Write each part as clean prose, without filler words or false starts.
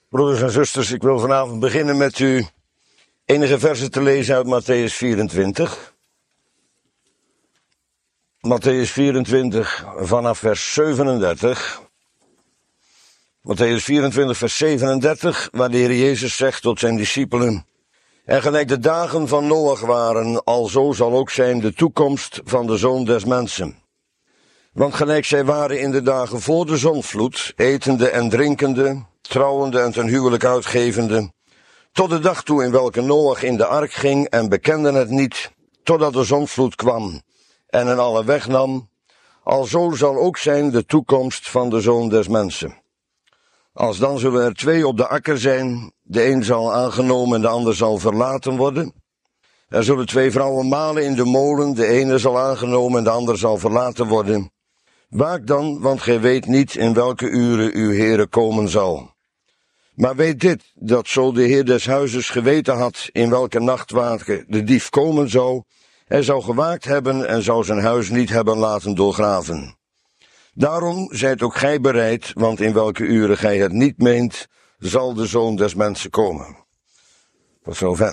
Broeders en zusters, ik wil vanavond beginnen met u enige versen te lezen uit Mattheüs 24. Mattheüs 24 vanaf vers 37. Mattheüs 24 vers 37, waar de Heer Jezus zegt tot zijn discipelen: En gelijk de dagen van Noach waren, alzo zal ook zijn de toekomst van de Zoon des Mensen. Want gelijk zij waren in de dagen voor de zondvloed, etende en drinkende, trouwende en ten huwelijk uitgevende, tot de dag toe in welke Noach in de ark ging en bekenden het niet, totdat de zondvloed kwam en hen alle wegnam, alzo zal ook zijn de toekomst van de Zoon des Mensen. Alsdan zullen er twee op de akker zijn, de een zal aangenomen en de ander zal verlaten worden. Er zullen twee vrouwen malen in de molen, de ene zal aangenomen en de ander zal verlaten worden. Waak dan, want gij weet niet in welke uren uw Heere komen zal. Maar weet dit, dat zo de Heer des huizes geweten had in welke nachtwaken de dief komen zou, hij zou gewaakt hebben en zou zijn huis niet hebben laten doorgraven. Daarom zijt ook gij bereid, want in welke uren gij het niet meent, zal de Zoon des Mensen komen. Tot zover.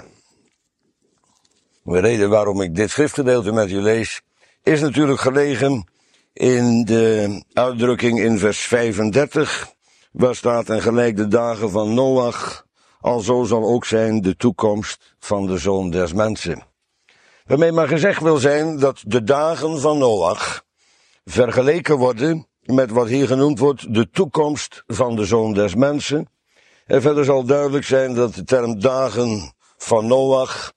De reden waarom ik dit schriftgedeelte met u lees, is natuurlijk gelegen in de uitdrukking in vers 35, waar staat: en gelijk de dagen van Noach, alzo zal ook zijn de toekomst van de Zoon des Mensen. Waarmee maar gezegd wil zijn dat de dagen van Noach vergeleken worden met wat hier genoemd wordt de toekomst van de Zoon des Mensen. En verder zal duidelijk zijn dat de term dagen van Noach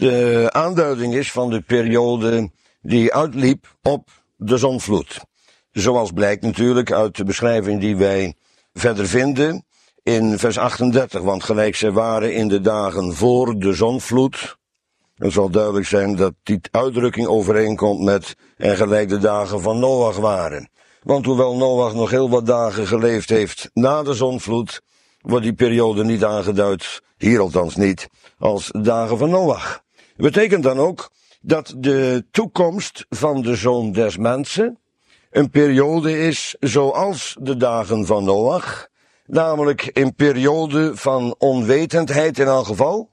de aanduiding is van de periode die uitliep op de zondvloed. Zoals blijkt natuurlijk uit de beschrijving die wij verder vinden in vers 38. Want gelijk zij waren in de dagen voor de zondvloed. Het zal duidelijk zijn dat die uitdrukking overeenkomt met en gelijk de dagen van Noach waren. Want hoewel Noach nog heel wat dagen geleefd heeft na de zondvloed, wordt die periode niet aangeduid, hier althans niet, als dagen van Noach. Betekent dan ook dat de toekomst van de Zoon des Mensen een periode is zoals de dagen van Noach, namelijk een periode van onwetendheid in elk geval,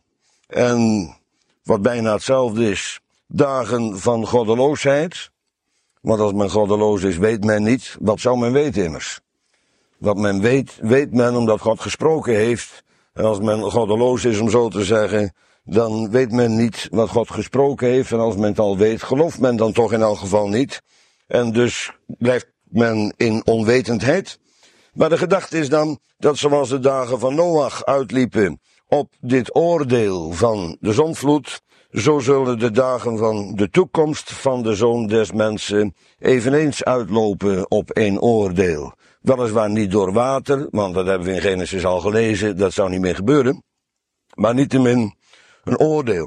en wat bijna hetzelfde is, dagen van goddeloosheid. Want als men goddeloos is, weet men niet. Wat zou men weten immers? Wat men weet, weet men omdat God gesproken heeft. En als men goddeloos is, om zo te zeggen, dan weet men niet wat God gesproken heeft. En als men het al weet, gelooft men dan toch in elk geval niet. En dus blijft men in onwetendheid. Maar de gedachte is dan dat zoals de dagen van Noach uitliepen op dit oordeel van de zondvloed, zo zullen de dagen van de toekomst van de Zoon des Mensen eveneens uitlopen op een oordeel. Weliswaar niet door water, want dat hebben we in Genesis al gelezen, dat zou niet meer gebeuren. Maar niettemin een oordeel.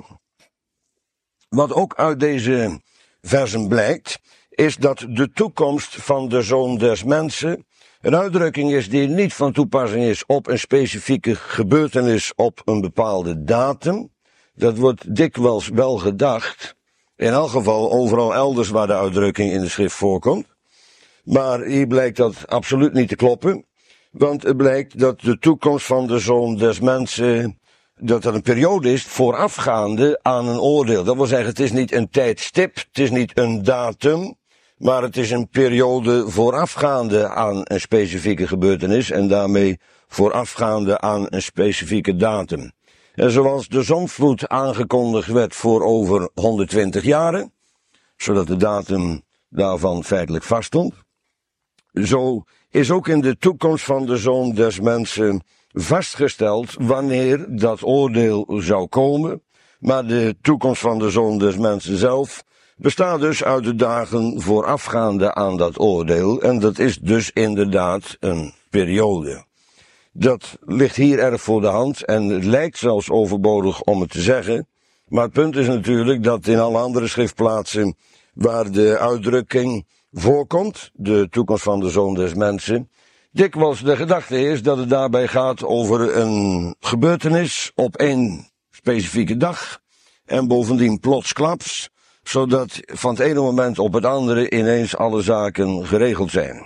Wat ook uit deze versen blijkt, is dat de toekomst van de Zoon des Mensen een uitdrukking is die niet van toepassing is op een specifieke gebeurtenis op een bepaalde datum. Dat wordt dikwijls wel gedacht, in elk geval overal elders waar de uitdrukking in de schrift voorkomt. Maar hier blijkt dat absoluut niet te kloppen, want het blijkt dat de toekomst van de Zoon des Mensen, dat er een periode is voorafgaande aan een oordeel. Dat wil zeggen, het is niet een tijdstip, het is niet een datum, maar het is een periode voorafgaande aan een specifieke gebeurtenis en daarmee voorafgaande aan een specifieke datum. En zoals de zondvloed aangekondigd werd voor over 120 jaren, zodat de datum daarvan feitelijk vaststond, zo is ook in de toekomst van de Zoon des Mensen vastgesteld wanneer dat oordeel zou komen. Maar de toekomst van de Zoon des Mensen zelf bestaat dus uit de dagen voorafgaande aan dat oordeel. En dat is dus inderdaad een periode. Dat ligt hier erg voor de hand en het lijkt zelfs overbodig om het te zeggen. Maar het punt is natuurlijk dat in alle andere schriftplaatsen waar de uitdrukking voorkomt, de toekomst van de Zoon des Mensen, dikwijls de gedachte is dat het daarbij gaat over een gebeurtenis op één specifieke dag en bovendien plotsklaps, zodat van het ene moment op het andere ineens alle zaken geregeld zijn.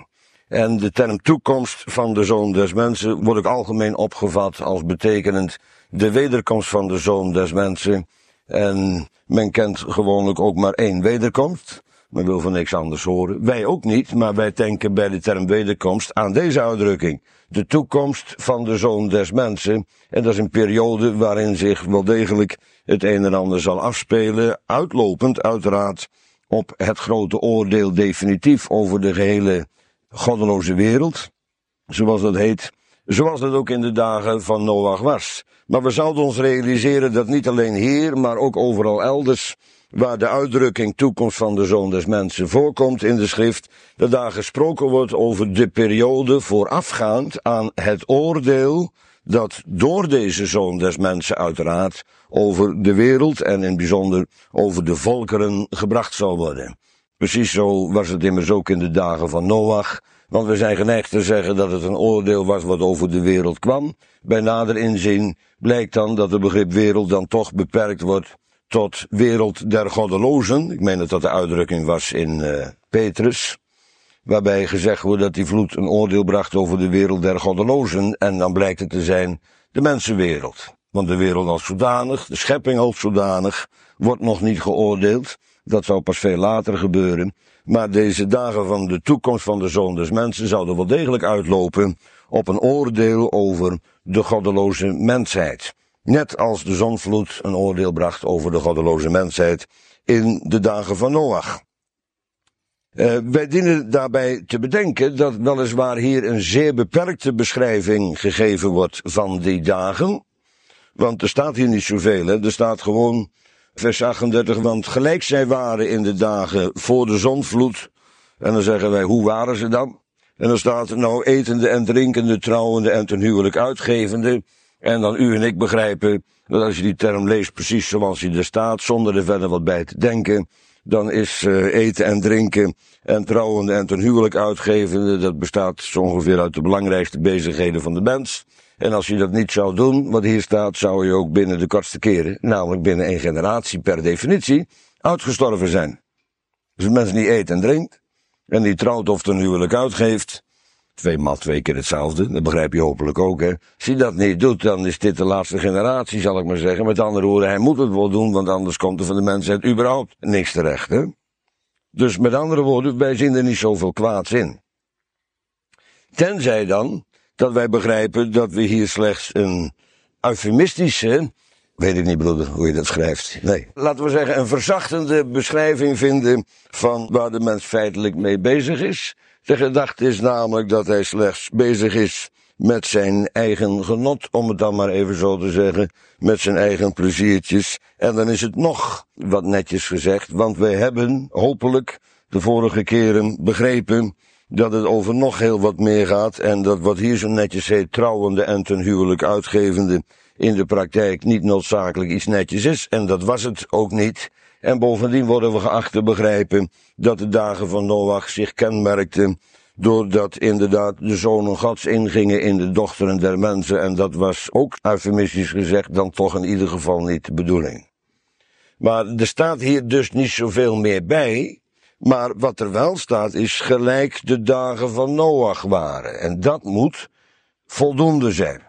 En de term toekomst van de Zoon des Mensen wordt ook algemeen opgevat als betekenend de wederkomst van de Zoon des Mensen. En men kent gewoonlijk ook maar één wederkomst. Men wil van niks anders horen. Wij ook niet, maar wij denken bij de term wederkomst aan deze uitdrukking. De toekomst van de Zoon des Mensen. En dat is een periode waarin zich wel degelijk het een en ander zal afspelen. Uitlopend uiteraard op het grote oordeel definitief over de gehele goddeloze wereld. Zoals dat heet. Zoals dat ook in de dagen van Noach was. Maar we zouden ons realiseren dat niet alleen hier, maar ook overal elders, waar de uitdrukking toekomst van de Zoon des Mensen voorkomt in de schrift, dat daar gesproken wordt over de periode voorafgaand aan het oordeel dat door deze Zoon des Mensen uiteraard over de wereld en in het bijzonder over de volkeren gebracht zal worden. Precies zo was het immers ook in de dagen van Noach, want we zijn geneigd te zeggen dat het een oordeel was wat over de wereld kwam. Bij nader inzien blijkt dan dat het begrip wereld dan toch beperkt wordt tot wereld der goddelozen. Ik meen dat dat de uitdrukking was in Petrus, waarbij gezegd wordt dat die vloed een oordeel bracht over de wereld der goddelozen, en dan blijkt het te zijn de mensenwereld. Want de wereld als zodanig, de schepping als zodanig, wordt nog niet geoordeeld. Dat zou pas veel later gebeuren. Maar deze dagen van de toekomst van de Zoon des Mensen zouden wel degelijk uitlopen op een oordeel over de goddeloze mensheid. Net als de zondvloed een oordeel bracht over de goddeloze mensheid in de dagen van Noach. Wij dienen daarbij te bedenken dat weliswaar hier een zeer beperkte beschrijving gegeven wordt van die dagen. Want er staat hier niet zoveel, hè? Er staat gewoon vers 38, want gelijk zij waren in de dagen voor de zondvloed. En dan zeggen wij, hoe waren ze dan? En dan staat er nou etende en drinkende, trouwende en ten huwelijk uitgevende. En dan u en ik begrijpen dat als je die term leest precies zoals hij er staat, zonder er verder wat bij te denken, dan is eten en drinken en trouwende en ten huwelijk uitgevende, dat bestaat zo ongeveer uit de belangrijkste bezigheden van de mens. En als je dat niet zou doen, wat hier staat, zou je ook binnen de kortste keren, namelijk binnen 1 generatie per definitie, uitgestorven zijn. Dus een mens niet eet en drinkt, en die trouwt of ten huwelijk uitgeeft, 2 keer hetzelfde, dat begrijp je hopelijk ook, hè. Als hij dat niet doet, dan is dit de laatste generatie, zal ik maar zeggen. Met andere woorden, hij moet het wel doen, want anders komt er van de mensheid überhaupt niks terecht, hè. Dus met andere woorden, wij zien er niet zoveel kwaads in. Tenzij dan dat wij begrijpen dat we hier slechts een eufemistische, weet ik niet broeder hoe je dat schrijft, nee, laten we zeggen een verzachtende beschrijving vinden van waar de mens feitelijk mee bezig is. De gedachte is namelijk dat hij slechts bezig is met zijn eigen genot, om het dan maar even zo te zeggen, met zijn eigen pleziertjes. En dan is het nog wat netjes gezegd, want wij hebben hopelijk de vorige keren begrepen dat het over nog heel wat meer gaat en dat wat hier zo netjes heet trouwende en ten huwelijk uitgevende in de praktijk niet noodzakelijk iets netjes is, en dat was het ook niet. En bovendien worden we geacht te begrijpen dat de dagen van Noach zich kenmerkten doordat inderdaad de zonen Gods ingingen in de dochteren der mensen, en dat was ook eufemistisch gezegd dan toch in ieder geval niet de bedoeling. Maar er staat hier dus niet zoveel meer bij. Maar wat er wel staat is gelijk de dagen van Noach waren. En dat moet voldoende zijn.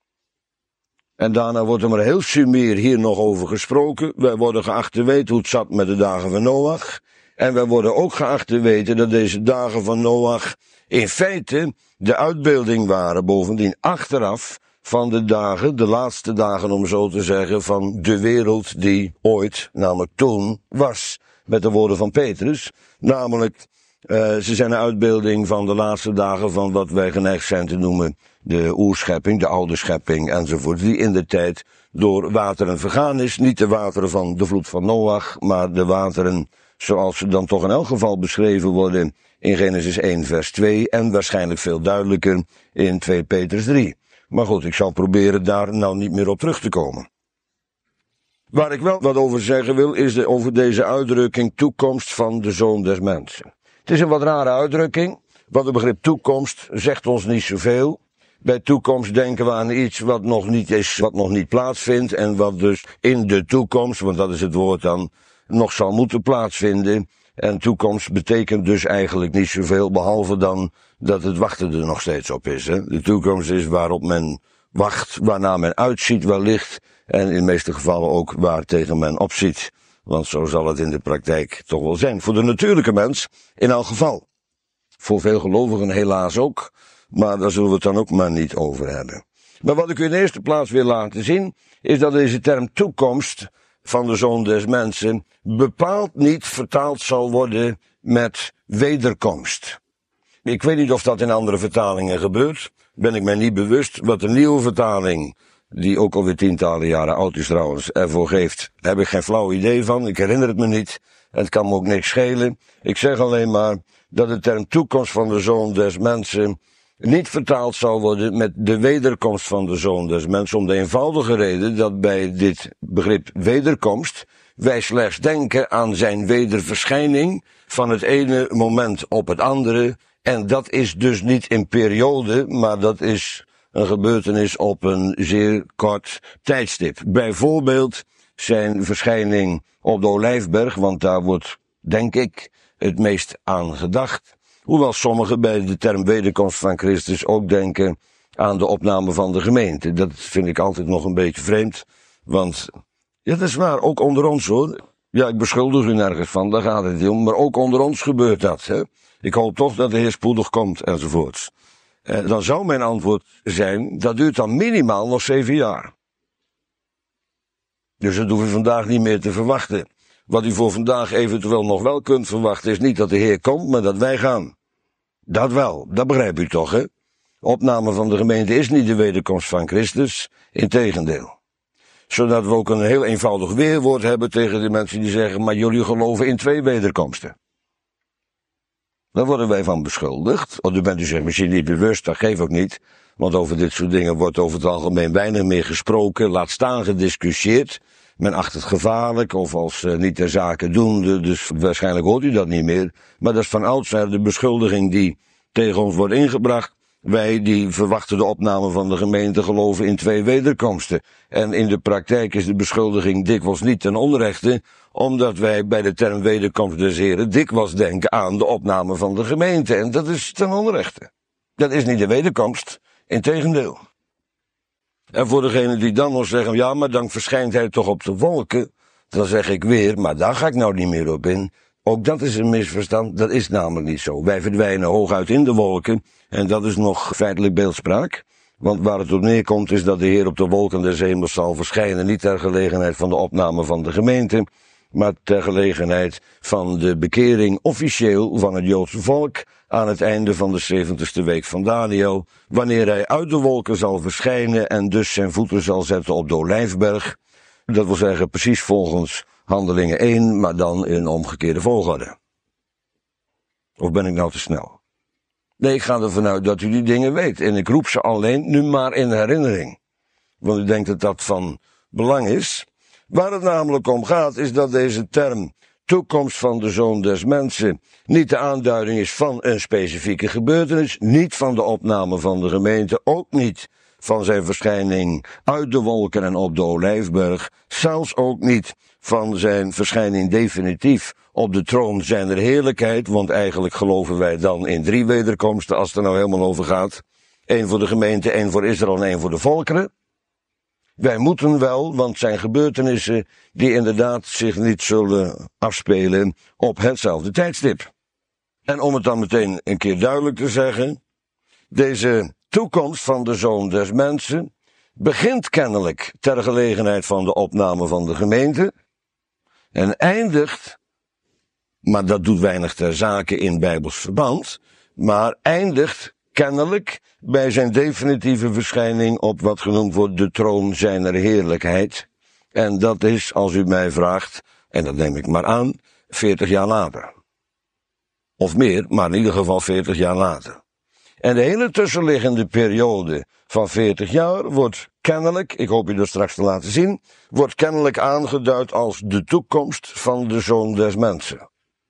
En daarna wordt er maar heel sumier hier nog over gesproken. Wij worden geacht te weten hoe het zat met de dagen van Noach. En wij worden ook geacht te weten dat deze dagen van Noach in feite de uitbeelding waren, bovendien achteraf, van de dagen, de laatste dagen om zo te zeggen, van de wereld die ooit, namelijk toen, was. Met de woorden van Petrus, namelijk, ze zijn een uitbeelding van de laatste dagen van wat wij geneigd zijn te noemen de oerschepping, de oude schepping enzovoort, die in de tijd door wateren vergaan is. Niet de wateren van de vloed van Noach, maar de wateren zoals ze dan toch in elk geval beschreven worden in Genesis 1 vers 2 en waarschijnlijk veel duidelijker in 2 Petrus 3. Maar goed, ik zal proberen daar nou niet meer op terug te komen. Waar ik wel wat over zeggen wil, is over deze uitdrukking toekomst van de Zoon des Mensen. Het is een wat rare uitdrukking, want het begrip toekomst zegt ons niet zoveel. Bij toekomst denken we aan iets wat nog niet is, wat nog niet plaatsvindt en wat dus in de toekomst, want dat is het woord dan, nog zal moeten plaatsvinden. En toekomst betekent dus eigenlijk niet zoveel, behalve dan dat het wachten er nog steeds op is. Hè? De toekomst is waarop men wacht, waarna men uitziet wellicht, en in de meeste gevallen ook waar tegen men opziet. Want zo zal het in de praktijk toch wel zijn. Voor de natuurlijke mens in elk geval. Voor veel gelovigen helaas ook, maar daar zullen we het dan ook maar niet over hebben. Maar wat ik u in de eerste plaats wil laten zien, is dat deze term toekomst van de Zoon des Mensen bepaald niet vertaald zal worden met wederkomst. Ik weet niet of dat in andere vertalingen gebeurt, ben ik mij niet bewust. Wat de nieuwe vertaling, die ook alweer tientallen jaren oud is trouwens, ervoor geeft, heb ik geen flauw idee van. Ik herinner het me niet. Het kan me ook niks schelen. Ik zeg alleen maar dat de term toekomst van de Zoon des Mensen niet vertaald zal worden met de wederkomst van de Zoon des Mensen, om de eenvoudige reden dat bij dit begrip wederkomst wij slechts denken aan zijn wederverschijning van het ene moment op het andere, en dat is dus niet in periode, maar dat is een gebeurtenis op een zeer kort tijdstip. Bijvoorbeeld zijn verschijning op de Olijfberg, want daar wordt, denk ik, het meest aan gedacht. Hoewel sommigen bij de term wederkomst van Christus ook denken aan de opname van de gemeente. Dat vind ik altijd nog een beetje vreemd, want ja, dat is waar, ook onder ons hoor. Ja, ik beschuldig u nergens van, daar gaat het niet om, maar ook onder ons gebeurt dat. Hè? Ik hoop toch dat de Heer spoedig komt, enzovoorts. Dan zou mijn antwoord zijn, dat duurt dan minimaal nog 7 jaar. Dus dat hoef je vandaag niet meer te verwachten. Wat u voor vandaag eventueel nog wel kunt verwachten, is niet dat de Heer komt, maar dat wij gaan. Dat wel, dat begrijpt u toch, hè? Opname van de gemeente is niet de wederkomst van Christus, integendeel. Zodat we ook een heel eenvoudig weerwoord hebben tegen de mensen die zeggen, maar jullie geloven in 2 wederkomsten. Daar worden wij van beschuldigd. Want u bent u zich misschien niet bewust, dat geeft ook niet. Want over dit soort dingen wordt over het algemeen weinig meer gesproken, laat staan gediscussieerd. Men acht het gevaarlijk of als niet ter zake doende, dus waarschijnlijk hoort u dat niet meer. Maar dat is van oudsher de beschuldiging die tegen ons wordt ingebracht. Wij die verwachten de opname van de gemeente geloven in 2 wederkomsten. En in de praktijk is de beschuldiging dikwijls niet ten onrechte, omdat wij bij de term wederkomst des Heren dikwijls denken aan de opname van de gemeente. En dat is ten onrechte. Dat is niet de wederkomst, integendeel. En voor degenen die dan nog zeggen, ja, maar dan verschijnt hij toch op de wolken, dan zeg ik weer, maar daar ga ik nou niet meer op in. Ook dat is een misverstand, dat is namelijk niet zo. Wij verdwijnen hooguit in de wolken, en dat is nog feitelijk beeldspraak. Want waar het op neerkomt is dat de Heer op de wolken des hemels zal verschijnen, niet ter gelegenheid van de opname van de gemeente, maar ter gelegenheid van de bekering officieel van het Joodse volk aan het einde van de 70ste week van Daniel, wanneer hij uit de wolken zal verschijnen en dus zijn voeten zal zetten op de Olijfberg. Dat wil zeggen precies volgens Handelingen 1, maar dan in omgekeerde volgorde. Of ben ik nou te snel? Nee, ik ga ervan uit dat u die dingen weet. En ik roep ze alleen nu maar in herinnering. Want u denkt dat dat van belang is. Waar het namelijk om gaat, is dat deze term toekomst van de Zoon des Mensen niet de aanduiding is van een specifieke gebeurtenis, niet van de opname van de gemeente, ook niet van zijn verschijning uit de wolken en op de Olijfberg, zelfs ook niet van zijn verschijning definitief op de troon zijner heerlijkheid, want eigenlijk geloven wij dan in 3 wederkomsten als het er nou helemaal over gaat. 1 voor de gemeente, 1 voor Israël en 1 voor de volkeren. Wij moeten wel, want het zijn gebeurtenissen die inderdaad zich niet zullen afspelen op hetzelfde tijdstip. En om het dan meteen een keer duidelijk te zeggen, deze toekomst van de Zoon des Mensen begint kennelijk ter gelegenheid van de opname van de gemeente en eindigt, maar dat doet weinig ter zake in bijbels verband, maar eindigt kennelijk bij zijn definitieve verschijning op wat genoemd wordt de troon zijner heerlijkheid. En dat is, als u mij vraagt, en dat neem ik maar aan, 40 jaar later. Of meer, maar in ieder geval 40 jaar later. En de hele tussenliggende periode van 40 jaar wordt kennelijk, ik hoop u dat straks te laten zien, wordt kennelijk aangeduid als de toekomst van de Zoon des Mensen.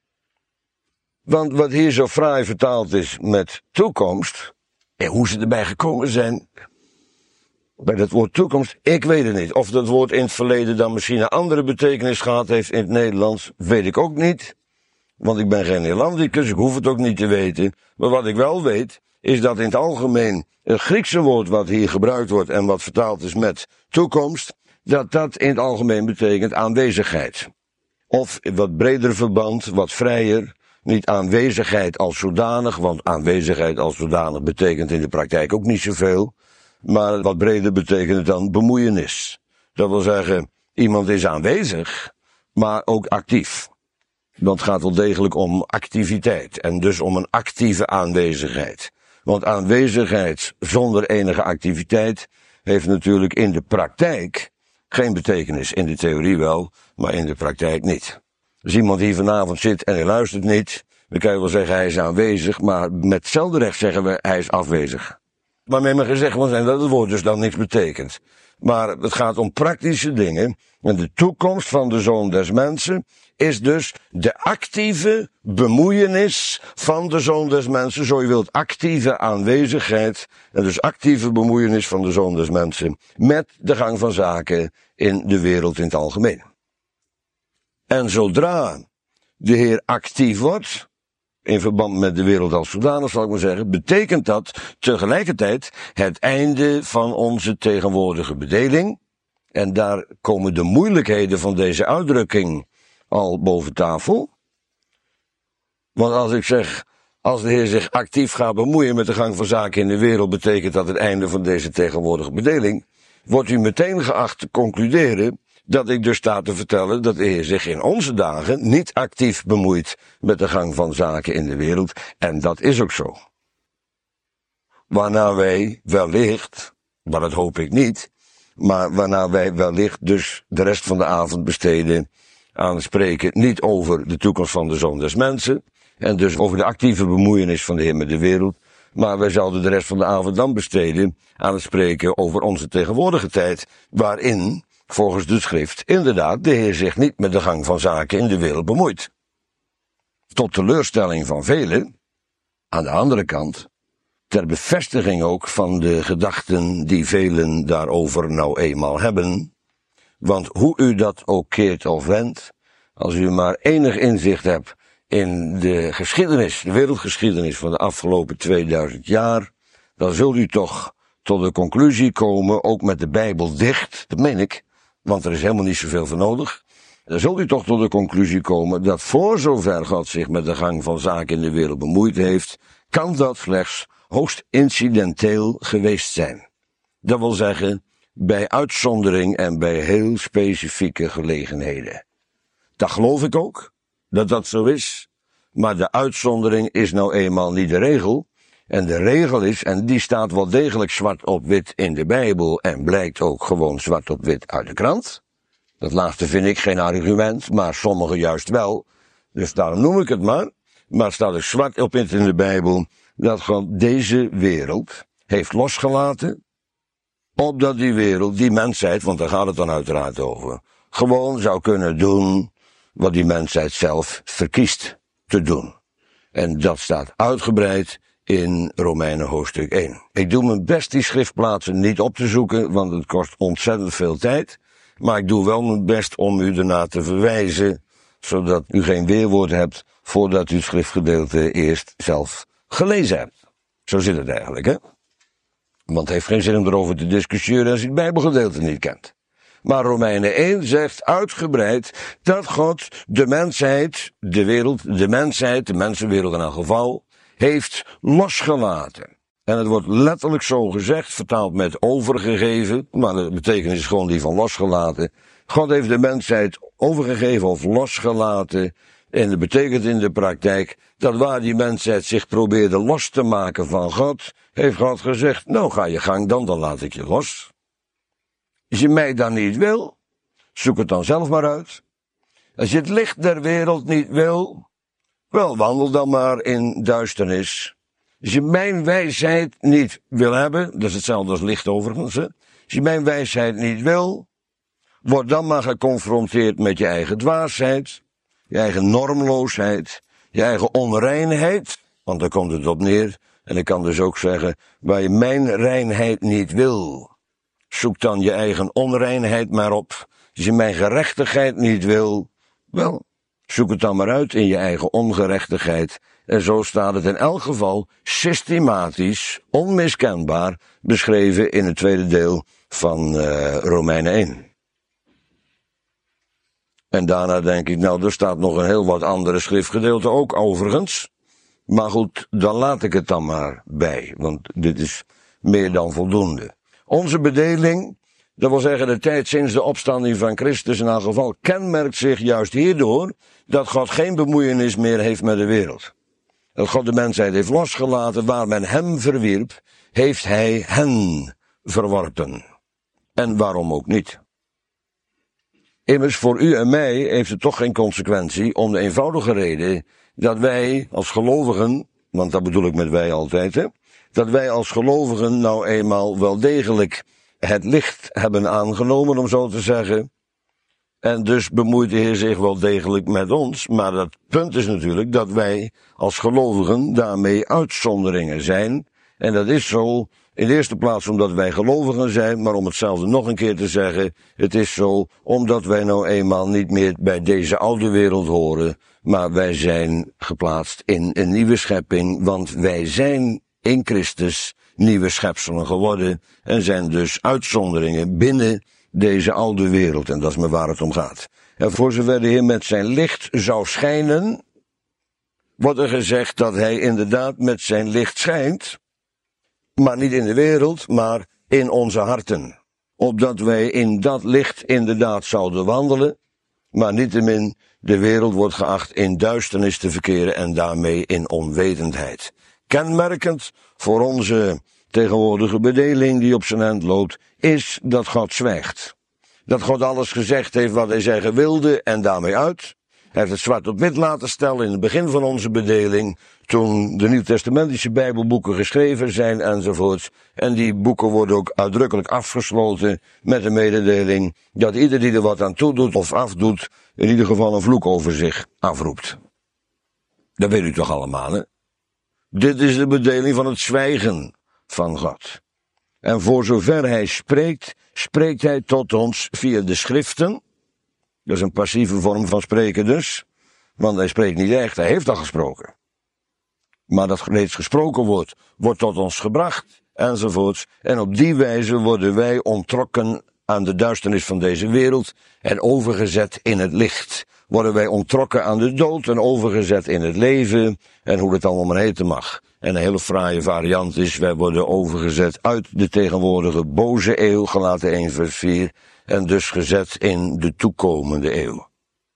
Want wat hier zo fraai vertaald is met toekomst, en hoe ze erbij gekomen zijn, bij dat woord toekomst, ik weet het niet. Of dat woord in het verleden dan misschien een andere betekenis gehad heeft in het Nederlands, weet ik ook niet. Want ik ben geen Nederlandicus, ik hoef het ook niet te weten. Maar wat ik wel weet, is dat in het algemeen het Griekse woord wat hier gebruikt wordt en wat vertaald is met toekomst, dat in het algemeen betekent aanwezigheid. Of in wat breder verband, wat vrijer, niet aanwezigheid als zodanig, want aanwezigheid als zodanig betekent in de praktijk ook niet zoveel. Maar wat breder betekent het dan bemoeienis. Dat wil zeggen, iemand is aanwezig, maar ook actief. Want het gaat wel degelijk om activiteit en dus om een actieve aanwezigheid. Want aanwezigheid zonder enige activiteit heeft natuurlijk in de praktijk geen betekenis. In de theorie wel, maar in de praktijk niet. Als iemand hier vanavond zit en hij luistert niet, dan kan je wel zeggen hij is aanwezig, maar met hetzelfde recht zeggen we hij is afwezig. Waarmee men gezegd wil zijn dat het woord dus dan niks betekent. Maar het gaat om praktische dingen. En de toekomst van de Zoon des Mensen is dus de actieve bemoeienis van de Zoon des Mensen. Zo je wilt, actieve aanwezigheid. En dus actieve bemoeienis van de Zoon des Mensen met de gang van zaken in de wereld in het algemeen. En zodra de Heer actief wordt, in verband met de wereld als zodanig zal ik maar zeggen, betekent dat tegelijkertijd het einde van onze tegenwoordige bedeling. En daar komen de moeilijkheden van deze uitdrukking al boven tafel. Want als ik zeg, als de Heer zich actief gaat bemoeien met de gang van zaken in de wereld, betekent dat het einde van deze tegenwoordige bedeling, wordt u meteen geacht te concluderen dat ik dus sta te vertellen dat de Heer zich in onze dagen niet actief bemoeit met de gang van zaken in de wereld. En dat is ook zo. Waarna wij wellicht, maar dat hoop ik niet, maar waarna wij wellicht dus de rest van de avond besteden aan het spreken niet over de toekomst van de Zoon des Mensen en dus over de actieve bemoeienis van de Heer met de wereld, maar wij zouden de rest van de avond dan besteden aan het spreken over onze tegenwoordige tijd, waarin volgens de schrift inderdaad de Heer zich niet met de gang van zaken in de wereld bemoeit. Tot teleurstelling van velen, aan de andere kant, ter bevestiging ook van de gedachten die velen daarover nou eenmaal hebben. Want hoe u dat ook keert of wendt, als u maar enig inzicht hebt in de geschiedenis, de wereldgeschiedenis van de afgelopen 2000 jaar, dan zult u toch tot de conclusie komen, ook met de Bijbel dicht, dat meen ik, want er is helemaal niet zoveel voor nodig. Dan zult u toch tot de conclusie komen dat voor zover God zich met de gang van zaken in de wereld bemoeid heeft, kan dat slechts hoogst incidenteel geweest zijn. Dat wil zeggen, bij uitzondering en bij heel specifieke gelegenheden. Dat geloof ik ook, dat dat zo is, maar de uitzondering is nou eenmaal niet de regel. En de regel is, en die staat wel degelijk zwart op wit in de Bijbel en blijkt ook gewoon zwart op wit uit de krant. Dat laatste vind ik geen argument, maar sommigen juist wel. Dus daarom noem ik het maar. Maar het staat er zwart op wit in de Bijbel dat God deze wereld heeft losgelaten, opdat die wereld, die mensheid, want daar gaat het dan uiteraard over, gewoon zou kunnen doen wat die mensheid zelf verkiest te doen. En dat staat uitgebreid in Romeinen hoofdstuk 1. Ik doe mijn best die schriftplaatsen niet op te zoeken, want het kost ontzettend veel tijd. Maar ik doe wel mijn best om u ernaar te verwijzen, zodat u geen weerwoord hebt voordat u het schriftgedeelte eerst zelf gelezen hebt. Zo zit het eigenlijk, hè? Want het heeft geen zin om erover te discussiëren als u het Bijbelgedeelte niet kent. Maar Romeinen 1 zegt uitgebreid dat God de mensheid, de wereld, de mensheid, de mensenwereld in elk geval, heeft losgelaten. En het wordt letterlijk zo gezegd, vertaald met overgegeven, maar de betekenis is gewoon die van losgelaten. God heeft de mensheid overgegeven of losgelaten. En dat betekent in de praktijk dat waar die mensheid zich probeerde los te maken van God, heeft God gezegd, nou ga je gang dan laat ik je los. Als je mij dan niet wil, zoek het dan zelf maar uit. Als je het licht der wereld niet wil, wel wandel dan maar in duisternis. Als je mijn wijsheid niet wil hebben, dat is hetzelfde als licht overigens, hè? Als je mijn wijsheid niet wil, word dan maar geconfronteerd met je eigen dwaasheid, je eigen normloosheid, je eigen onreinheid, want daar komt het op neer. En ik kan dus ook zeggen, waar je mijn reinheid niet wil, zoek dan je eigen onreinheid maar op. Als je mijn gerechtigheid niet wil, wel, Zoek het dan maar uit in je eigen ongerechtigheid. En zo staat het in elk geval systematisch, onmiskenbaar beschreven in het tweede deel van Romeinen 1. En daarna denk ik, nou, er staat nog een heel wat andere schriftgedeelte ook overigens. Maar goed, dan laat ik het dan maar bij, want dit is meer dan voldoende. Onze bedeling, dat wil zeggen de tijd sinds de opstanding van Christus in elk geval, kenmerkt zich juist hierdoor dat God geen bemoeienis meer heeft met de wereld. Dat God de mensheid heeft losgelaten, waar men hem verwierp, heeft hij hen verworpen. En waarom ook niet? Immers, voor u en mij heeft het toch geen consequentie, om de eenvoudige reden dat wij als gelovigen, want dat bedoel ik met wij altijd, hè, dat wij als gelovigen nou eenmaal wel degelijk het licht hebben aangenomen, om zo te zeggen. En dus bemoeit de Heer zich wel degelijk met ons, maar het punt is natuurlijk dat wij als gelovigen daarmee uitzonderingen zijn. En dat is zo, in de eerste plaats omdat wij gelovigen zijn, maar om hetzelfde nog een keer te zeggen, het is zo omdat wij nou eenmaal niet meer bij deze oude wereld horen, maar wij zijn geplaatst in een nieuwe schepping, want wij zijn in Christus nieuwe schepselen geworden en zijn dus uitzonderingen binnen deze oude wereld, en dat is maar waar het om gaat. En voor zover de Heer met zijn licht zou schijnen, wordt er gezegd dat hij inderdaad met zijn licht schijnt, maar niet in de wereld, maar in onze harten. Opdat wij in dat licht inderdaad zouden wandelen, maar niettemin de wereld wordt geacht in duisternis te verkeren en daarmee in onwetendheid. Kenmerkend voor onze tegenwoordige bedeling die op zijn eind loopt, is dat God zwijgt. Dat God alles gezegd heeft wat hij zeggen wilde en daarmee uit. Hij heeft het zwart op wit laten stellen in het begin van onze bedeling, toen de Nieuwtestamentische Bijbelboeken geschreven zijn enzovoorts. En die boeken worden ook uitdrukkelijk afgesloten met de mededeling dat ieder die er wat aan toedoet of afdoet, in ieder geval een vloek over zich afroept. Dat weet u toch allemaal, hè? Dit is de bedeling van het zwijgen van God. En voor zover hij spreekt, spreekt hij tot ons via de schriften. Dat is een passieve vorm van spreken dus. Want hij spreekt niet echt, hij heeft al gesproken. Maar dat reeds gesproken wordt tot ons gebracht, enzovoorts. En op die wijze worden wij onttrokken aan de duisternis van deze wereld en overgezet in het licht. Worden wij onttrokken aan de dood en overgezet in het leven, en hoe het allemaal maar heten mag. En een hele fraaie variant is, wij worden overgezet uit de tegenwoordige boze eeuw, Galaten 1 vers 4, en dus gezet in de toekomende eeuw.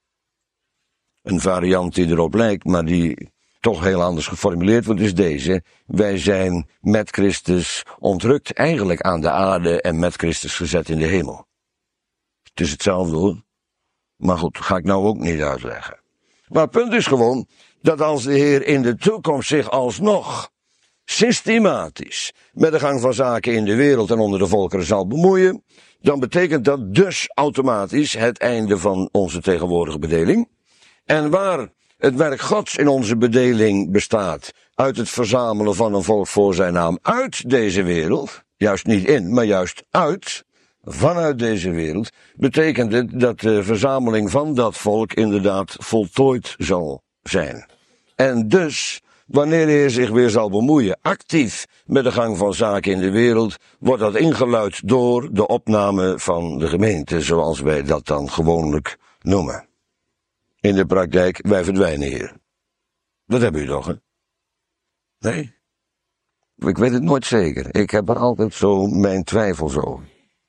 Een variant die erop lijkt, maar die toch heel anders geformuleerd wordt, is deze. Wij zijn met Christus ontrukt eigenlijk aan de aarde en met Christus gezet in de hemel. Het is hetzelfde hoor. Maar goed, ga ik nou ook niet uitleggen. Maar het punt is gewoon dat als de Heer in de toekomst zich alsnog systematisch met de gang van zaken in de wereld en onder de volkeren zal bemoeien, dan betekent dat dus automatisch het einde van onze tegenwoordige bedeling. En waar het werk Gods in onze bedeling bestaat uit het verzamelen van een volk voor zijn naam uit deze wereld, juist niet in, maar juist uit, vanuit deze wereld, betekent het dat de verzameling van dat volk inderdaad voltooid zal zijn. En dus, wanneer de Heer zich weer zal bemoeien, actief met de gang van zaken in de wereld, wordt dat ingeluid door de opname van de gemeente, zoals wij dat dan gewoonlijk noemen. In de praktijk, wij verdwijnen hier. Dat hebben u toch, hè? Nee? Ik weet het nooit zeker. Ik heb er altijd zo mijn twijfels over.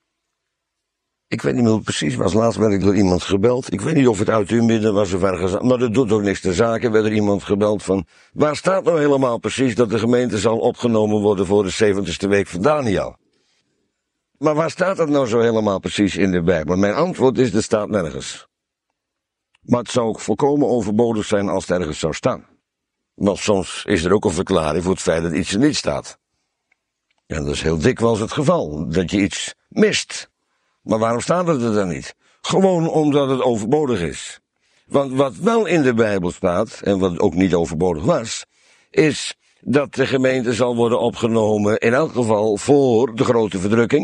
Ik weet niet meer hoe het precies was. Laatst werd ik door iemand gebeld. Ik weet niet of het uit uw midden was of ergens, maar dat doet ook niks ter zake. Werd er iemand gebeld van, waar staat nou helemaal precies dat de gemeente zal opgenomen worden voor de 70ste week van Daniël? Maar waar staat dat nou zo helemaal precies in de Bijbel? Mijn antwoord is, er staat nergens. Maar het zou ook volkomen overbodig zijn als het ergens zou staan. Want soms is er ook een verklaring voor het feit dat iets er niet staat. En dat is heel dikwijls het geval, dat je iets mist. Maar waarom staat het er dan niet? Gewoon omdat het overbodig is. Want wat wel in de Bijbel staat, en wat ook niet overbodig was, is dat de gemeente zal worden opgenomen, in elk geval voor de grote verdrukking.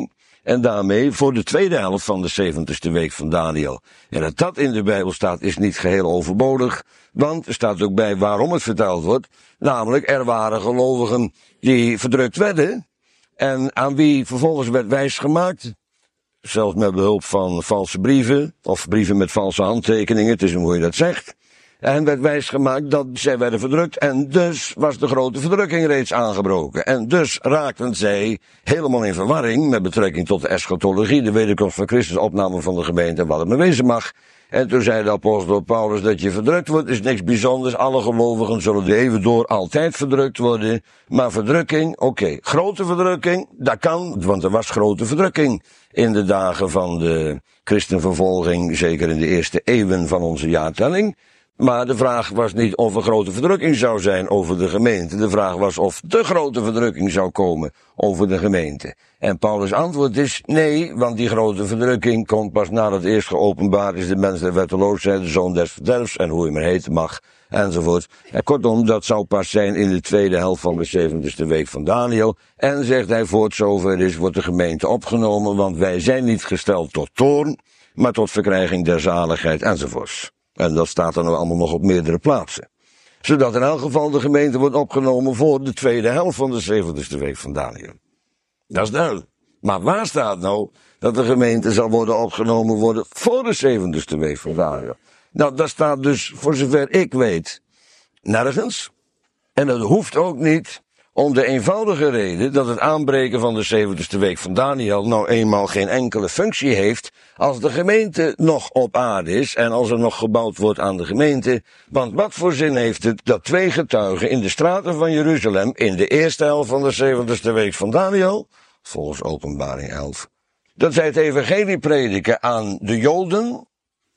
En daarmee voor de tweede helft van de 70ste week van Daniël. En dat dat in de Bijbel staat is niet geheel overbodig. Want er staat ook bij waarom het verteld wordt. Namelijk, er waren gelovigen die verdrukt werden. En aan wie vervolgens werd wijsgemaakt. Zelfs met behulp van valse brieven. Of brieven met valse handtekeningen. Het is hoe je dat zegt. En werd wijsgemaakt dat zij werden verdrukt. En dus was de grote verdrukking reeds aangebroken. En dus raakten zij helemaal in verwarring met betrekking tot de eschatologie, de wederkomst van Christus, opname van de gemeente en wat het maar wezen mag. En toen zei de apostel Paulus dat je verdrukt wordt is niks bijzonders. Alle gelovigen zullen de eeuwen door altijd verdrukt worden. Maar verdrukking, oké. Grote verdrukking, dat kan, want er was grote verdrukking in de dagen van de christenvervolging, zeker in de eerste eeuwen van onze jaartelling. Maar de vraag was niet of er grote verdrukking zou zijn over de gemeente. De vraag was of de grote verdrukking zou komen over de gemeente. En Paulus' antwoord is nee, want die grote verdrukking komt pas nadat eerst geopenbaard is de mens der wetteloosheid, de zoon des verderfs en hoe je maar heten mag, enzovoort. En kortom, dat zou pas zijn in de tweede helft van de 70ste week van Daniël. En zegt hij, voor het zover is, wordt de gemeente opgenomen, want wij zijn niet gesteld tot toorn, maar tot verkrijging der zaligheid, enzovoorts. En dat staat dan allemaal nog op meerdere plaatsen. Zodat in elk geval de gemeente wordt opgenomen voor de tweede helft van de 70ste week van Daniël. Dat is duidelijk. Maar waar staat nou dat de gemeente zal worden opgenomen worden voor de 70ste week van Daniël? Nou, dat staat dus, voor zover ik weet, nergens. En dat hoeft ook niet, om de eenvoudige reden dat het aanbreken van de 70ste week van Daniël nou eenmaal geen enkele functie heeft als de gemeente nog op aarde is en als er nog gebouwd wordt aan de gemeente. Want wat voor zin heeft het dat twee getuigen in de straten van Jeruzalem in de eerste helft van de 70ste week van Daniël, volgens Openbaring 11, dat zij het evangelie prediken aan de Joden.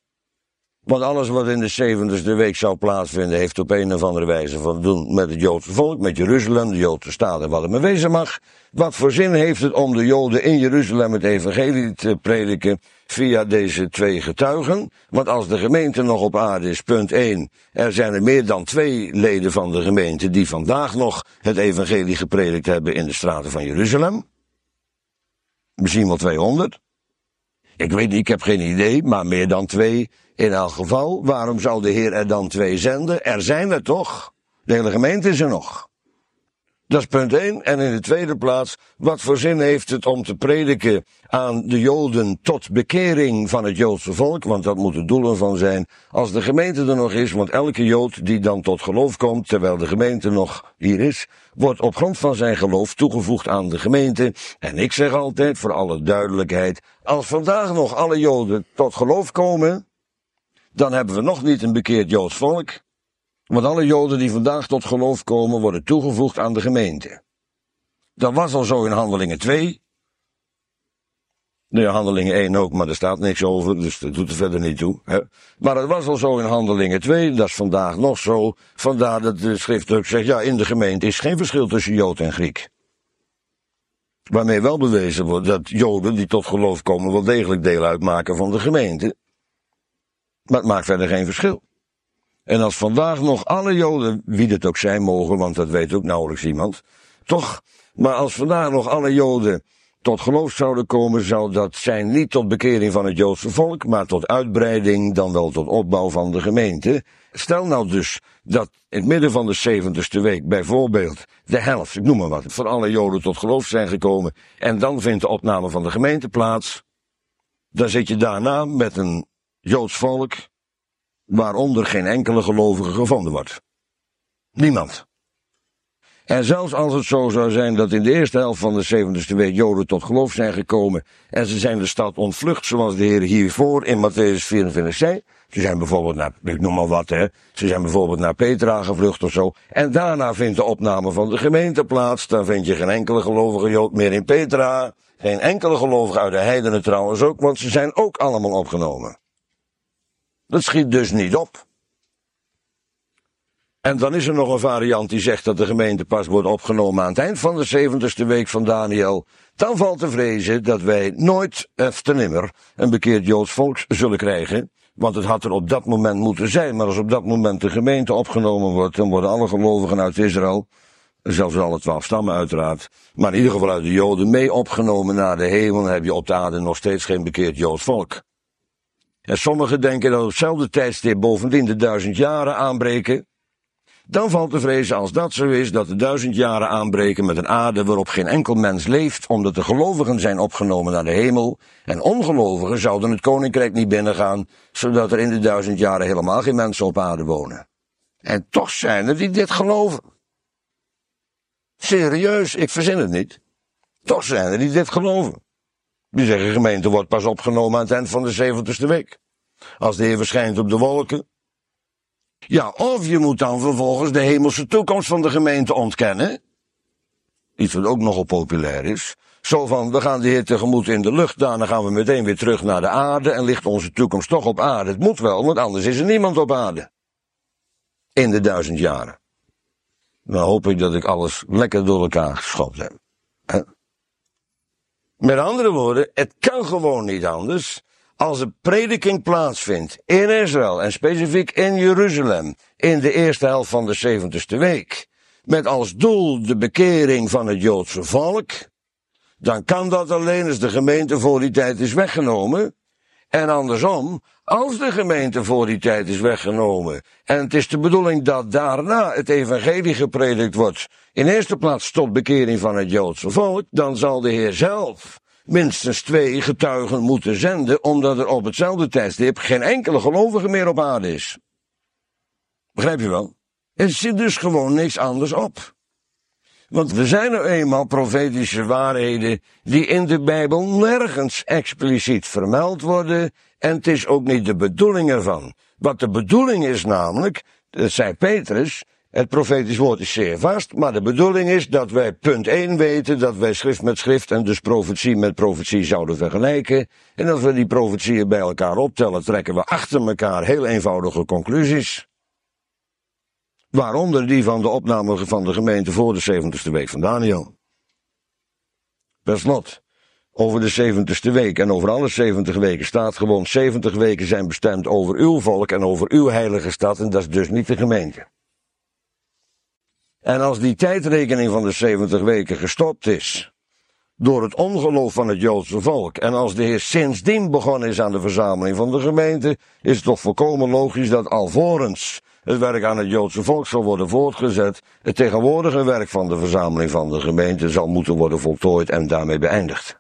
Want alles wat in de 70ste week zou plaatsvinden, heeft op een of andere wijze van doen met het Joodse volk, met Jeruzalem, de Joodse staat en wat het maar wezen mag. Wat voor zin heeft het om de Joden in Jeruzalem het evangelie te prediken via deze twee getuigen? Want als de gemeente nog op aarde is, punt 1, er zijn er meer dan 2 leden van de gemeente die vandaag nog het evangelie gepredikt hebben in de straten van Jeruzalem. Misschien wel 200. Ik weet niet, ik heb geen idee, maar meer dan 2 in elk geval. Waarom zou de Heer er dan 2 zenden? Er zijn er toch. De hele gemeente is er nog. Dat is punt 1. En in de tweede plaats, wat voor zin heeft het om te prediken aan de Joden tot bekering van het Joodse volk? Want dat moet het doel ervan zijn. Als de gemeente er nog is, want elke Jood die dan tot geloof komt, terwijl de gemeente nog hier is, wordt op grond van zijn geloof toegevoegd aan de gemeente. En ik zeg altijd, voor alle duidelijkheid, als vandaag nog alle Joden tot geloof komen, dan hebben we nog niet een bekeerd Joods volk. Want alle Joden die vandaag tot geloof komen, worden toegevoegd aan de gemeente. Dat was al zo in Handelingen 2. Nee, Handelingen 1 ook, maar er staat niks over, dus dat doet er verder niet toe. Hè. Maar het was al zo in Handelingen 2, dat is vandaag nog zo. Vandaar dat de schrift ook zegt, ja, in de gemeente is geen verschil tussen Jood en Griek. Waarmee wel bewezen wordt dat Joden die tot geloof komen wel degelijk deel uitmaken van de gemeente. Maar het maakt verder geen verschil. En als vandaag nog alle Joden, wie het ook zijn mogen, want dat weet ook nauwelijks iemand, toch? Maar als vandaag nog alle Joden tot geloof zouden komen, zou dat zijn niet tot bekering van het Joodse volk, maar tot uitbreiding, dan wel tot opbouw van de gemeente. Stel nou dus dat in het midden van de 70ste week bijvoorbeeld de helft, ik noem maar wat, van alle Joden tot geloof zijn gekomen, en dan vindt de opname van de gemeente plaats, dan zit je daarna met een Joods volk, waaronder geen enkele gelovige gevonden wordt. Niemand. En zelfs als het zo zou zijn dat in de eerste helft van de 70ste week Joden tot geloof zijn gekomen en ze zijn de stad ontvlucht, zoals de Heer hiervoor in Mattheüs 24 zei. Ze zijn bijvoorbeeld naar, ik noem maar wat, hè. Ze zijn bijvoorbeeld naar Petra gevlucht of zo. En daarna vindt de opname van de gemeente plaats. Dan vind je geen enkele gelovige Jood meer in Petra. Geen enkele gelovige uit de heidenen trouwens ook, want ze zijn ook allemaal opgenomen. Dat schiet dus niet op. En dan is er nog een variant die zegt dat de gemeente pas wordt opgenomen aan het eind van de 70ste week van Daniël. Dan valt te vrezen dat wij nooit, te nimmer, een bekeerd Joods volk zullen krijgen. Want het had er op dat moment moeten zijn. Maar als op dat moment de gemeente opgenomen wordt, dan worden alle gelovigen uit Israël, Zelfs alle 12 stammen uiteraard. Maar in ieder geval uit de Joden mee opgenomen naar de hemel. Dan heb je op de aarde nog steeds geen bekeerd Joods volk. En sommigen denken dat op hetzelfde tijdstip bovendien de 1000 jaren aanbreken. Dan valt te vrezen als dat zo is, dat de 1000 jaren aanbreken met een aarde waarop geen enkel mens leeft, omdat de gelovigen zijn opgenomen naar de hemel. En ongelovigen zouden het koninkrijk niet binnengaan, zodat er in de 1000 jaren helemaal geen mensen op aarde wonen. En toch zijn er die dit geloven. Serieus, ik verzin het niet. Toch zijn er die dit geloven. Die zeggen, gemeente wordt pas opgenomen aan het eind van de 70ste week. Als de Heer verschijnt op de wolken. Ja, of je moet dan vervolgens de hemelse toekomst van de gemeente ontkennen. Iets wat ook nogal populair is. Zo van, we gaan de Heer tegemoet in de lucht, daarna gaan we meteen weer terug naar de aarde en ligt onze toekomst toch op aarde. Het moet wel, want anders is er niemand op aarde. In de 1000 jaren. Dan hoop ik dat ik alles lekker door elkaar geschopt heb. Met andere woorden, het kan gewoon niet anders. Als er prediking plaatsvindt in Israël en specifiek in Jeruzalem in de eerste helft van de 70ste week, met als doel de bekering van het Joodse volk, dan kan dat alleen als de gemeente voor die tijd is weggenomen. En andersom, als de gemeente voor die tijd is weggenomen en het is de bedoeling dat daarna het evangelie gepredikt wordt, in eerste plaats tot bekering van het Joodse volk, dan zal de Heer zelf minstens 2 getuigen moeten zenden, omdat er op hetzelfde tijdstip geen enkele gelovige meer op aarde is. Begrijp je wel? Er zit dus gewoon niks anders op. Want er zijn nou eenmaal profetische waarheden die in de Bijbel nergens expliciet vermeld worden, en het is ook niet de bedoeling ervan. Wat de bedoeling is namelijk, dat zei Petrus, het profetisch woord is zeer vast, maar de bedoeling is dat wij punt 1 weten, dat wij schrift met schrift en dus profetie met profetie zouden vergelijken. En als we die profetieën bij elkaar optellen, trekken we achter elkaar heel eenvoudige conclusies. Waaronder die van de opname van de gemeente voor de 70ste week van Daniel. Per slot, over de 70ste week en over alle 70 weken staat gewoon 70 weken zijn bestemd over uw volk en over uw heilige stad, en dat is dus niet de gemeente. En als die tijdrekening van de 70 weken gestopt is door het ongeloof van het Joodse volk, en als de Heer sindsdien begonnen is aan de verzameling van de gemeente, is het toch volkomen logisch dat alvorens het werk aan het Joodse volk zal worden voortgezet, het tegenwoordige werk van de verzameling van de gemeente zal moeten worden voltooid en daarmee beëindigd.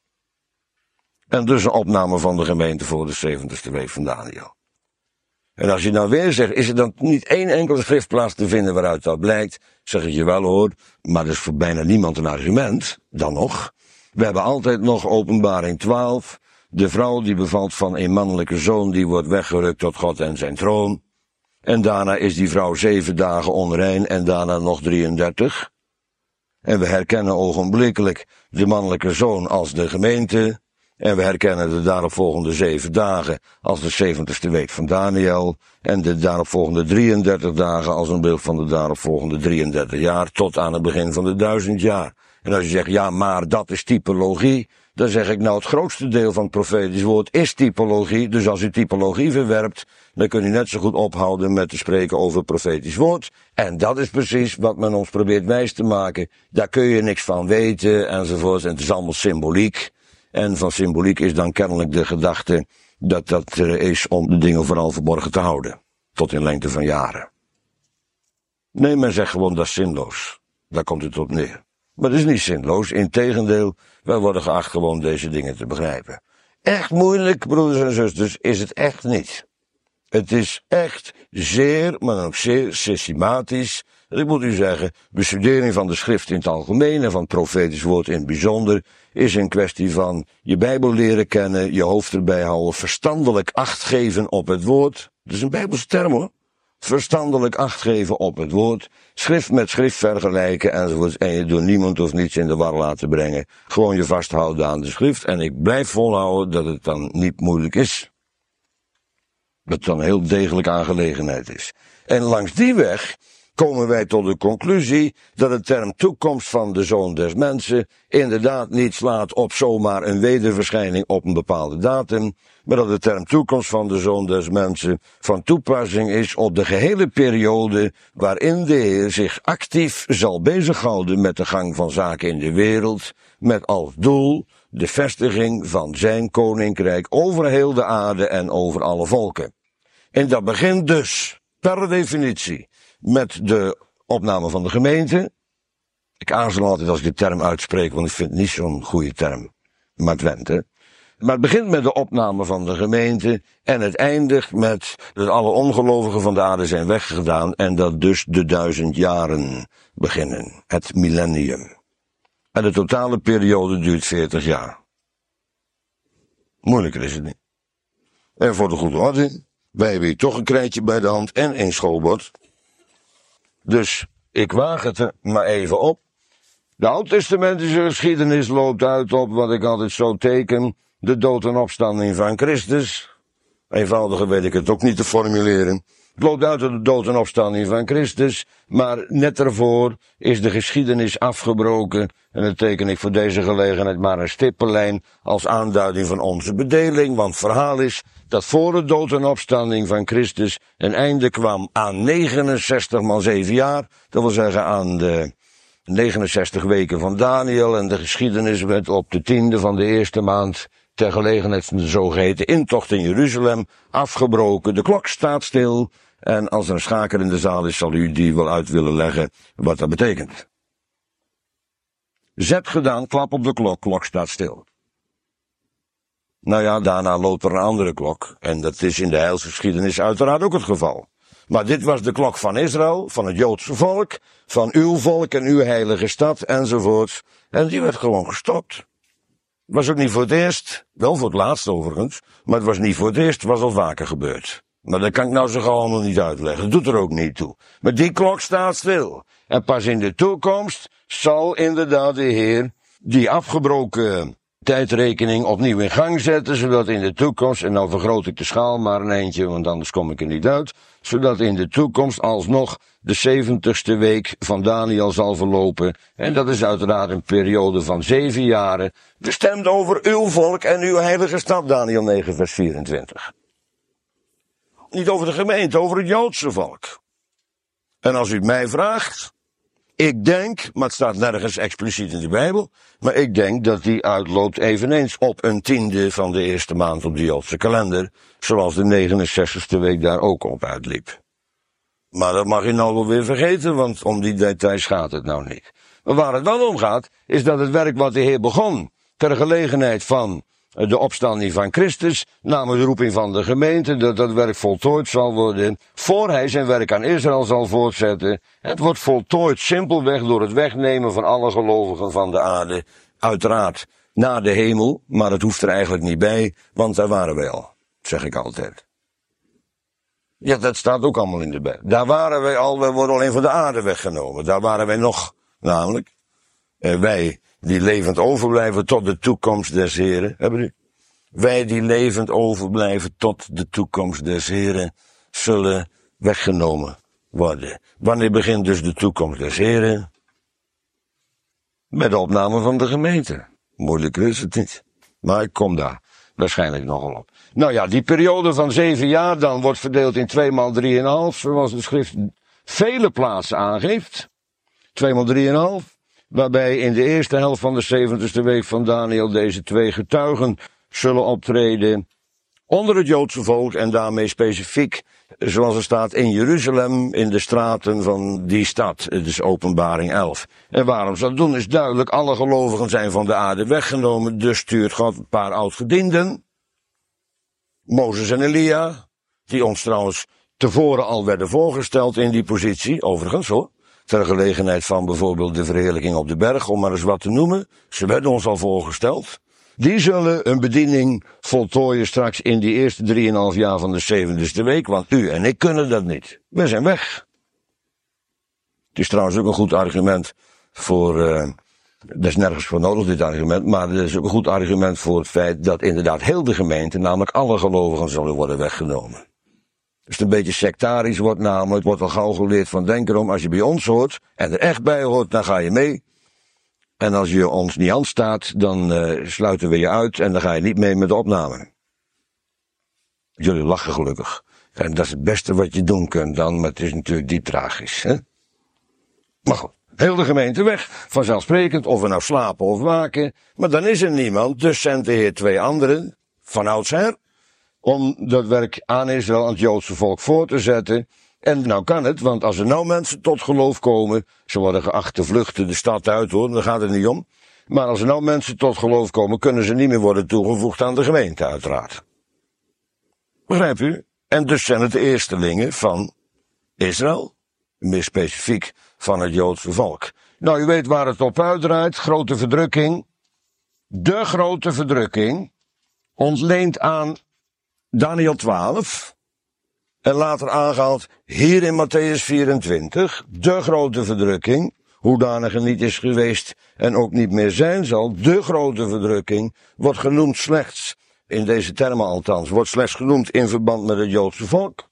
En dus een opname van de gemeente voor de 70ste week van Daniel. En als je nou weer zegt, is er dan niet één enkele schriftplaats te vinden waaruit dat blijkt, zeg ik je wel hoor, maar dat is voor bijna niemand een argument, dan nog. We hebben altijd nog Openbaring 12, de vrouw die bevalt van een mannelijke zoon, die wordt weggerukt tot God en zijn troon. En daarna is die vrouw 7 dagen onrein en daarna nog 33. En we herkennen ogenblikkelijk de mannelijke zoon als de gemeente. En we herkennen de daaropvolgende 7 dagen als de 70ste week van Daniel. En de daaropvolgende 33 dagen als een beeld van de daaropvolgende 33 jaar tot aan het begin van de 1000 jaar. En als je zegt, ja, maar dat is typologie, dan zeg ik, nou, het grootste deel van het profetisch woord is typologie. Dus als u typologie verwerpt, dan kun je net zo goed ophouden met te spreken over profetisch woord. En dat is precies wat men ons probeert wijs te maken. Daar kun je niks van weten, enzovoort. En het is allemaal symboliek. En van symboliek is dan kennelijk de gedachte dat dat is om de dingen vooral verborgen te houden. Tot in lengte van jaren. Nee, men zegt gewoon dat is zinloos. Daar komt het op neer. Maar het is niet zinloos. Integendeel, wij worden geacht gewoon deze dingen te begrijpen. Echt moeilijk, broeders en zusters, is het echt niet. Het is echt zeer, maar dan ook zeer systematisch. En ik moet u zeggen, bestudering van de schrift in het algemeen en van het profetisch woord in het bijzonder is een kwestie van je Bijbel leren kennen, je hoofd erbij houden, verstandelijk acht geven op het woord. Dat is een Bijbelse term hoor. Verstandelijk acht geven op het woord, schrift met schrift vergelijken enzovoort. En je door niemand of niets in de war laten brengen. Gewoon je vasthouden aan de schrift. En ik blijf volhouden dat het dan niet moeilijk is. Dat het dan een heel degelijke aangelegenheid is. En langs die weg komen wij tot de conclusie dat de term toekomst van de Zoon des Mensen inderdaad niet slaat op zomaar een wederverschijning op een bepaalde datum, maar dat de term toekomst van de Zoon des Mensen van toepassing is op de gehele periode waarin de Heer zich actief zal bezighouden met de gang van zaken in de wereld, met als doel de vestiging van zijn koninkrijk over heel de aarde en over alle volken. En dat begint dus, per definitie, met de opname van de gemeente. Ik aarzel altijd als ik de term uitspreek, want ik vind het niet zo'n goede term. Maar het went, hè. Maar het begint met de opname van de gemeente en het eindigt met dat alle ongelovigen van de aarde zijn weggedaan en dat dus de 1000 jaren beginnen. Het millennium. En de totale periode duurt 40 jaar. Moeilijker is het niet. En voor de goede orde, wij hebben hier toch een krijtje bij de hand en een schoolbord. Dus ik waag het er maar even op. De Oud-testamentische geschiedenis loopt uit op wat ik altijd zo teken, de dood en opstanding van Christus. Eenvoudiger weet ik het ook niet te formuleren. Het loopt uit op de dood en opstanding van Christus, maar net daarvoor is de geschiedenis afgebroken en dat teken ik voor deze gelegenheid maar een stippenlijn als aanduiding van onze bedeling, want het verhaal is dat voor de dood en opstanding van Christus een einde kwam aan 69 maal 7 jaar, dat wil zeggen aan de 69 weken van Daniel en de geschiedenis werd op de 10e van de eerste maand ter gelegenheid van de zogeheten intocht in Jeruzalem afgebroken. De klok staat stil en als er een schaker in de zaal is zal u die wel uit willen leggen wat dat betekent. Zet gedaan, klap op de klok, klok staat stil. Nou ja, daarna loopt er een andere klok en dat is in de heilsgeschiedenis uiteraard ook het geval. Maar dit was de klok van Israël, van het Joodse volk, van uw volk en uw heilige stad enzovoort. En die werd gewoon gestopt. Het was ook niet voor het eerst, wel voor het laatst overigens, maar het was niet voor het eerst, het was al vaker gebeurd. Maar dat kan ik nou zo gauw allemaal niet uitleggen, dat doet er ook niet toe. Maar die klok staat stil. En pas in de toekomst zal inderdaad de Heer die afgebroken tijdrekening opnieuw in gang zetten, zodat in de toekomst, en nou vergroot ik de schaal maar een eindje, want anders kom ik er niet uit, zodat in de toekomst alsnog de 70ste week van Daniel zal verlopen. En dat is uiteraard een periode van 7 jaren, bestemd over uw volk en uw heilige stad, Daniel 9 vers 24. Niet over de gemeente, over het Joodse volk. En als u het mij vraagt, ik denk, maar het staat nergens expliciet in de Bijbel, maar ik denk dat die uitloopt eveneens op een 10e van de eerste maand op de Joodse kalender, zoals de 69ste week daar ook op uitliep. Maar dat mag je nou wel weer vergeten, want om die details gaat het nou niet. Maar waar het wel om gaat, is dat het werk wat de Heer begon, ter gelegenheid van de opstanding van Christus, namelijk de roeping van de gemeente, dat werk voltooid zal worden, voor hij zijn werk aan Israël zal voortzetten. Het wordt voltooid simpelweg door het wegnemen van alle gelovigen van de aarde, uiteraard naar de hemel, maar het hoeft er eigenlijk niet bij, want daar waren wij al, zeg ik altijd. Ja, dat staat ook allemaal in de Bijbel. Daar waren wij al, wij worden alleen van de aarde weggenomen. Daar waren wij nog, namelijk. Wij die levend overblijven tot de toekomst des Heren. Hebben u? Wij die levend overblijven tot de toekomst des Heren zullen weggenomen worden. Wanneer begint dus de toekomst des Heren? Met de opname van de gemeente. Moeilijker is het niet. Maar ik kom daar waarschijnlijk nogal op. Nou ja, die periode van 7 jaar dan wordt verdeeld in 2 maal 3,5, zoals de schrift vele plaatsen aangeeft. 2 maal 3,5. Waarbij in de eerste helft van de 70ste week van Daniel deze 2 getuigen zullen optreden onder het Joodse volk en daarmee specifiek, zoals er staat, in Jeruzalem, in de straten van die stad. Het is Openbaring 11. En waarom ze dat doen is duidelijk, alle gelovigen zijn van de aarde weggenomen, dus stuurt God een paar oudgedienden, Mozes en Elia, die ons trouwens tevoren al werden voorgesteld in die positie, overigens hoor. Ter gelegenheid van bijvoorbeeld de verheerlijking op de berg, om maar eens wat te noemen. Ze werden ons al voorgesteld. Die zullen een bediening voltooien straks in die eerste 3,5 jaar van de 70ste week, want u en ik kunnen dat niet. We zijn weg. Het is trouwens ook een goed argument voor, dat is nergens voor nodig dit argument, maar het is ook een goed argument voor het feit dat inderdaad heel de gemeente, namelijk alle gelovigen, zullen worden weggenomen. het een beetje sectarisch wordt namelijk. Het wordt al gauw geleerd van denk erom, als je bij ons hoort en er echt bij hoort, dan ga je mee. En als je ons niet aanstaat, dan sluiten we je uit en dan ga je niet mee met de opname. Jullie lachen gelukkig. En dat is het beste wat je doen kunt dan, maar het is natuurlijk diep tragisch. Hè? Maar goed, heel de gemeente weg, vanzelfsprekend, of we nou slapen of waken. Maar dan is er niemand, dus zendt de Heer 2 anderen, van oudsher, om dat werk aan Israël, aan het Joodse volk voor te zetten. En nou kan het, want als er nou mensen tot geloof komen, ze worden geacht te vluchten de stad uit hoor, daar gaat het niet om. Maar als er nou mensen tot geloof komen, kunnen ze niet meer worden toegevoegd aan de gemeente uiteraard. Begrijpt u? En dus zijn het de eerstelingen van Israël, meer specifiek van het Joodse volk. Nou, u weet waar het op uitdraait, grote verdrukking. De grote verdrukking ontleent aan Daniel 12... En later aangehaald hier in Mattheüs 24, de grote verdrukking, hoedanig er niet is geweest en ook niet meer zijn zal, de grote verdrukking, wordt genoemd slechts, in deze termen althans, wordt slechts genoemd in verband met het Joodse volk.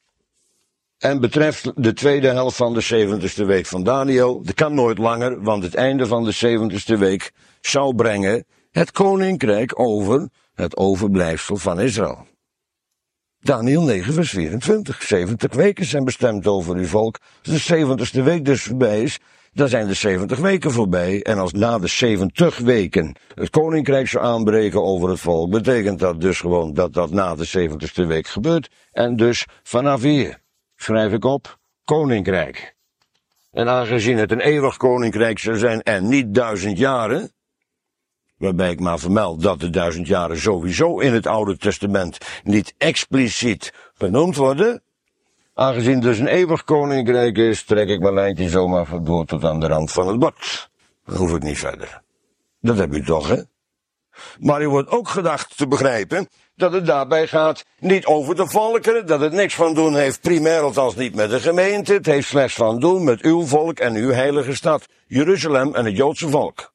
En betreft de tweede helft van de 70ste week van Daniel, dat kan nooit langer, want het einde van de 70ste week zou brengen het koninkrijk over het overblijfsel van Israël. Daniel 9 vers 24. 70 weken zijn bestemd over uw volk. Als de 70ste week dus voorbij is, dan zijn de 70 weken voorbij. En als na de 70 weken het koninkrijk zou aanbreken over het volk, betekent dat dus gewoon dat dat na de 70ste week gebeurt. En dus vanaf hier schrijf ik op koninkrijk. En aangezien het een eeuwig koninkrijk zou zijn en niet 1000 jaren, waarbij ik maar vermeld dat de 1000 jaren sowieso in het Oude Testament niet expliciet benoemd worden. Aangezien dus een eeuwig koninkrijk is, trek ik mijn lijntje zomaar door tot aan de rand van het bord. Dan hoef ik niet verder. Dat heb u toch, hè? Maar u wordt ook gedacht te begrijpen dat het daarbij gaat niet over de volkeren, dat het niks van doen heeft, primair althans niet met de gemeente. Het heeft slechts van doen met uw volk en uw heilige stad, Jeruzalem en het Joodse volk.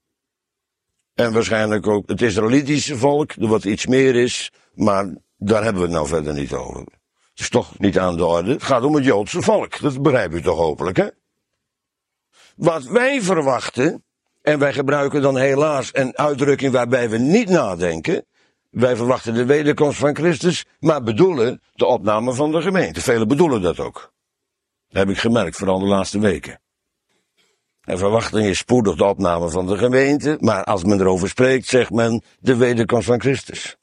En waarschijnlijk ook het Israëlitische volk, wat iets meer is, maar daar hebben we het nou verder niet over. Het is toch niet aan de orde. Het gaat om het Joodse volk, dat begrijpt u toch hopelijk, hè? Wat wij verwachten, en wij gebruiken dan helaas een uitdrukking waarbij we niet nadenken. Wij verwachten de wederkomst van Christus, maar bedoelen de opname van de gemeente. Velen bedoelen dat ook. Dat heb ik gemerkt, vooral de laatste weken. En verwachting is spoedig de opname van de gemeente, maar als men erover spreekt, zegt men de wederkomst van Christus.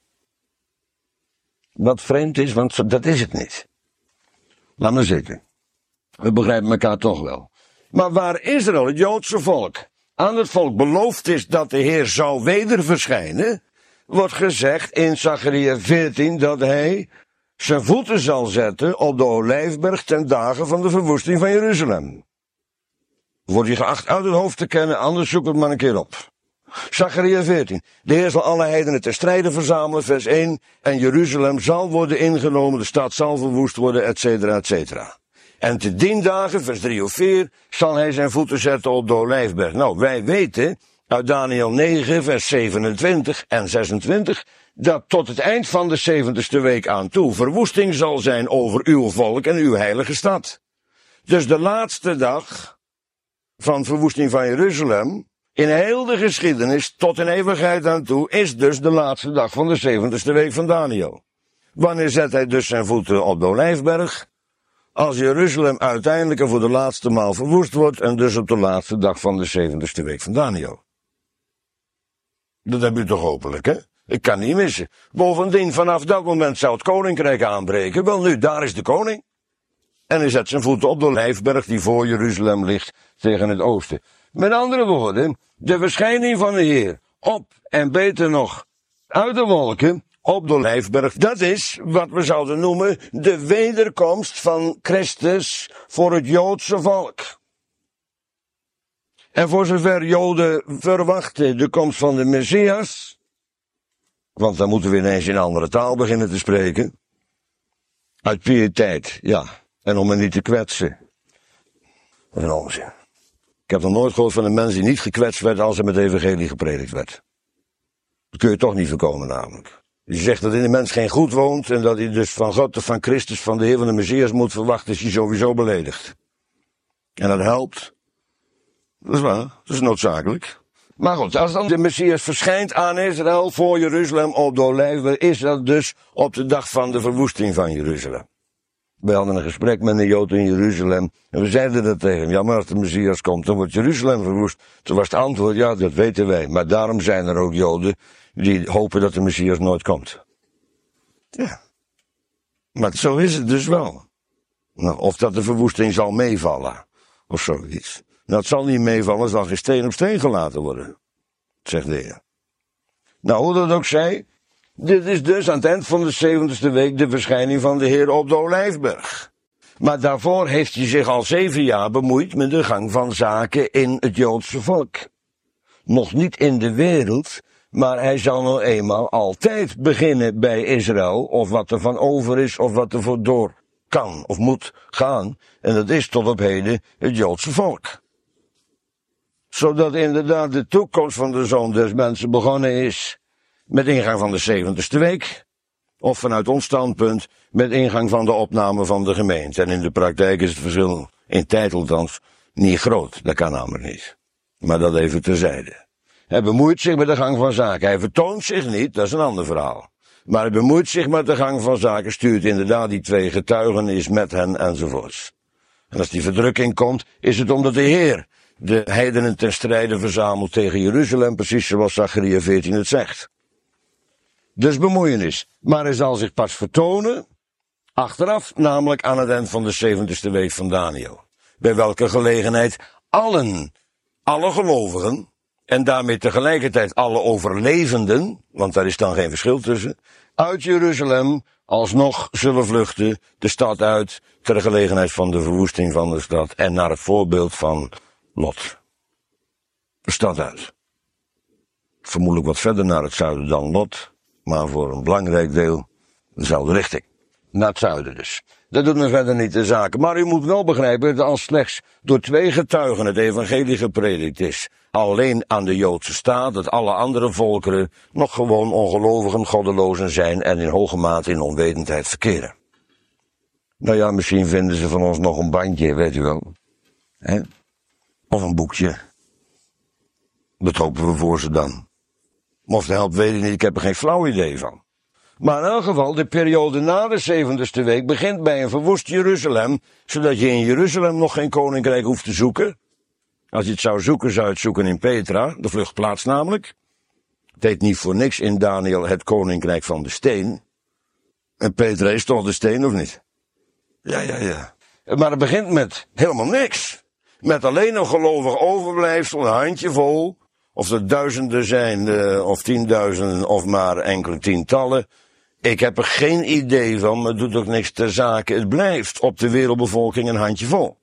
Wat vreemd is, want dat is het niet. Laat maar zitten. We begrijpen elkaar toch wel. Maar waar Israël, het Joodse volk, aan het volk beloofd is dat de Heer zou weder verschijnen, wordt gezegd in Zacharia 14 dat hij zijn voeten zal zetten op de Olijfberg ten dagen van de verwoesting van Jeruzalem. Wordt hij geacht uit het hoofd te kennen, anders zoek het maar een keer op. Zacharia 14. De Heer zal alle heidenen ter strijde verzamelen, vers 1. En Jeruzalem zal worden ingenomen, de stad zal verwoest worden, et cetera, et cetera. En te dien dagen, vers 3 of 4, zal hij zijn voeten zetten op de Olijfberg. Nou, wij weten uit Daniel 9, vers 27 en 26, dat tot het eind van de 70ste week aan toe verwoesting zal zijn over uw volk en uw heilige stad. Dus de laatste dag van verwoesting van Jeruzalem, in heel de geschiedenis tot in eeuwigheid aan toe, is dus de laatste dag van de 70ste week van Daniel. Wanneer zet hij dus zijn voeten op de Olijfberg? Als Jeruzalem uiteindelijk en voor de laatste maal verwoest wordt, en dus op de laatste dag van de 70ste week van Daniel. Dat heb u toch hopelijk, hè? Ik kan niet missen. Bovendien, vanaf dat moment zou het koninkrijk aanbreken. Wel nu, daar is de koning. En hij zet zijn voeten op de Olijfberg die voor Jeruzalem ligt tegen het oosten. Met andere woorden, de verschijning van de Heer op en beter nog uit de wolken op de Olijfberg, dat is wat we zouden noemen de wederkomst van Christus voor het Joodse volk. En voor zover Joden verwachten de komst van de Messias, want dan moeten we ineens in een andere taal beginnen te spreken, uit piëteit, ja, en om me niet te kwetsen. Dat is een onzin. Ik heb nog nooit gehoord van een mens die niet gekwetst werd als er met evangelie gepredikt werd. Dat kun je toch niet voorkomen namelijk. Die zegt dat in de mens geen goed woont en dat hij dus van God of van Christus, van de Heer, van de Messias moet verwachten, is hij sowieso beledigd. En dat helpt. Dat is waar, dat is noodzakelijk. Maar goed, als dan de Messias verschijnt aan Israël voor Jeruzalem op de Olijfberg, is dat dus op de dag van de verwoesting van Jeruzalem. We hadden een gesprek met een Jood in Jeruzalem en we zeiden dat tegen hem. Ja, maar als de Messias komt, dan wordt Jeruzalem verwoest. Toen was het antwoord, ja, dat weten wij. Maar daarom zijn er ook Joden die hopen dat de Messias nooit komt. Ja. Maar zo is het dus wel. Nou, of dat de verwoesting zal meevallen, of zoiets. Nou, het zal niet meevallen, zal geen steen op steen gelaten worden, zegt de Heer. Nou, hoe dat ook zij, dit is dus aan het eind van de 70ste week de verschijning van de Heer op de Olijfberg. Maar daarvoor heeft hij zich al 7 jaar bemoeid met de gang van zaken in het Joodse volk. Nog niet in de wereld, maar hij zal nou eenmaal altijd beginnen bij Israël, of wat er van over is, of wat er voor door kan, of moet gaan. En dat is tot op heden het Joodse volk. Zodat inderdaad de toekomst van de Zoon des Mensen begonnen is met ingang van de 70ste week. Of vanuit ons standpunt met ingang van de opname van de gemeente. En in de praktijk is het verschil in tijd althans niet groot. Dat kan namelijk niet. Maar dat even terzijde. Hij bemoeit zich met de gang van zaken. Hij vertoont zich niet, dat is een ander verhaal. Maar hij bemoeit zich met de gang van zaken, stuurt inderdaad die 2 getuigen, is met hen enzovoorts. En als die verdrukking komt, is het omdat de Heer de heidenen ten strijde verzamelt tegen Jeruzalem, precies zoals Zacharia 14 het zegt. Dus bemoeienis. Maar hij zal zich pas vertonen, achteraf, namelijk aan het eind van de 70ste week van Daniel. Bij welke gelegenheid alle gelovigen, en daarmee tegelijkertijd alle overlevenden, want daar is dan geen verschil tussen, uit Jeruzalem alsnog zullen vluchten de stad uit, ter gelegenheid van de verwoesting van de stad, en naar het voorbeeld van Lot. De stad uit. Vermoedelijk wat verder naar het zuiden dan Lot, maar voor een belangrijk deel dezelfde richting. Naar het zuiden dus. Dat doet me verder niet de zaken. Maar u moet wel begrijpen dat als slechts door 2 getuigen het evangelie gepredikt is, alleen aan de Joodse staat, dat alle andere volkeren nog gewoon ongelovigen, goddelozen zijn en in hoge mate in onwetendheid verkeren. Nou ja, misschien vinden ze van ons nog een bandje, weet u wel. Hè? Of een boekje. Dat hopen we voor ze dan. Of de helft weet ik niet, ik heb er geen flauw idee van. Maar in elk geval, de periode na de 70ste week begint bij een verwoest Jeruzalem, zodat je in Jeruzalem nog geen koninkrijk hoeft te zoeken. Als je het zou zoeken, zou je het zoeken in Petra, de vluchtplaats namelijk. Het heet niet voor niks in Daniel het koninkrijk van de steen. En Petra is toch de steen, of niet? Ja. Maar het begint met helemaal niks. Met alleen een gelovig overblijfsel, een handjevol. Of er duizenden zijn, of 10.000, of maar enkele tientallen. Ik heb er geen idee van, maar het doet ook niks ter zake. Het blijft op de wereldbevolking een handjevol.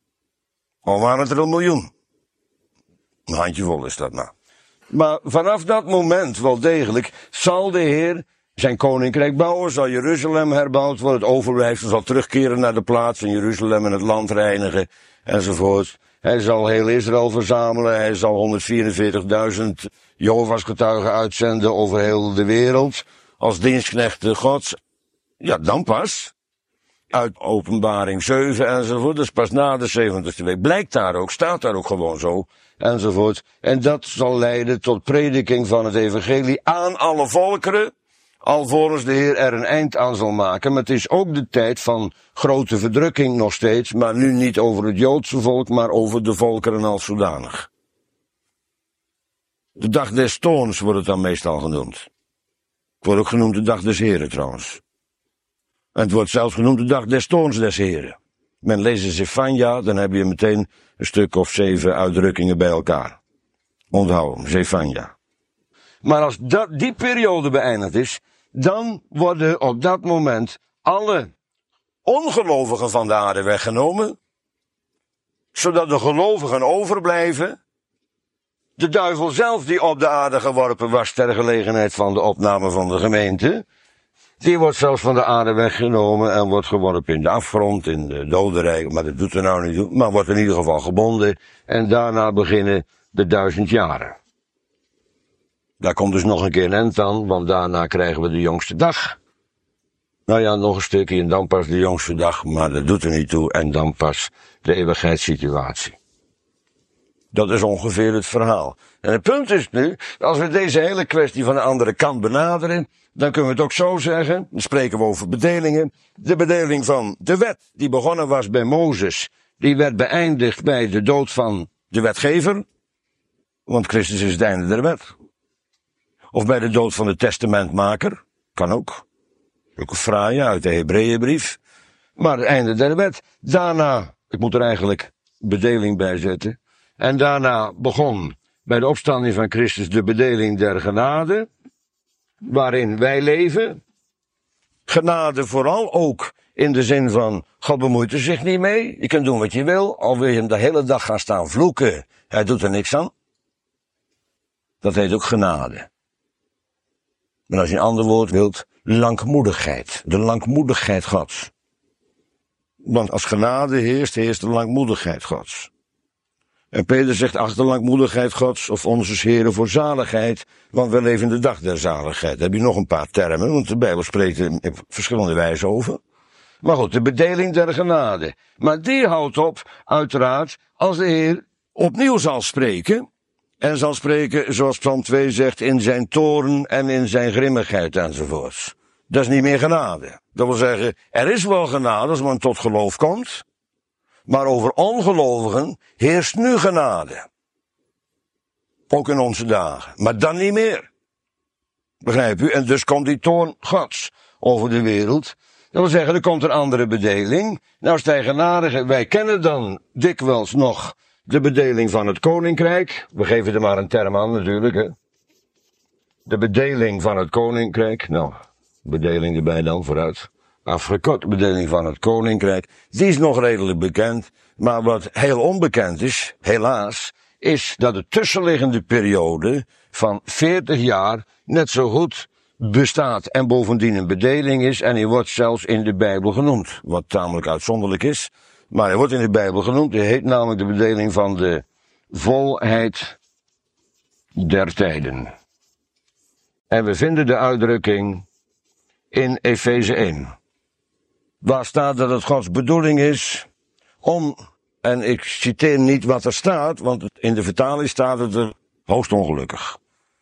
Al waren het er 1 miljoen. Een handjevol is dat nou. Maar vanaf dat moment, wel degelijk, zal de Heer zijn koninkrijk bouwen, zal Jeruzalem herbouwd worden, het overblijfsel zal terugkeren naar de plaats van Jeruzalem en het land reinigen, enzovoort. Hij zal heel Israël verzamelen, hij zal 144.000 Jehovah's getuigen uitzenden over heel de wereld, als dienstknechten Gods. Ja, dan pas. Uit Openbaring 7 enzovoort, dus pas na de 70ste week. Blijkt daar ook, staat daar ook gewoon zo, enzovoort. En dat zal leiden tot prediking van het evangelie aan alle volkeren, alvorens de Heer er een eind aan zal maken. Maar het is ook de tijd van grote verdrukking nog steeds, maar nu niet over het Joodse volk, maar over de volkeren als zodanig. De dag des toorns wordt het dan meestal genoemd. Het wordt ook genoemd de dag des Heren trouwens. En het wordt zelfs genoemd de dag des toorns des Heren. Men leest in Zefania, dan heb je meteen een stuk of 7 uitdrukkingen bij elkaar. Onthoud hem, Zefania. Maar als die periode beëindigd is, dan worden op dat moment alle ongelovigen van de aarde weggenomen, zodat de gelovigen overblijven. De duivel zelf die op de aarde geworpen was ter gelegenheid van de opname van de gemeente, die wordt zelfs van de aarde weggenomen en wordt geworpen in de afgrond, in de dodenrijk, maar dat doet er nou niet toe, maar wordt in ieder geval gebonden en daarna beginnen de 1000 jaren. Daar komt dus nog een keer een eind aan, want daarna krijgen we de jongste dag. Nou ja, nog een stukje en dan pas de jongste dag, maar dat doet er niet toe. En dan pas de eeuwigheidssituatie. Dat is ongeveer het verhaal. En het punt is nu, als we deze hele kwestie van de andere kant benaderen, dan kunnen we het ook zo zeggen, dan spreken we over bedelingen. De bedeling van de wet, die begonnen was bij Mozes, die werd beëindigd bij de dood van de wetgever, want Christus is het einde der wet. Of bij de dood van de testamentmaker, kan ook. Ook een fraaie uit de Hebreeënbrief. Maar het einde der wet. Daarna, ik moet er eigenlijk bedeling bij zetten. En daarna begon bij de opstanding van Christus de bedeling der genade, waarin wij leven. Genade vooral ook in de zin van, God bemoeit er zich niet mee. Je kunt doen wat je wil, al wil je hem de hele dag gaan staan vloeken. Hij doet er niks aan. Dat heet ook genade. Maar als je een ander woord wilt, langmoedigheid. De langmoedigheid Gods. Want als genade heerst, heerst de langmoedigheid Gods. En Peter zegt, achter de langmoedigheid Gods, of onze Heere voor zaligheid, want we leven in de dag der zaligheid. Daar heb je nog een paar termen, want de Bijbel spreekt er op verschillende wijzen over. Maar goed, de bedeling der genade. Maar die houdt op, uiteraard, als de Heer opnieuw zal spreken. En zal spreken, zoals Psalm 2 zegt, in zijn toorn en in zijn grimmigheid enzovoorts. Dat is niet meer genade. Dat wil zeggen, er is wel genade als men tot geloof komt. Maar over ongelovigen heerst nu genade. Ook in onze dagen. Maar dan niet meer. Begrijp u? En dus komt die toorn Gods over de wereld. Dat wil zeggen, er komt een andere bedeling. Nou, is hij genadige. Wij kennen dan dikwijls nog de bedeling van het koninkrijk. We geven er maar een term aan natuurlijk. Hè. De bedeling van het koninkrijk. Nou, bedeling erbij dan, vooruit. Afgekort, de bedeling van het koninkrijk. Die is nog redelijk bekend. Maar wat heel onbekend is, helaas, is dat de tussenliggende periode van 40 jaar net zo goed bestaat en bovendien een bedeling is. En die wordt zelfs in de Bijbel genoemd. Wat tamelijk uitzonderlijk is. Maar hij wordt in de Bijbel genoemd. Die heet namelijk de bedeling van de volheid der tijden. En we vinden de uitdrukking in Efeze 1. Waar staat dat het Gods bedoeling is om, en ik citeer niet wat er staat, want in de vertaling staat het er hoogst ongelukkig.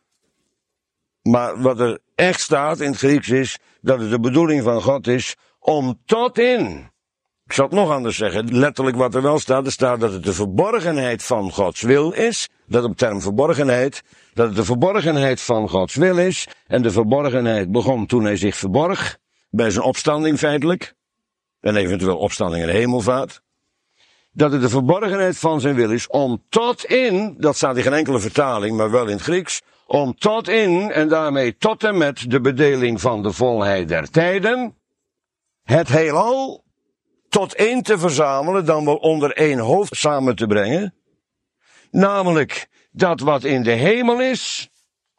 Maar wat er echt staat in het Grieks is dat het de bedoeling van God is om tot in, ik zal het nog anders zeggen, letterlijk wat er wel staat, er staat dat het de verborgenheid van Gods wil is, dat op term verborgenheid, dat het de verborgenheid van Gods wil is, en de verborgenheid begon toen hij zich verborg, bij zijn opstanding feitelijk, en eventueel opstanding en hemelvaart, dat het de verborgenheid van zijn wil is om tot in, dat staat in geen enkele vertaling, maar wel in het Grieks, om tot in, en daarmee tot en met de bedeling van de volheid der tijden, het heelal tot één te verzamelen, dan wel onder één hoofd samen te brengen, namelijk dat wat in de hemel is,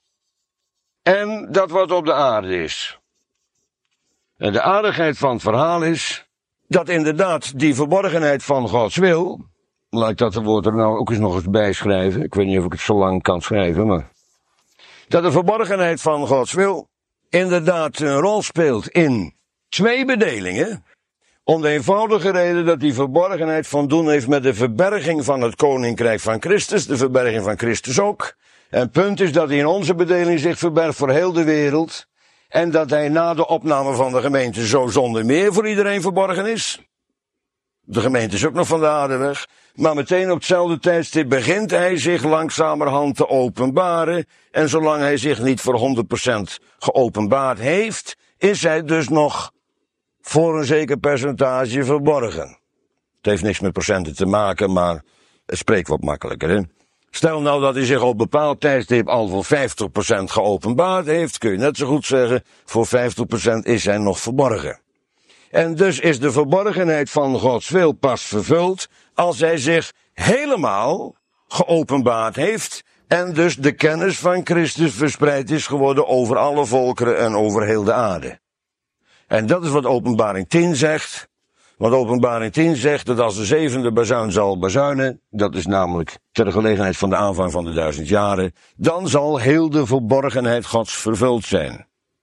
en dat wat op de aarde is. En de aardigheid van het verhaal is, dat inderdaad die verborgenheid van Gods wil, laat ik dat woord er nou ook eens nog eens bij schrijven, ik weet niet of ik het zo lang kan schrijven, maar dat de verborgenheid van Gods wil inderdaad een rol speelt in 2 bedelingen, om de eenvoudige reden dat die verborgenheid van doen heeft met de verberging van het koninkrijk van Christus, de verberging van Christus ook. En het punt is dat hij in onze bedeling zich verbergt voor heel de wereld. En dat hij na de opname van de gemeente zo zonder meer voor iedereen verborgen is. De gemeente is ook nog van de aarde weg. Maar meteen op hetzelfde tijdstip begint hij zich langzamerhand te openbaren. En zolang hij zich niet voor 100% geopenbaard heeft, is hij dus nog voor een zeker percentage verborgen. Het heeft niks met procenten te maken, maar het spreekt wat makkelijker, hè? Stel nou dat hij zich op een bepaald tijdstip al voor 50% geopenbaard heeft, kun je net zo goed zeggen, voor 50% is hij nog verborgen. En dus is de verborgenheid van Gods wil pas vervuld als hij zich helemaal geopenbaard heeft en dus de kennis van Christus verspreid is geworden over alle volkeren en over heel de aarde. En dat is wat Openbaring 10 zegt. Want Openbaring 10 zegt dat als de zevende bazuin zal bazuinen, dat is namelijk ter gelegenheid van de aanvang van de 1000 jaren, dan zal heel de verborgenheid Gods vervuld zijn.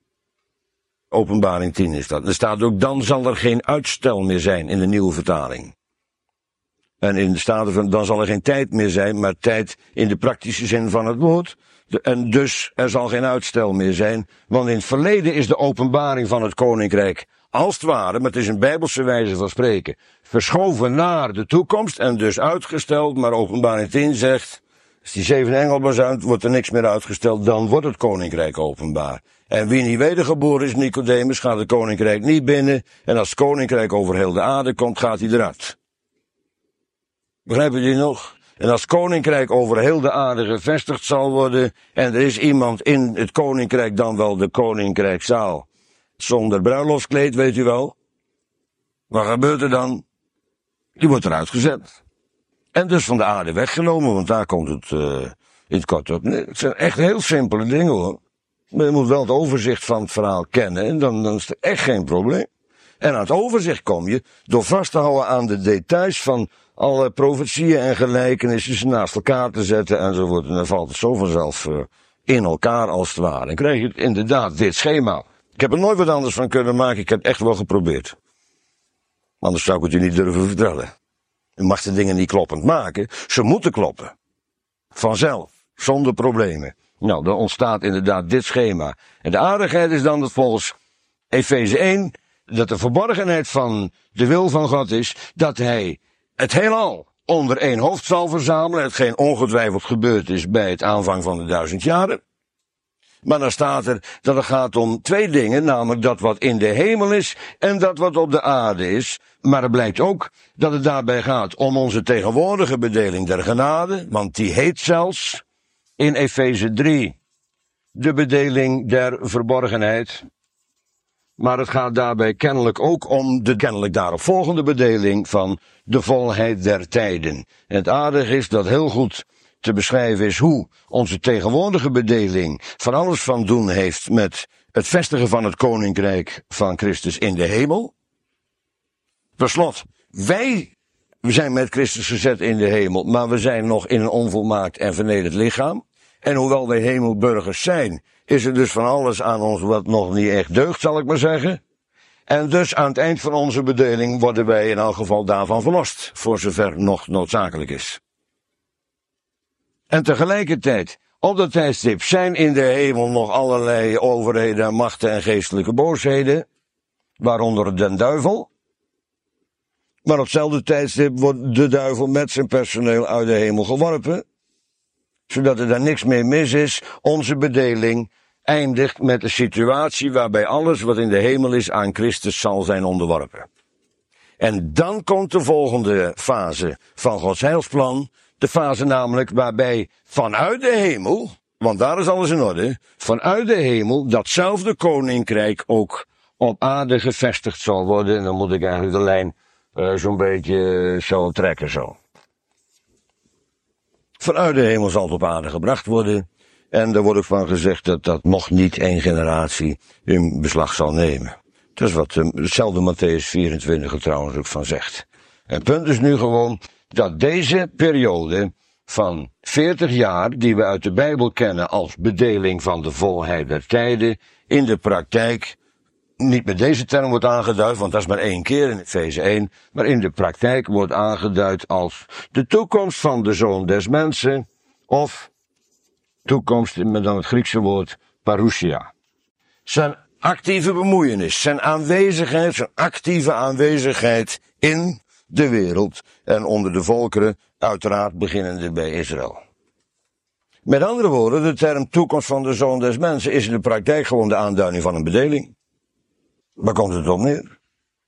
Openbaring 10 is dat. Er staat ook, dan zal er geen uitstel meer zijn in de nieuwe vertaling. En in de Staten dan zal er geen tijd meer zijn, maar tijd in de praktische zin van het woord. En dus er zal geen uitstel meer zijn, want in het verleden is de openbaring van het koninkrijk als het ware, maar het is een bijbelse wijze van spreken, verschoven naar de toekomst en dus uitgesteld, maar Openbaring 10 zegt, als die zevende engel bazuint, wordt er niks meer uitgesteld, dan wordt het koninkrijk openbaar. En wie niet wedergeboren is, Nicodemus, gaat het koninkrijk niet binnen, en als het koninkrijk over heel de aarde komt, gaat hij eruit. Begrijpen jullie nog? En als het koninkrijk over heel de aarde gevestigd zal worden, en er is iemand in het koninkrijk, dan wel de koninkrijkszaal, zonder bruiloftskleed, weet u wel. Wat gebeurt er dan? Die wordt eruit gezet. En dus van de aarde weggenomen, want daar komt het in het kort op. Nee, het zijn echt heel simpele dingen hoor. Maar je moet wel het overzicht van het verhaal kennen en dan is er echt geen probleem. En aan het overzicht kom je door vast te houden aan de details van alle profetieën en gelijkenissen, ze naast elkaar te zetten enzovoort. En dan valt het zo vanzelf in elkaar als het ware. En krijg je inderdaad dit schema. Ik heb er nooit wat anders van kunnen maken, ik heb het echt wel geprobeerd. Anders zou ik het u niet durven vertellen. U mag de dingen niet kloppend maken, ze moeten kloppen. Vanzelf, zonder problemen. Nou, dan ontstaat inderdaad dit schema. En de aardigheid is dan dat volgens Efeze 1, dat de verborgenheid van de wil van God is, dat hij het heelal onder één hoofd zal verzamelen, hetgeen ongetwijfeld gebeurd is bij het aanvang van de 1000 jaren. Maar dan staat er dat het gaat om twee dingen, namelijk dat wat in de hemel is en dat wat op de aarde is. Maar het blijkt ook dat het daarbij gaat om onze tegenwoordige bedeling der genade, want die heet zelfs in Efeze 3 de bedeling der verborgenheid. Maar het gaat daarbij kennelijk ook om de kennelijk daarop volgende bedeling van de volheid der tijden. En het aardige is dat heel goed te beschrijven is hoe onze tegenwoordige bedeling van alles van doen heeft met het vestigen van het koninkrijk van Christus in de hemel. Per slot, we zijn met Christus gezet in de hemel, maar we zijn nog in een onvolmaakt en vernederd lichaam. En hoewel wij hemelburgers zijn, is er dus van alles aan ons wat nog niet echt deugt, zal ik maar zeggen. En dus aan het eind van onze bedeling worden wij in elk geval daarvan verlost, voor zover nog noodzakelijk is. En tegelijkertijd, op dat tijdstip zijn in de hemel nog allerlei overheden, machten en geestelijke boosheden, waaronder den duivel. Maar op hetzelfde tijdstip wordt de duivel met zijn personeel uit de hemel geworpen, zodat er daar niks mee mis is. Onze bedeling eindigt met een situatie waarbij alles wat in de hemel is aan Christus zal zijn onderworpen. En dan komt de volgende fase van Gods heilsplan, de fase namelijk waarbij vanuit de hemel, want daar is alles in orde, vanuit de hemel datzelfde koninkrijk ook op aarde gevestigd zal worden. En dan moet ik eigenlijk de lijn zo'n beetje zo trekken zo. Vanuit de hemel zal het op aarde gebracht worden. En er wordt ook van gezegd dat dat nog niet één generatie in beslag zal nemen. Dat is wat hetzelfde Matthäus 24 er trouwens ook van zegt. En het punt is nu gewoon dat deze periode van 40 jaar, die we uit de Bijbel kennen als bedeling van de volheid der tijden, in de praktijk niet met deze term wordt aangeduid, want dat is maar één keer in Efeze 1, maar in de praktijk wordt aangeduid als de toekomst van de Zoon des Mensen, of toekomst met dan het Griekse woord parousia. Zijn actieve bemoeienis, zijn aanwezigheid, zijn actieve aanwezigheid in de wereld en onder de volkeren, uiteraard beginnende bij Israël. Met andere woorden, de term toekomst van de Zoon des Mensen is in de praktijk gewoon de aanduiding van een bedeling. Waar komt het op neer?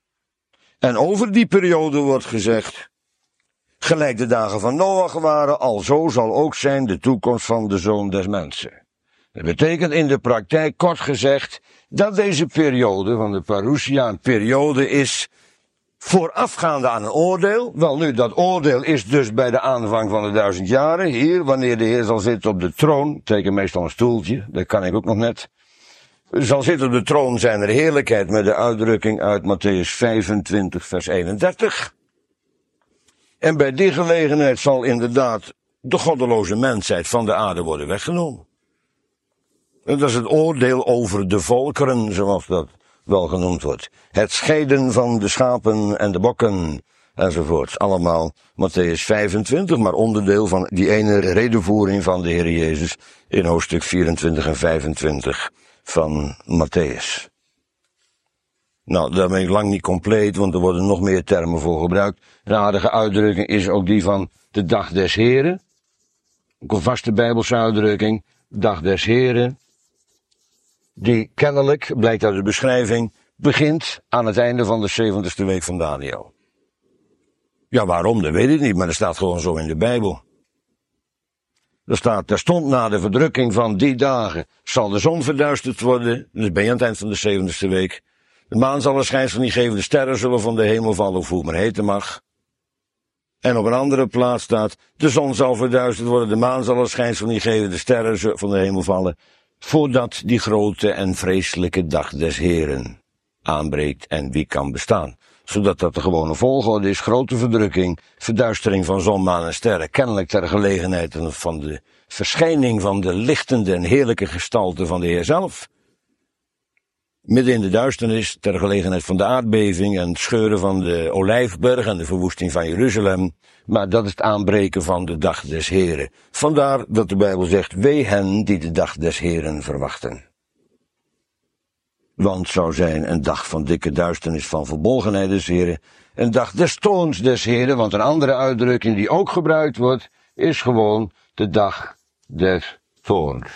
En over die periode wordt gezegd, gelijk de dagen van Noach waren, alzo zal ook zijn de toekomst van de Zoon des Mensen. Dat betekent in de praktijk kort gezegd dat deze periode van de parousia een periode is voorafgaande aan een oordeel. Wel nu, dat oordeel is dus bij de aanvang van de 1000 jaren, hier, wanneer de Heer zal zitten op de troon, teken meestal een stoeltje, dat kan ik ook nog net. zal zitten op de troon zijner heerlijkheid, met de uitdrukking uit Matthäus 25 vers 31. En bij die gelegenheid zal inderdaad de goddeloze mensheid van de aarde worden weggenomen. En dat is het oordeel over de volkeren, zoals dat wel genoemd wordt. Het scheiden van de schapen en de bokken, enzovoort. Allemaal Matthäus 25, maar onderdeel van die ene redevoering van de Heer Jezus in hoofdstuk 24 en 25 van Matthäus. Nou, daar ben ik lang niet compleet, want er worden nog meer termen voor gebruikt. Een aardige uitdrukking is ook die van de dag des Heren. Ook een vaste Bijbelse uitdrukking, dag des Heren. Die kennelijk, blijkt uit de beschrijving, begint aan het einde van de 70ste week van Daniël. Ja, waarom, dat weet ik niet, maar dat staat gewoon zo in de Bijbel. Er staat, terstond na de verdrukking van die dagen zal de zon verduisterd worden. Dus ben je aan het eind van de 70ste week. De maan zal een schijnsel niet geven, de sterren zullen van de hemel vallen, of hoe het maar heten mag. En op een andere plaats staat, de zon zal verduisterd worden, de maan zal een schijnsel niet geven, de sterren zullen van de hemel vallen. Voordat die grote en vreselijke dag des Heren aanbreekt en wie kan bestaan. Zodat dat de gewone volgorde is, grote verdrukking, verduistering van zon, maan en sterren, kennelijk ter gelegenheid van de verschijning van de lichtende en heerlijke gestalte van de Heer zelf. Midden in de duisternis, ter gelegenheid van de aardbeving en het scheuren van de Olijfberg en de verwoesting van Jeruzalem. Maar dat is het aanbreken van de dag des Heren. Vandaar dat de Bijbel zegt, wee hen die de dag des Heren verwachten. Want het zou zijn een dag van dikke duisternis, van verbolgenheid des Heren. Een dag des toorns des Heren, want een andere uitdrukking die ook gebruikt wordt, is gewoon de dag des toorns.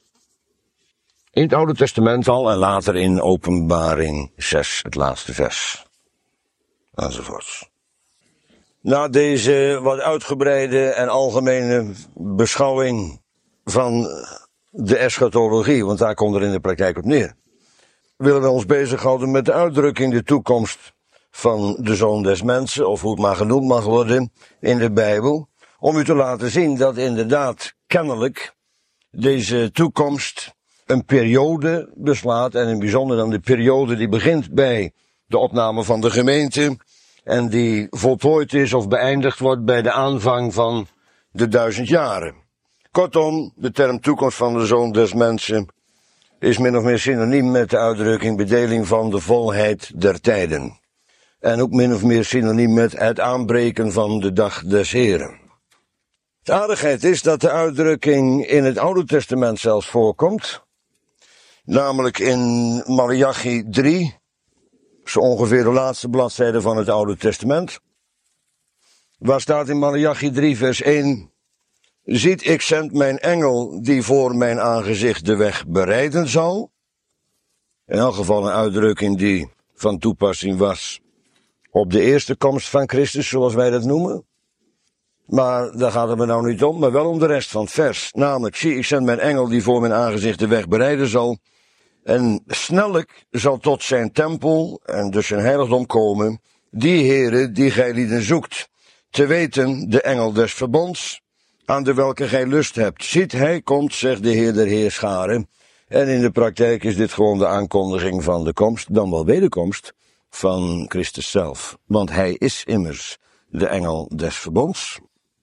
In het Oude Testament al en later in Openbaring 6, het laatste vers. Enzovoorts. Na deze wat uitgebreide en algemene beschouwing van de eschatologie, want daar komt er in de praktijk op neer, willen we ons bezighouden met de uitdrukking de toekomst van de Zoon des Mensen, of hoe het maar genoemd mag worden in de Bijbel, om u te laten zien dat inderdaad kennelijk deze toekomst een periode beslaat, en in bijzonder dan de periode die begint bij de opname van de gemeente en die voltooid is of beëindigd wordt bij de aanvang van de 1000 jaren. Kortom, de term toekomst van de Zoon des Mensen is min of meer synoniem met de uitdrukking bedeling van de volheid der tijden. En ook min of meer synoniem met het aanbreken van de dag des Heren. De aardigheid is dat de uitdrukking in het Oude Testament zelfs voorkomt. Namelijk in Maleachi 3, zo ongeveer de laatste bladzijde van het Oude Testament. Waar staat in Maleachi 3 vers 1, ziet, ik zend mijn engel die voor mijn aangezicht de weg bereiden zal. In elk geval een uitdrukking die van toepassing was op de eerste komst van Christus, zoals wij dat noemen. Maar daar gaat het me nou niet om, maar wel om de rest van het vers. Namelijk, zie, ik zend mijn engel die voor mijn aangezicht de weg bereiden zal. En snellijk zal tot zijn tempel, en dus zijn heiligdom komen, die Heere die gij lieden zoekt. Te weten, de engel des verbonds, aan de welke gij lust hebt. Ziet, hij komt, zegt de Heer der Heerscharen. En in de praktijk is dit gewoon de aankondiging van de komst, dan wel wederkomst, van Christus zelf. Want hij is immers de engel des verbonds.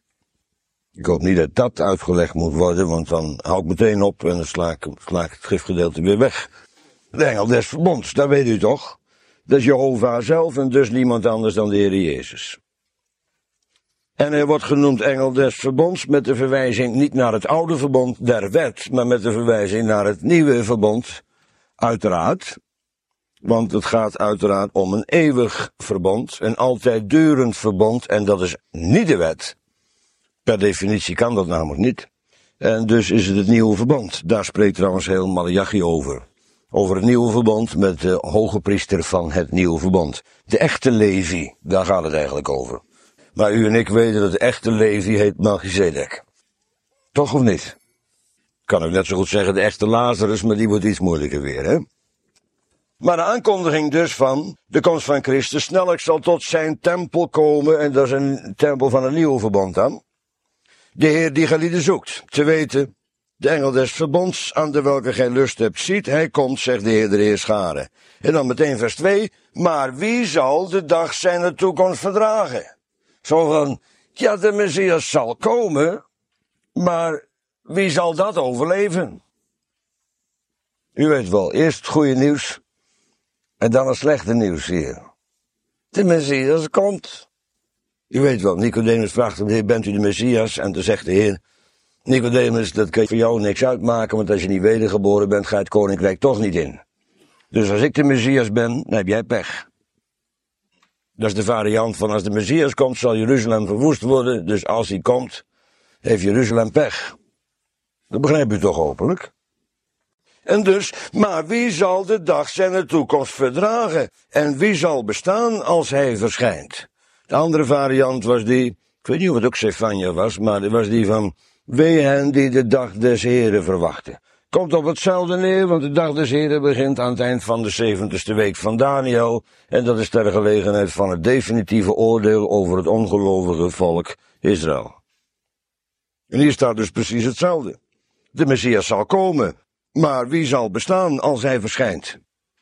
Ik hoop niet dat dat uitgelegd moet worden, want dan hou ik meteen op en dan sla ik het schriftgedeelte weer weg. De engel des verbonds, dat weet u toch? Dat is Jehovah zelf en dus niemand anders dan de Heer Jezus. En hij wordt genoemd engel des verbonds met de verwijzing niet naar het oude verbond der wet, maar met de verwijzing naar het nieuwe verbond, uiteraard. Want het gaat uiteraard om een eeuwig verbond, een altijd durend verbond, en dat is niet de wet. Per definitie kan dat namelijk niet. En dus is het nieuwe verbond. Daar spreekt trouwens heel Maleachi over. Over het nieuwe verbond met de hoge priester van het nieuwe verbond. De echte Levi, daar gaat het eigenlijk over. Maar u en ik weten dat de echte Levi heet Melchizedek. Toch of niet? Kan ook net zo goed zeggen de echte Lazarus, maar die wordt iets moeilijker weer, hè? Maar de aankondiging dus van de komst van Christus, snellijk zal tot zijn tempel komen, en dat is een tempel van een nieuw verbond dan. De Heer die gij lieden zoekt, te weten, de engel des verbonds, aan de welke gij lust hebt, ziet, hij komt, zegt de Heer der Heerscharen. En dan meteen vers 2, maar wie zal de dag zijner toekomst verdragen? Zo van, ja, de Messias zal komen, maar wie zal dat overleven? U weet wel, eerst het goede nieuws, en dan het slechte nieuws hier. De Messias komt. U weet wel, Nicodemus vraagt hem, Heer, bent u de Messias? En dan zegt de Heer, Nicodemus, dat kan voor jou niks uitmaken, want als je niet wedergeboren bent, ga je het koninkrijk toch niet in. Dus als ik de Messias ben, dan heb jij pech. Dat is de variant van als de Messias komt, zal Jeruzalem verwoest worden, dus als hij komt, heeft Jeruzalem pech. Dat begrijpt u toch hopelijk? En dus, maar wie zal de dag zijner toekomst verdragen? En wie zal bestaan als hij verschijnt? De andere variant was die, ik weet niet of het ook Stefania was, maar dat was die van, wee hen die de dag des Heren verwachten. Komt op hetzelfde neer, want de dag des Heren begint aan het eind van de 70ste week van Daniel. En dat is ter gelegenheid van het definitieve oordeel over het ongelovige volk Israël. En hier staat dus precies hetzelfde. De Messias zal komen, maar wie zal bestaan als hij verschijnt?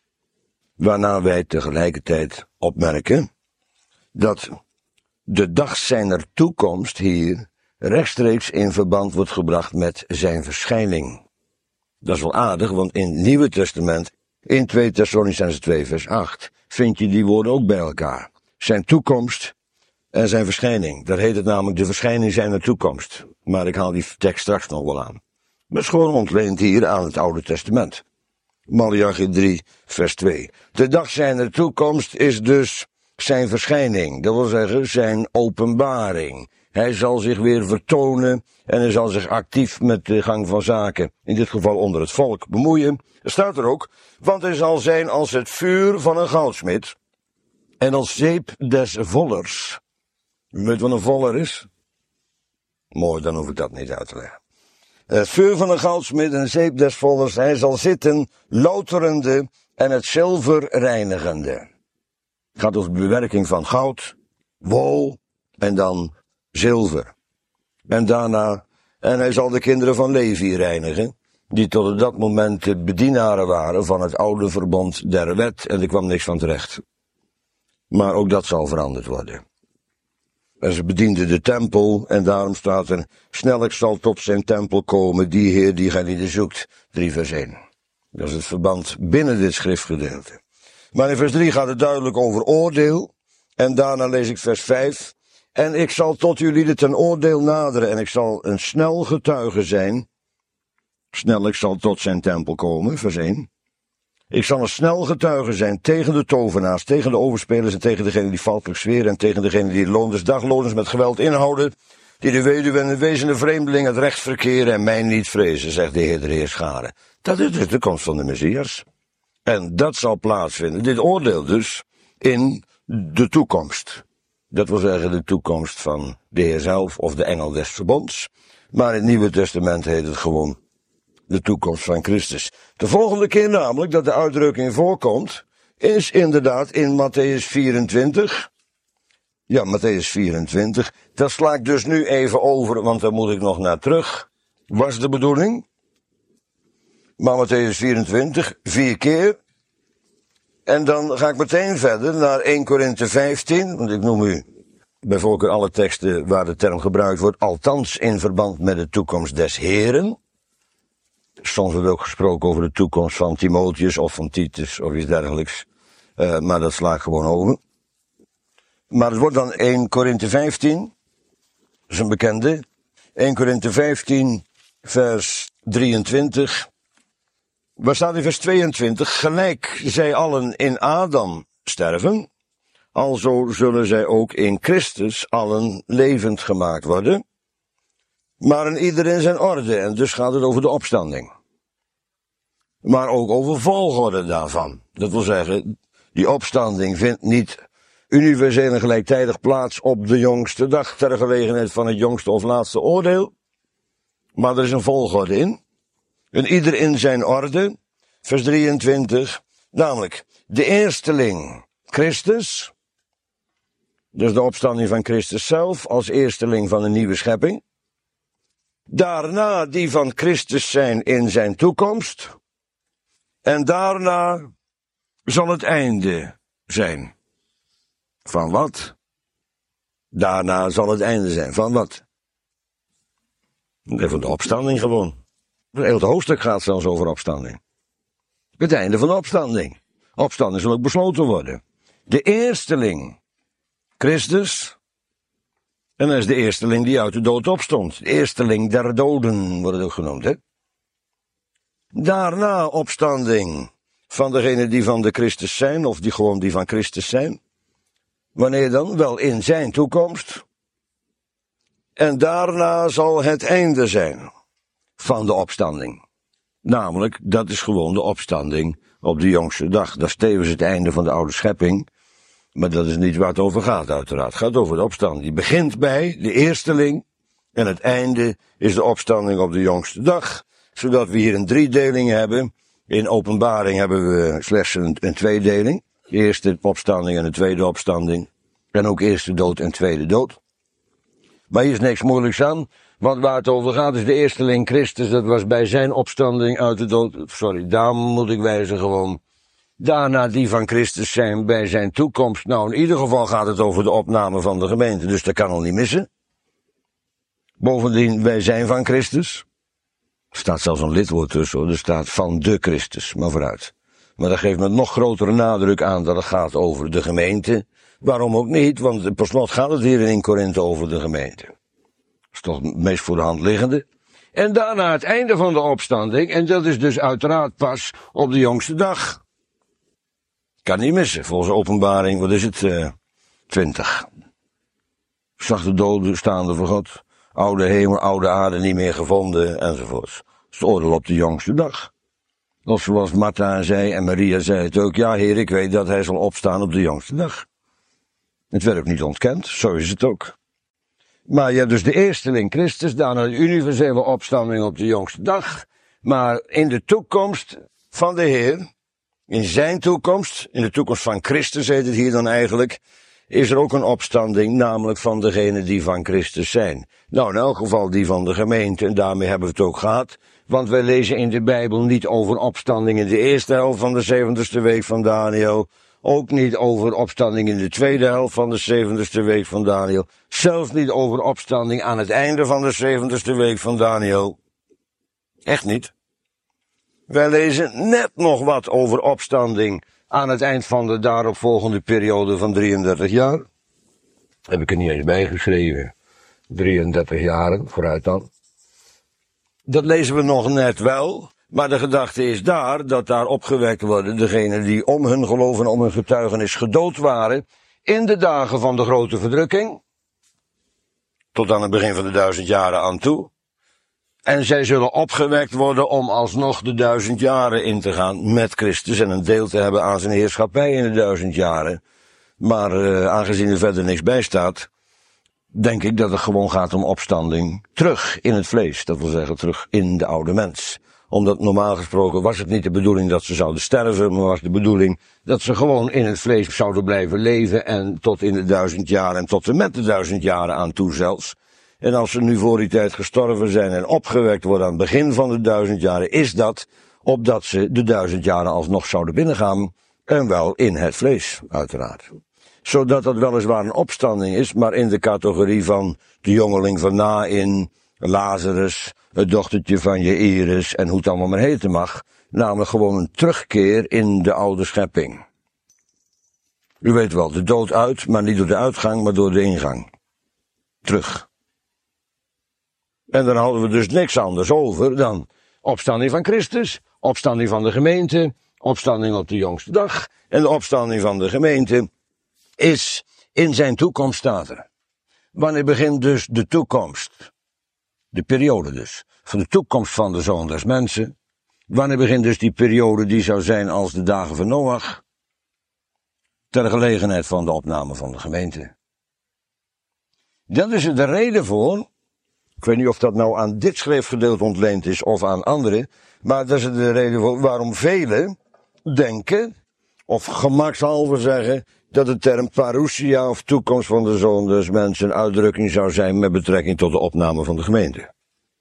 Waarna wij tegelijkertijd opmerken dat de dag zijner toekomst hier rechtstreeks in verband wordt gebracht met zijn verschijning. Dat is wel aardig, want in het Nieuwe Testament, in 2 Thessalonicenzen 2 vers 8, vind je die woorden ook bij elkaar. Zijn toekomst en zijn verschijning. Daar heet het namelijk de verschijning zijner toekomst. Maar ik haal die tekst straks nog wel aan. Maar het is gewoon ontleend hier aan het Oude Testament. Maleachi 3 vers 2. De dag zijner toekomst is dus zijn verschijning. Dat wil zeggen zijn openbaring. Hij zal zich weer vertonen en hij zal zich actief met de gang van zaken, in dit geval onder het volk, bemoeien. Er staat er ook, want hij zal zijn als het vuur van een goudsmid en als zeep des vollers. U weet wat een voller is? Mooi, dan hoef ik dat niet uit te leggen. Het vuur van een goudsmid en zeep des vollers, hij zal zitten louterende en het zilver reinigende. Het gaat over de bewerking van goud, wol en dan zilver. En daarna, en hij zal de kinderen van Levi reinigen, die tot op dat moment de bedienaren waren van het oude verbond der wet, en er kwam niks van terecht. Maar ook dat zal veranderd worden. En ze bedienden de tempel, en daarom staat er, snellijk zal tot zijn tempel komen, die Heer die gij niet zoekt. 3 vers 1. Dat is het verband binnen dit schriftgedeelte. Maar in vers 3 gaat het duidelijk over oordeel, en daarna lees ik vers 5. En ik zal tot jullie ten oordeel naderen, en ik zal een snel getuige zijn. Snellijk zal tot zijn tempel komen, vers 1. Ik zal een snel getuige zijn tegen de tovenaars, tegen de overspelers en tegen degenen die valkelijk zweren en tegen degenen die looners, dagloners met geweld inhouden, die de weduwe en de wezende vreemdeling het recht verkeren en mij niet vrezen, zegt de Heer der Heerscharen. Dat is dus de komst van de Messias. En dat zal plaatsvinden, dit oordeel dus, in de toekomst. Dat wil zeggen de toekomst van de Heer zelf of de engel des verbonds. Maar in het Nieuwe Testament heet het gewoon de toekomst van Christus. De volgende keer namelijk dat de uitdrukking voorkomt, is inderdaad in Matthäus 24. Ja, Matthäus 24. Dat sla ik dus nu even over, want daar moet ik nog naar terug. Was de bedoeling. Maar Matthäus 24, 4 keer. En dan ga ik meteen verder naar 1 Korinthe 15, want ik noem u bij voorkeur alle teksten waar de term gebruikt wordt, althans in verband met de toekomst des Heren. Soms wordt ook gesproken over de toekomst van Timotheus of van Titus of iets dergelijks. Maar dat sla ik gewoon over. Maar het wordt dan 1 Korinthe 15, dat is een bekende. 1 Korinthe 15, vers 23. Waar staat in vers 22? Gelijk zij allen in Adam sterven, alzo zullen zij ook in Christus allen levend gemaakt worden. Maar in ieder in zijn orde, en dus gaat het over de opstanding. Maar ook over volgorde daarvan. Dat wil zeggen, die opstanding vindt niet universeel en gelijktijdig plaats op de jongste dag, ter gelegenheid van het jongste of laatste oordeel. Maar er is een volgorde in. En ieder in zijn orde, vers 23, namelijk de eersteling Christus, dus de opstanding van Christus zelf als eersteling van een nieuwe schepping. Daarna die van Christus zijn in zijn toekomst. En daarna zal het einde zijn. Van wat? Daarna zal het einde zijn. Van wat? Van de opstanding gewoon. Het hele hoofdstuk gaat zelfs over opstanding. Het einde van de opstanding. Opstanding zal ook besloten worden. De eersteling, Christus. En dat is de eersteling die uit de dood opstond. De eersteling der doden wordt het ook genoemd, hè. Daarna opstanding van degenen die van de Christus zijn, of die gewoon die van Christus zijn. Wanneer dan? Wel in zijn toekomst. En daarna zal het einde zijn van de opstanding. Namelijk, dat is gewoon de opstanding op de jongste dag. Dat is tevens het einde van de oude schepping. Maar dat is niet waar het over gaat, uiteraard. Het gaat over de opstanding. Die begint bij de eersteling. En het einde is de opstanding op de jongste dag. Zodat we hier een driedeling hebben. In Openbaring hebben we slechts een tweedeling. De eerste opstanding en de tweede opstanding. En ook eerste dood en tweede dood. Maar hier is niks moeilijks aan. Want waar het over gaat is de eersteling Christus. Dat was bij zijn opstanding uit de dood. Sorry, daar moet ik wijzen gewoon. Daarna die van Christus zijn bij zijn toekomst. Nou, in ieder geval gaat het over de opname van de gemeente. Dus dat kan al niet missen. Bovendien, wij zijn van Christus. Er staat zelfs een lidwoord tussen, hoor. Er staat van de Christus, maar vooruit. Maar dat geeft met nog grotere nadruk aan dat het gaat over de gemeente. Waarom ook niet, want per slot gaat het hier in 1 Korinthe over de gemeente. Dat is toch het meest voor de hand liggende. En daarna het einde van de opstanding, en dat is dus uiteraard pas op de jongste dag. Kan niet missen, volgens Openbaring, wat is het, 20. Zag de doden staande voor God, oude hemel, oude aarde niet meer gevonden, enzovoorts. Dat is het oordeel op de jongste dag. Of zoals Martha zei, en Maria zei het ook, ja Heer, ik weet dat hij zal opstaan op de jongste dag. Het werd ook niet ontkend, zo is het ook. Maar je hebt dus de eersteling Christus, daarna de universele opstanding op de jongste dag. Maar in de toekomst van de Heer, in zijn toekomst, in de toekomst van Christus heet het hier dan eigenlijk, is er ook een opstanding, namelijk van degenen die van Christus zijn. Nou, in elk geval die van de gemeente, en daarmee hebben we het ook gehad. Want wij lezen in de Bijbel niet over opstanding in de eerste helft van de 70ste week van Daniël. Ook niet over opstanding in de tweede helft van de 70ste week van Daniël. Zelfs niet over opstanding aan het einde van de 70ste week van Daniël. Echt niet. Wij lezen net nog wat over opstanding aan het eind van de daaropvolgende periode van 33 jaar. Heb ik er niet eens bij geschreven. 33 jaren, vooruit dan. Dat lezen we nog net wel. Maar de gedachte is dat daar opgewekt worden degenen die om hun geloof en om hun getuigenis gedood waren in de dagen van de grote verdrukking. Tot aan het begin van de 1000 jaren aan toe. En zij zullen opgewekt worden om alsnog de 1000 jaren in te gaan met Christus en een deel te hebben aan zijn heerschappij in de 1000 jaren. Maar aangezien er verder niks bij staat, denk ik dat het gewoon gaat om opstanding terug in het vlees. Dat wil zeggen terug in de oude mens. Omdat normaal gesproken was het niet de bedoeling dat ze zouden sterven, maar was de bedoeling dat ze gewoon in het vlees zouden blijven leven en tot in de 1000 jaren en tot en met de 1000 jaren aan toe zelfs. En als ze nu voor die tijd gestorven zijn en opgewekt worden aan het begin van de 1000 jaren, is dat opdat ze de 1000 jaren alsnog zouden binnengaan en wel in het vlees, uiteraard. Zodat dat weliswaar een opstanding is, maar in de categorie van de jongeling van Nain, Lazarus, het dochtertje van Jairus en hoe het allemaal maar heten mag, namelijk gewoon een terugkeer in de oude schepping. U weet wel, de dood uit, maar niet door de uitgang, maar door de ingang. Terug. En dan houden we dus niks anders over dan opstanding van Christus, opstanding van de gemeente, opstanding op de jongste dag. En de opstanding van de gemeente is in zijn toekomst staat er. Wanneer begint dus de toekomst? De periode dus. Van de toekomst van de Zoon des Mensen. Wanneer begint dus die periode die zou zijn als de dagen van Noach? Ter gelegenheid van de opname van de gemeente. Dat is de reden voor. Ik weet niet of dat nou aan dit schriftgedeelte ontleend is of aan andere. Maar dat is de reden voor waarom velen denken, of gemakshalve zeggen, dat de term parousia of toekomst van de Zoon des Mensen een uitdrukking zou zijn met betrekking tot de opname van de gemeente.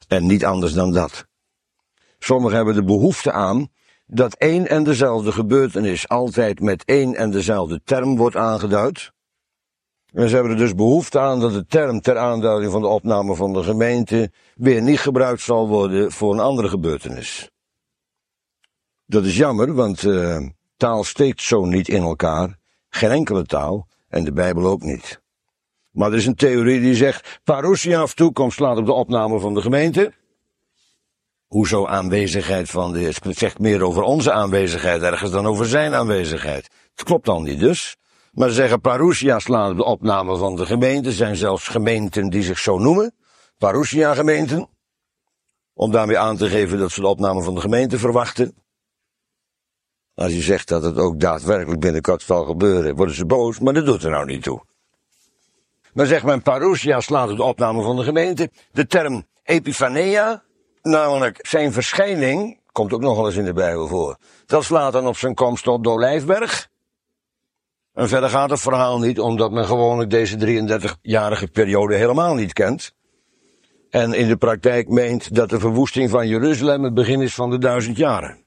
En niet anders dan dat. Sommigen hebben de behoefte aan dat één en dezelfde gebeurtenis altijd met één en dezelfde term wordt aangeduid. En ze hebben er dus behoefte aan dat de term ter aanduiding van de opname van de gemeente weer niet gebruikt zal worden voor een andere gebeurtenis. Dat is jammer, want taal steekt zo niet in elkaar. Geen enkele taal, en de Bijbel ook niet. Maar er is een theorie die zegt, parousia of toekomst slaat op de opname van de gemeente. Hoezo aanwezigheid van de... Het zegt meer over onze aanwezigheid ergens dan over zijn aanwezigheid. Het klopt dan niet dus. Maar ze zeggen parousia slaat op de opname van de gemeente. Er zijn zelfs gemeenten die zich zo noemen. Parousia gemeenten. Om daarmee aan te geven dat ze de opname van de gemeente verwachten. Als je zegt dat het ook daadwerkelijk binnenkort zal gebeuren, worden ze boos, maar dat doet er nou niet toe. Maar zegt men parousia slaat op de opname van de gemeente. De term epiphaneia, namelijk zijn verschijning, komt ook nog wel eens in de Bijbel voor. Dat slaat dan op zijn komst op de Olijfberg. En verder gaat het verhaal niet, omdat men gewoonlijk deze 33-jarige periode helemaal niet kent. En in de praktijk meent dat de verwoesting van Jeruzalem het begin is van de 1000 jaren.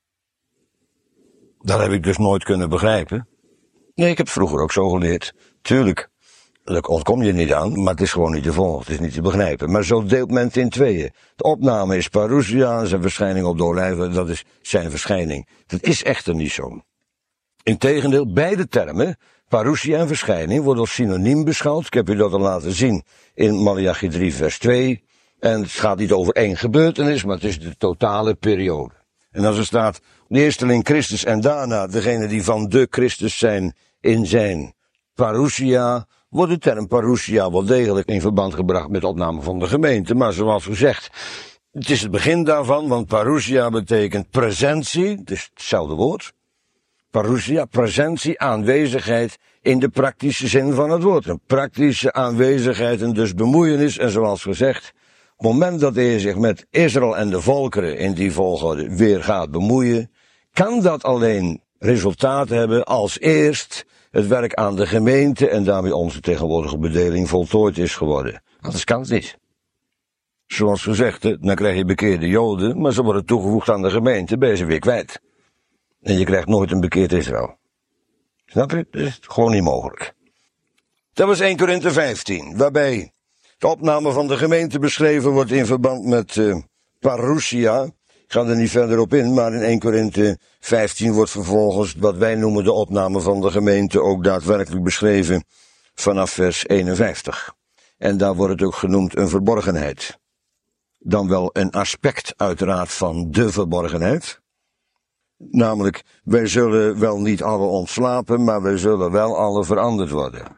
Dat heb ik dus nooit kunnen begrijpen. Nee, ik heb het vroeger ook zo geleerd. Tuurlijk, daar ontkom je niet aan, maar het is gewoon niet te volgen, het is niet te begrijpen. Maar zo deelt men het in tweeën. De opname is parousia, zijn verschijning op de olijven, dat is zijn verschijning. Dat is echter niet zo. Integendeel, beide termen, parousia en verschijning, worden als synoniem beschouwd. Ik heb u dat al laten zien in Maleachi 3 vers 2. En het gaat niet over één gebeurtenis, maar het is de totale periode. En als er staat, de eersteling Christus en daarna degene die van de Christus zijn in zijn parousia, wordt de term parousia wel degelijk in verband gebracht met de opname van de gemeente. Maar zoals gezegd, het is het begin daarvan, want parousia betekent presentie, het is hetzelfde woord. Parousia, presentie, aanwezigheid in de praktische zin van het woord. Een praktische aanwezigheid en dus bemoeienis. En zoals gezegd, op het moment dat hij zich met Israël en de volkeren in die volgorde weer gaat bemoeien, kan dat alleen resultaat hebben als eerst het werk aan de gemeente en daarmee onze tegenwoordige bedeling voltooid is geworden. Anders kan het niet. Zoals gezegd, dan krijg je bekeerde Joden, maar ze worden toegevoegd aan de gemeente, ben je ze weer kwijt. En je krijgt nooit een bekeerd Israël. Snap je? Dat is gewoon niet mogelijk. Dat was 1 Korinthe 15, waarbij de opname van de gemeente beschreven wordt in verband met parousia. Ik ga er niet verder op in, maar in 1 Korinthe 15 wordt vervolgens wat wij noemen de opname van de gemeente ook daadwerkelijk beschreven vanaf vers 51. En daar wordt het ook genoemd een verborgenheid. Dan wel een aspect uiteraard van de verborgenheid. Namelijk, wij zullen wel niet alle ontslapen, maar wij zullen wel alle veranderd worden.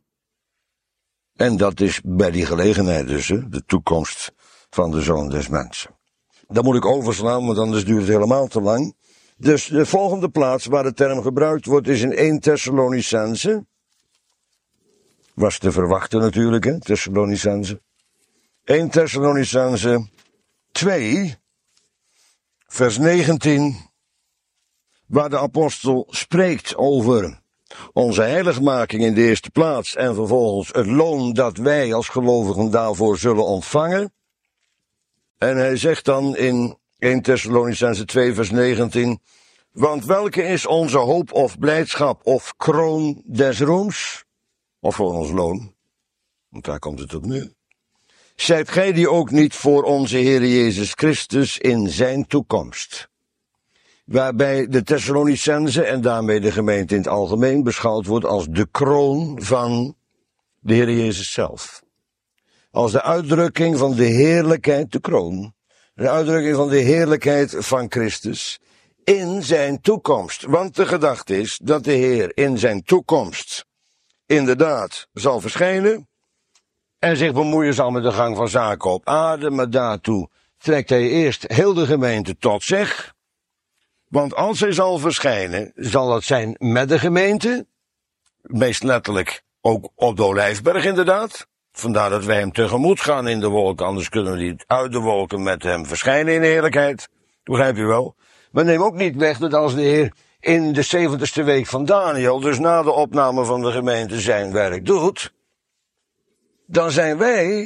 En dat is bij die gelegenheid dus, de toekomst van de Zoon des Mensen. Dat moet ik overslaan, want anders duurt het helemaal te lang. Dus de volgende plaats waar de term gebruikt wordt is in 1 Thessalonicense. Was te verwachten natuurlijk, hè, Thessalonicense. 1 Thessalonicense 2, vers 19, waar de apostel spreekt over onze heiligmaking in de eerste plaats en vervolgens het loon dat wij als gelovigen daarvoor zullen ontvangen. En hij zegt dan in 1 Thessalonicense 2 vers 19, want welke is onze hoop of blijdschap of kroon des roems? Of voor ons loon, want daar komt het op neer. Zijt gij die ook niet voor onze Heer Jezus Christus in zijn toekomst? Waarbij de Thessalonicense en daarmee de gemeente in het algemeen beschouwd wordt als de kroon van de Heer Jezus zelf. Als de uitdrukking van de heerlijkheid, de kroon, de uitdrukking van de heerlijkheid van Christus in zijn toekomst. Want de gedachte is dat de Heer in zijn toekomst inderdaad zal verschijnen en zich bemoeien zal met de gang van zaken op aarde, maar daartoe trekt hij eerst heel de gemeente tot zich. Want als hij zal verschijnen, zal dat zijn met de gemeente, meest letterlijk ook op de Olijfberg inderdaad. Vandaar dat wij hem tegemoet gaan in de wolken, anders kunnen we niet uit de wolken met hem verschijnen in heerlijkheid. Begrijp je wel? Maar neem ook niet weg dat als de Heer in de 70ste week van Daniel, dus na de opname van de gemeente, zijn werk doet, dan zijn wij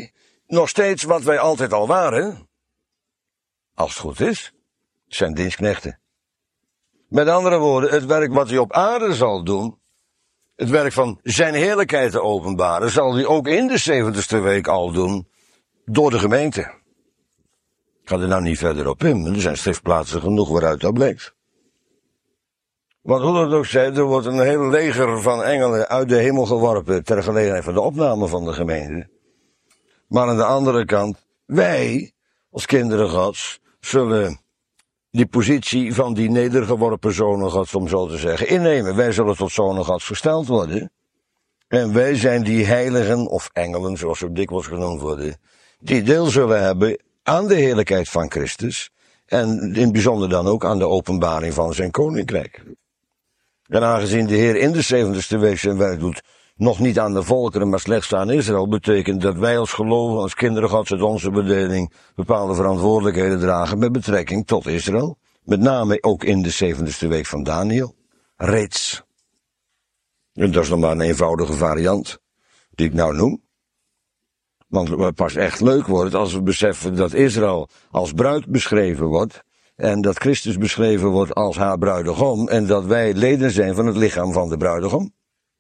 nog steeds wat wij altijd al waren, als het goed is, zijn dienstknechten. Met andere woorden, het werk wat hij op aarde zal doen, het werk van zijn heerlijkheid te openbaren, zal hij ook in de 70ste week al doen, door de gemeente. Ik ga er nou niet verder op in, maar er zijn schriftplaatsen genoeg waaruit dat blijkt. Want hoe dat ook zij, er wordt een heel leger van engelen uit de hemel geworpen ter gelegenheid van de opname van de gemeente. Maar aan de andere kant, wij, als kinderen Gods, zullen die positie van die nedergeworpen zonen Gods, om zo te zeggen, innemen. Wij zullen tot zonen Gods gesteld worden. En wij zijn die heiligen, of engelen, zoals ze dikwijls genoemd worden, die deel zullen hebben aan de heerlijkheid van Christus. En in het bijzonder dan ook aan de openbaring van zijn koninkrijk. En aangezien de Heer in de 70ste week zijn werk doet, nog niet aan de volkeren, maar slechts aan Israël, betekent dat wij als gelovigen, als kinderen Gods uit onze bedeling, bepaalde verantwoordelijkheden dragen met betrekking tot Israël. Met name ook in de 70ste week van Daniel. Reeds. En dat is nog maar een eenvoudige variant, die ik nou noem. Want het pas echt leuk wordt als we beseffen dat Israël als bruid beschreven wordt, en dat Christus beschreven wordt als haar bruidegom, en dat wij leden zijn van het lichaam van de bruidegom.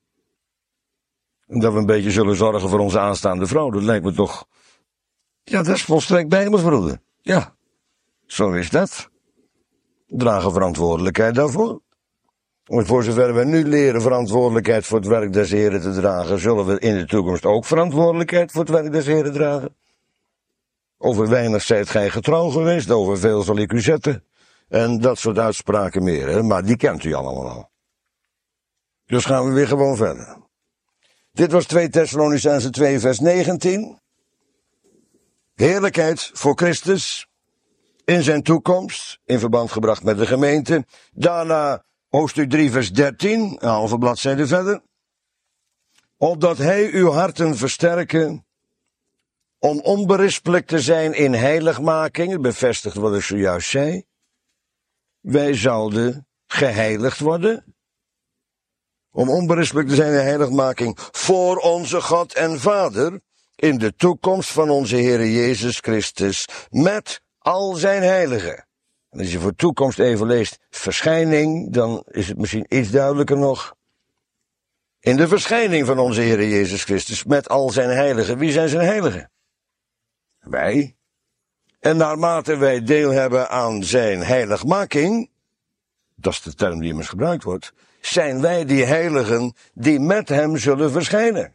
En dat we een beetje zullen zorgen voor onze aanstaande vrouw, dat lijkt me toch, ja, dat is volstrekt bijbels, broeder. Ja, zo is dat. We dragen verantwoordelijkheid daarvoor. Want voor zover we nu leren verantwoordelijkheid voor het werk des Heren te dragen, zullen we in de toekomst ook verantwoordelijkheid voor het werk des Heren dragen. Over weinig zijt gij getrouw geweest, over veel zal ik u zetten. En dat soort uitspraken meer, hè? Maar die kent u allemaal al. Dus gaan we weer gewoon verder. Dit was 2 Thessalonicenzen 2 vers 19. Heerlijkheid voor Christus in zijn toekomst, in verband gebracht met de gemeente. Daarna hoofdstuk 3 vers 13, een halve bladzijde verder. Opdat hij uw harten versterken, om onberispelijk te zijn in heiligmaking, bevestigd wat ik zojuist zei. Wij zouden geheiligd worden. Om onberispelijk te zijn in heiligmaking voor onze God en Vader, in de toekomst van onze Heere Jezus Christus, met al zijn heiligen. En als je voor toekomst even leest verschijning, dan is het misschien iets duidelijker nog. In de verschijning van onze Heere Jezus Christus, met al zijn heiligen. Wie zijn zijn heiligen? Wij. En naarmate wij deel hebben aan zijn heiligmaking, dat is de term die immers gebruikt wordt, zijn wij die heiligen die met hem zullen verschijnen.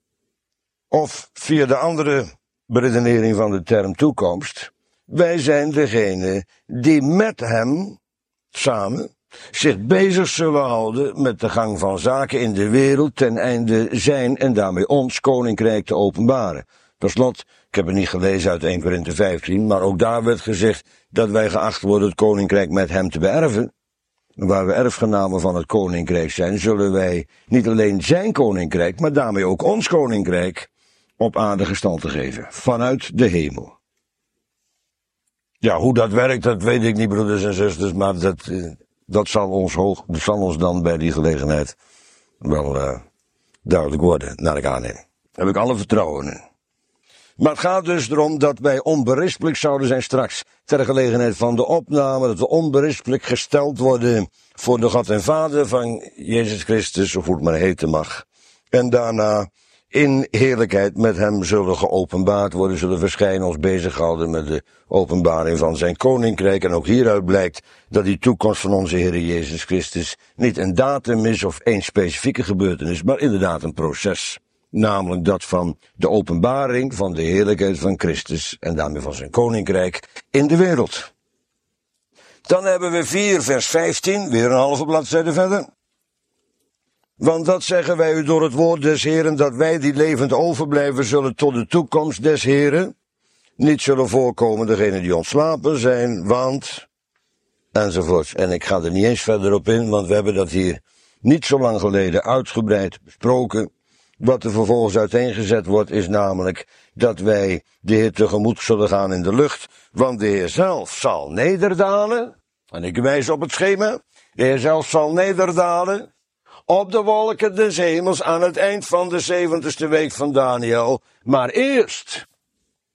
Of via de andere beredenering van de term toekomst, wij zijn degene die met hem samen zich bezig zullen houden met de gang van zaken in de wereld ten einde zijn en daarmee ons koninkrijk te openbaren. Per slot, ik heb het niet gelezen uit 1 Korinthe 15, maar ook daar werd gezegd dat wij geacht worden het koninkrijk met hem te beërven. En waar we erfgenamen van het koninkrijk zijn, zullen wij niet alleen zijn koninkrijk, maar daarmee ook ons koninkrijk op aarde gestalte geven, vanuit de hemel. Ja, hoe dat werkt, dat weet ik niet, broeders en zusters, maar dat zal ons dan bij die gelegenheid wel duidelijk worden, naar ik aanneem. Daar heb ik alle vertrouwen in. Maar het gaat dus erom dat wij onberispelijk zouden zijn straks, ter gelegenheid van de opname, dat we onberispelijk gesteld worden voor de God en Vader van Jezus Christus, of hoe het maar heten mag. En daarna in heerlijkheid met hem zullen geopenbaard worden, zullen verschijnen, ons bezighouden met de openbaring van zijn koninkrijk. En ook hieruit blijkt dat die toekomst van onze Heer Jezus Christus niet een datum is of één specifieke gebeurtenis, maar inderdaad een proces. Namelijk dat van de openbaring van de heerlijkheid van Christus en daarmee van zijn koninkrijk in de wereld. Dan hebben we 4 vers 15, weer een halve bladzijde verder. Want dat zeggen wij u door het woord des Heren, dat wij die levend overblijven zullen tot de toekomst des Heren niet zullen voorkomen degenen die ontslapen zijn, want enzovoorts. En ik ga er niet eens verder op in, want we hebben dat hier niet zo lang geleden uitgebreid besproken. Wat er vervolgens uiteengezet wordt is namelijk dat wij de Heer tegemoet zullen gaan in de lucht, want de Heer zelf zal nederdalen, en ik wijs op het schema, de Heer zelf zal nederdalen op de wolken des hemels aan het eind van de 70ste week van Daniel, maar eerst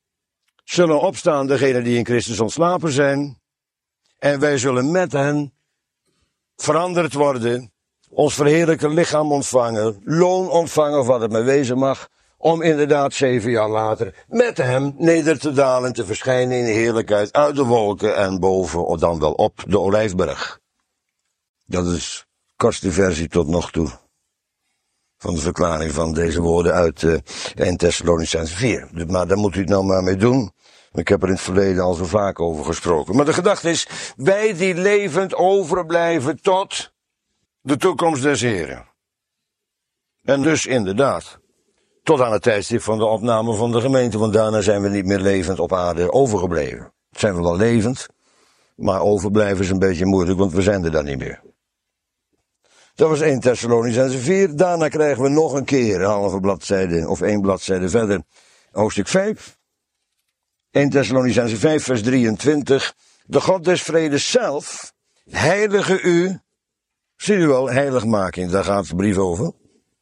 zullen opstaan degenen die in Christus ontslapen zijn. En wij zullen met hen veranderd worden, ons verheerlijkte lichaam ontvangen, loon ontvangen of wat het maar wezen mag, om inderdaad 7 jaar later met hem neder te dalen en te verschijnen in heerlijkheid uit de wolken en boven of dan wel op de Olijfberg. Dat is de kortste versie tot nog toe van de verklaring van deze woorden uit 1 Thessalonicenzen 4. Maar daar moet u het nou maar mee doen. Ik heb er in het verleden al zo vaak over gesproken. Maar de gedachte is, wij die levend overblijven tot de toekomst des Heren. En dus inderdaad, tot aan het tijdstip van de opname van de gemeente, want daarna zijn we niet meer levend op aarde overgebleven. Zijn we wel levend, maar overblijven is een beetje moeilijk, want we zijn er dan niet meer. Dat was 1 Thessalonicenzen 4. Daarna krijgen we nog een keer een halve bladzijde of 1 bladzijde verder. Hoofdstuk 5. 1 Thessalonicenzen 5 vers 23. De God des vredes zelf heilige u. Zie u wel, heiligmaking, daar gaat de brief over.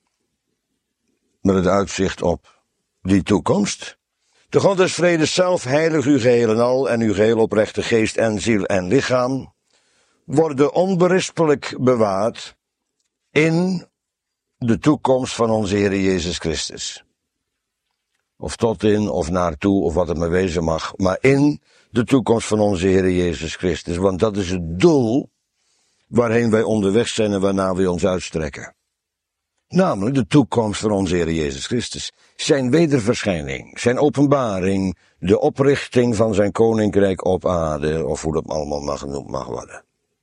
Met het uitzicht op die toekomst. De God des vredes zelf heilige u geheel en al en uw geheel oprechte geest en ziel en lichaam. Worden onberispelijk bewaard in de toekomst van onze Heer Jezus Christus. Of tot in, of naartoe, of wat het maar wezen mag. Maar in de toekomst van onze Heer Jezus Christus. Want dat is het doel waarheen wij onderweg zijn en waarna we ons uitstrekken. Namelijk de toekomst van onze Heer Jezus Christus. Zijn wederverschijning, zijn openbaring, de oprichting van zijn koninkrijk op aarde, of hoe dat allemaal maar genoemd mag worden.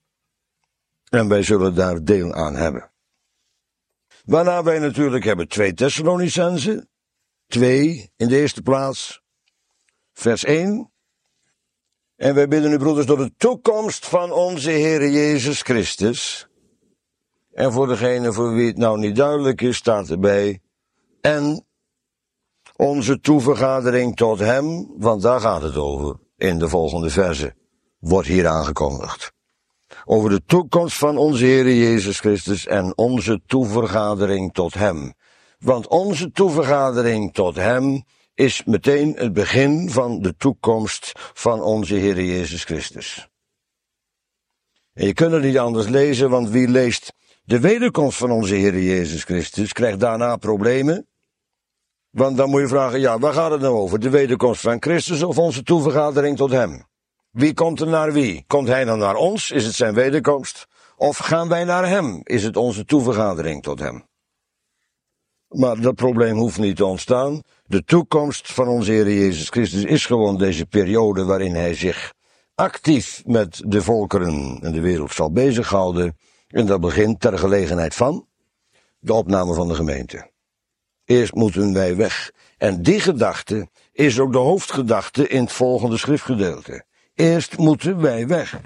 En wij zullen daar deel aan hebben. Waarna wij natuurlijk hebben 2 Thessalonicenzen. 2 in de eerste plaats. Vers 1. En wij bidden u broeders door de toekomst van onze Heer Jezus Christus. En voor degene voor wie het nou niet duidelijk is, staat erbij. En onze toevergadering tot hem, want daar gaat het over. In de volgende verse wordt hier aangekondigd. Over de toekomst van onze Heer Jezus Christus en onze toevergadering tot hem. Want onze toevergadering tot hem is meteen het begin van de toekomst van onze Heer Jezus Christus. En je kunt het niet anders lezen, want wie leest de wederkomst van onze Heer Jezus Christus, krijgt daarna problemen. Want dan moet je vragen, ja, waar gaat het nou over? De wederkomst van Christus of onze toevergadering tot hem? Wie komt er naar wie? Komt hij dan naar ons? Is het zijn wederkomst? Of gaan wij naar hem? Is het onze toevergadering tot hem? Maar dat probleem hoeft niet te ontstaan. De toekomst van onze Heer Jezus Christus is gewoon deze periode waarin hij zich actief met de volkeren en de wereld zal bezighouden. En dat begint ter gelegenheid van de opname van de gemeente. Eerst moeten wij weg. En die gedachte is ook de hoofdgedachte in het volgende schriftgedeelte. Eerst moeten wij weg.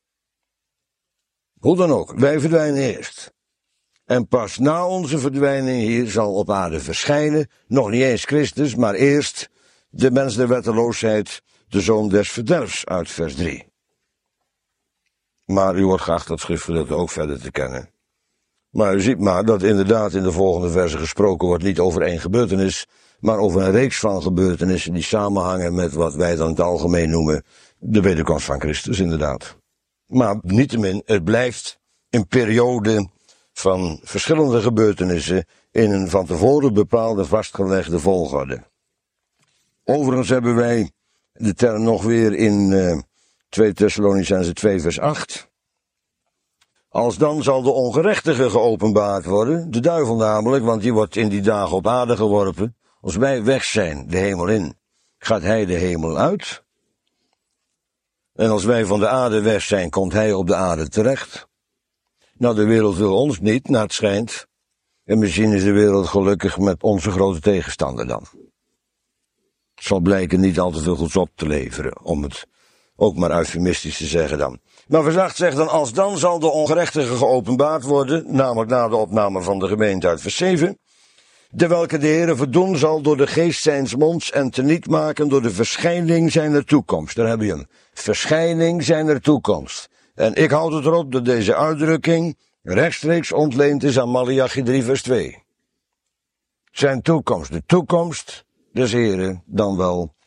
Hoe dan ook, wij verdwijnen eerst. En pas na onze verdwijning hier zal op aarde verschijnen, nog niet eens Christus, maar eerst de mens der wetteloosheid, de zoon des verderfs uit vers 3. Maar u wordt geacht dat schriftgedeelte ook verder te kennen. Maar u ziet maar dat inderdaad in de volgende verse gesproken wordt niet over één gebeurtenis, maar over een reeks van gebeurtenissen die samenhangen met wat wij dan in het algemeen noemen de wederkomst van Christus, inderdaad. Maar niettemin, het blijft een periode van verschillende gebeurtenissen in een van tevoren bepaalde vastgelegde volgorde. Overigens hebben wij de term nog weer in 2 Thessalonicenzen 2 vers 8. Als dan zal de ongerechtige geopenbaard worden, de duivel namelijk, want die wordt in die dagen op aarde geworpen. Als wij weg zijn, de hemel in, gaat hij de hemel uit. En als wij van de aarde weg zijn, komt hij op de aarde terecht. Nou, de wereld wil ons niet, naar het schijnt. En misschien is de wereld gelukkig met onze grote tegenstander dan. Het zal blijken niet al te veel goeds op te leveren, om het ook maar eufemistisch te zeggen dan. Maar vers 8 zegt dan, als dan zal de ongerechtige geopenbaard worden, namelijk na de opname van de gemeente uit vers 7, de welke de Heere verdoen zal door de geest zijns monds en teniet maken door de verschijning zijner toekomst. Daar heb je hem. Verschijning zijner toekomst. En ik houd het erop dat deze uitdrukking rechtstreeks ontleend is aan Maleachi 3 vers 2. Zijn toekomst, de toekomst des Heren, dan wel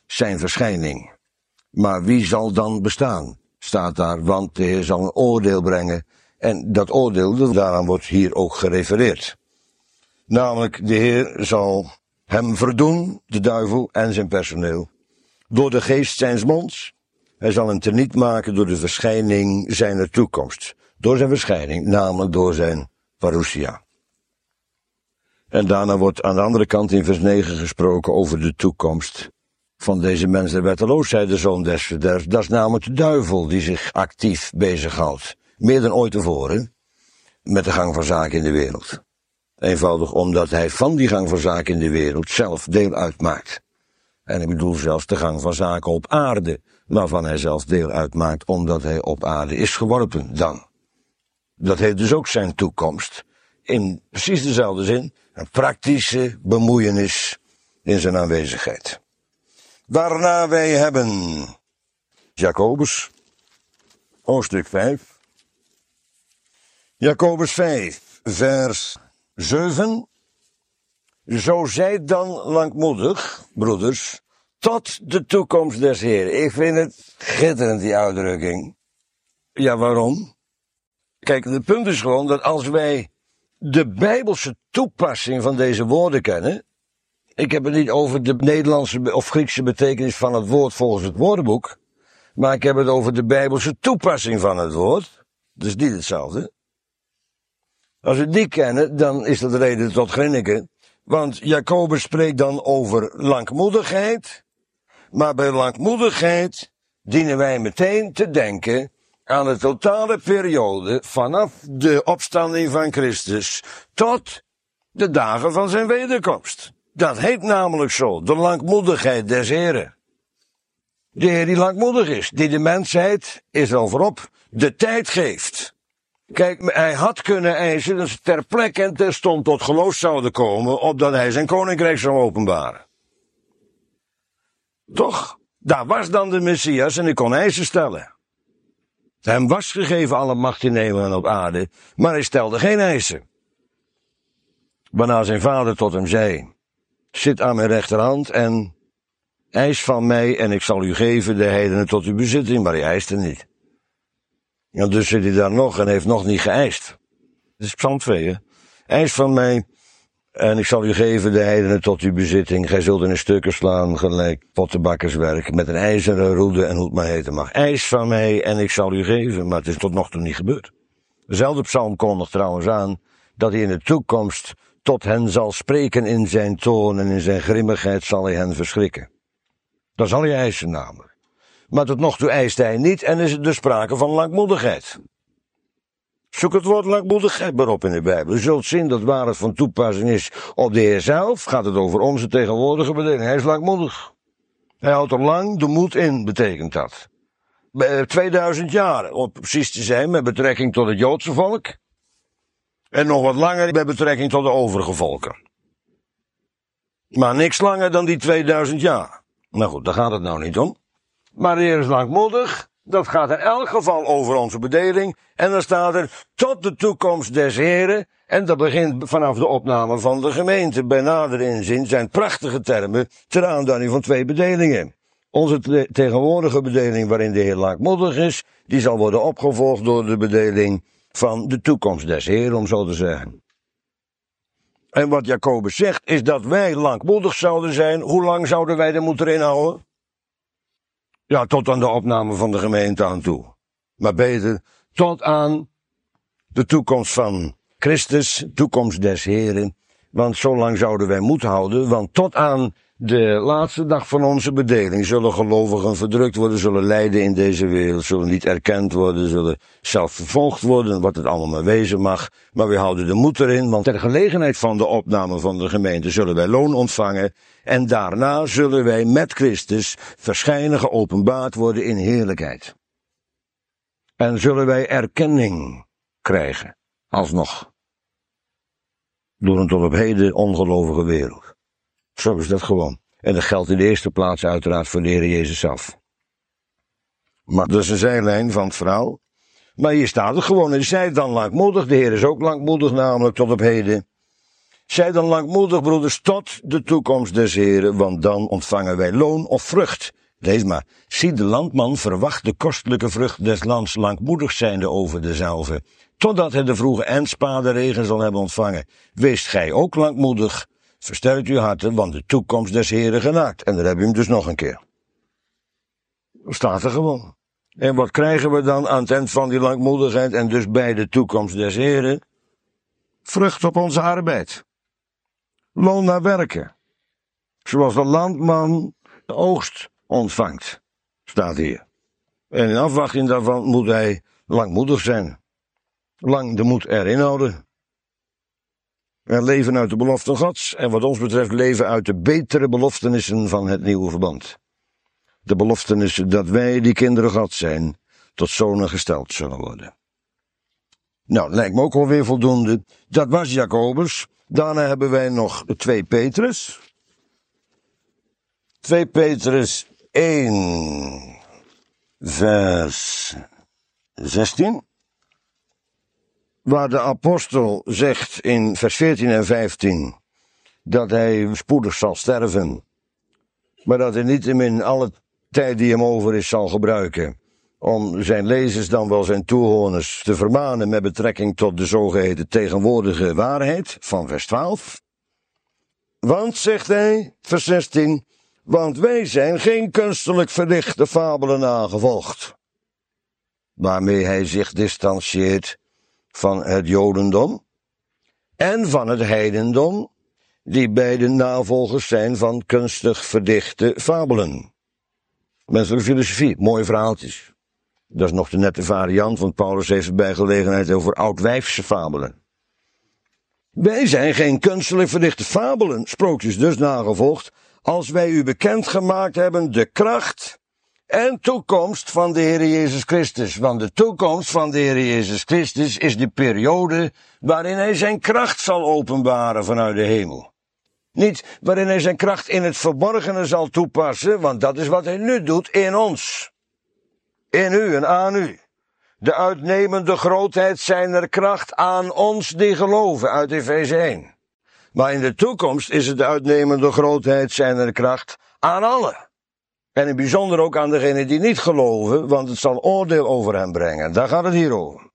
zijn verschijning. Maar wie zal dan bestaan? Staat daar, want de Heer zal een oordeel brengen. En dat oordeel, daaraan wordt hier ook gerefereerd. Namelijk, de Heer zal hem verdoen, de duivel en zijn personeel, door de geest zijns monds. Hij zal hem teniet maken door de verschijning zijner toekomst. Door zijn verschijning, namelijk door zijn parousia. En daarna wordt aan de andere kant in vers 9 gesproken over de toekomst van deze mens der wetteloosheid, de zoon des verderfs. Dat is namelijk de duivel die zich actief bezighoudt. Meer dan ooit tevoren, met de gang van zaken in de wereld. Eenvoudig omdat hij van die gang van zaken in de wereld zelf deel uitmaakt. En ik bedoel zelfs de gang van zaken op aarde, waarvan hij zelf deel uitmaakt, omdat hij op aarde is geworpen dan. Dat heeft dus ook zijn toekomst, in precies dezelfde zin, een praktische bemoeienis in zijn aanwezigheid. Waarna wij hebben Jacobus, hoofdstuk 5. Jacobus 5, vers 7. Zo zijt dan langmoedig, broeders, tot de toekomst des Heeren. Ik vind het schitterend, die uitdrukking. Ja, waarom? Kijk, het punt is gewoon dat als wij de Bijbelse toepassing van deze woorden kennen. Ik heb het niet over de Nederlandse of Griekse betekenis van het woord volgens het woordenboek. Maar ik heb het over de Bijbelse toepassing van het woord. Dus niet hetzelfde. Als we die kennen, dan is dat reden tot grinniken. Want Jacobus spreekt dan over langmoedigheid. Maar bij langmoedigheid dienen wij meteen te denken aan de totale periode vanaf de opstanding van Christus tot de dagen van zijn wederkomst. Dat heet namelijk zo, de langmoedigheid des Heren. De Heer die langmoedig is, die de mensheid, Israël voorop, de tijd geeft. Kijk, hij had kunnen eisen dat ze ter plekke en terstond tot geloof zouden komen, opdat hij zijn koninkrijk zou openbaren. Toch? Daar was dan de Messias en hij kon eisen stellen. Hem was gegeven alle macht in hemel en op aarde, maar hij stelde geen eisen. Waarna zijn vader tot hem zei, zit aan mijn rechterhand en eis van mij en ik zal u geven de heidenen tot uw bezitting, maar hij eiste niet. En dus zit hij daar nog en heeft nog niet geëist. Dat is Psalm 2, hè. Eis van mij en ik zal u geven de heidenen tot uw bezitting. Gij zult in stukken slaan gelijk pottenbakkerswerk met een ijzeren roede en hoe het maar heten mag. Eis van mij en ik zal u geven, maar het is tot nog toe niet gebeurd. Dezelfde psalm kondigt trouwens aan dat hij in de toekomst tot hen zal spreken in zijn toorn en in zijn grimmigheid zal hij hen verschrikken. Dan zal hij eisen namelijk. Maar tot nog toe eist hij niet en is er dus sprake van langmoedigheid. Zoek het woord langmoedigheid maar op in de Bijbel. U zult zien dat waar het van toepassing is op de Heer zelf, gaat het over onze tegenwoordige bedeling. Hij is langmoedig. Hij houdt er lang de moed in, betekent dat. 2000 jaar, om precies te zijn, met betrekking tot het Joodse volk. En nog wat langer met betrekking tot de overige volken. Maar niks langer dan die 2000 jaar. Nou goed, daar gaat het nou niet om. Maar de Heer is langmoedig. Dat gaat in elk geval over onze bedeling. En dan staat er tot de toekomst des Heren. En dat begint vanaf de opname van de gemeente. Bij nader inzien zijn prachtige termen ter aanduiding van twee bedelingen. Onze tegenwoordige bedeling waarin de Heer langmoedig is, die zal worden opgevolgd door de bedeling van de toekomst des Heren, om zo te zeggen. En wat Jacobus zegt, is dat wij langmoedig zouden zijn. Hoe lang zouden wij er moeten inhouden? Ja, tot aan de opname van de gemeente aan toe. Maar beter, tot aan de toekomst van Christus, toekomst des Heren. Want zo lang zouden wij moed houden, want tot aan de laatste dag van onze bedeling zullen gelovigen verdrukt worden, zullen lijden in deze wereld, zullen niet erkend worden, zullen zelf vervolgd worden, wat het allemaal maar wezen mag. Maar we houden de moed erin, want ter gelegenheid van de opname van de gemeente zullen wij loon ontvangen en daarna zullen wij met Christus verschijnen, geopenbaard worden in heerlijkheid. En zullen wij erkenning krijgen, alsnog, door een tot op heden ongelovige wereld. Zo is dat gewoon. En dat geldt in de eerste plaats uiteraard voor de Heer Jezus zelf. Maar dat is een zijlijn van het verhaal. Maar hier staat het gewoon. En zij dan langmoedig. De Heer is ook langmoedig, namelijk tot op heden. Zij dan langmoedig, broeders, tot de toekomst des Heren, want dan ontvangen wij loon of vrucht. Lees maar. Zie, de landman verwacht de kostelijke vrucht des lands, langmoedig zijnde over dezelve, totdat hij de vroege eindspadenregen zal hebben ontvangen. Weest gij ook langmoedig, versterkt uw harten, want de toekomst des Heren genaakt. En daar heb je hem dus nog een keer. Dat staat er gewoon. En wat krijgen we dan aan het eind van die langmoedigheid en dus bij de toekomst des Heren? Vrucht op onze arbeid. Loon naar werken. Zoals de landman de oogst ontvangt, staat hier. En in afwachting daarvan moet hij langmoedig zijn. Lang de moed erin houden. En leven uit de beloften Gods. En wat ons betreft leven uit de betere beloftenissen van het nieuwe verband. De beloftenissen dat wij, die kinderen Gods zijn, tot zonen gesteld zullen worden. Nou, lijkt me ook wel weer voldoende. Dat was Jacobus. Daarna hebben wij nog 2 Petrus. 2 Petrus 1, vers 16. Waar de apostel zegt in vers 14 en 15 dat hij spoedig zal sterven, maar dat hij niettemin alle tijd die hem over is zal gebruiken om zijn lezers, dan wel zijn toehoorders, te vermanen met betrekking tot de zogeheten tegenwoordige waarheid van vers 12. Want, zegt hij, vers 16, want wij zijn geen kunstelijk verlichte fabelen nagevolgd, waarmee hij zich distancieert van het Jodendom en van het heidendom, die beide navolgers zijn van kunstig verdichte fabelen. Menselijke filosofie, mooie verhaaltjes. Dat is nog de nette variant, want Paulus heeft het bij gelegenheid over oudwijfse fabelen. Wij zijn geen kunstelijk verdichte fabelen, sprookjes dus nagevolgd, als wij u bekendgemaakt hebben de kracht en toekomst van de Heer Jezus Christus. Want de toekomst van de Heer Jezus Christus is de periode waarin hij zijn kracht zal openbaren vanuit de hemel. Niet waarin hij zijn kracht in het verborgene zal toepassen, want dat is wat hij nu doet in ons. In u en aan u. De uitnemende grootheid zijner kracht aan ons die geloven, uit Efeze 1. Maar in de toekomst is het de uitnemende grootheid zijner kracht aan allen. En in het bijzonder ook aan degenen die niet geloven, want het zal oordeel over hen brengen. Daar gaat het hier over.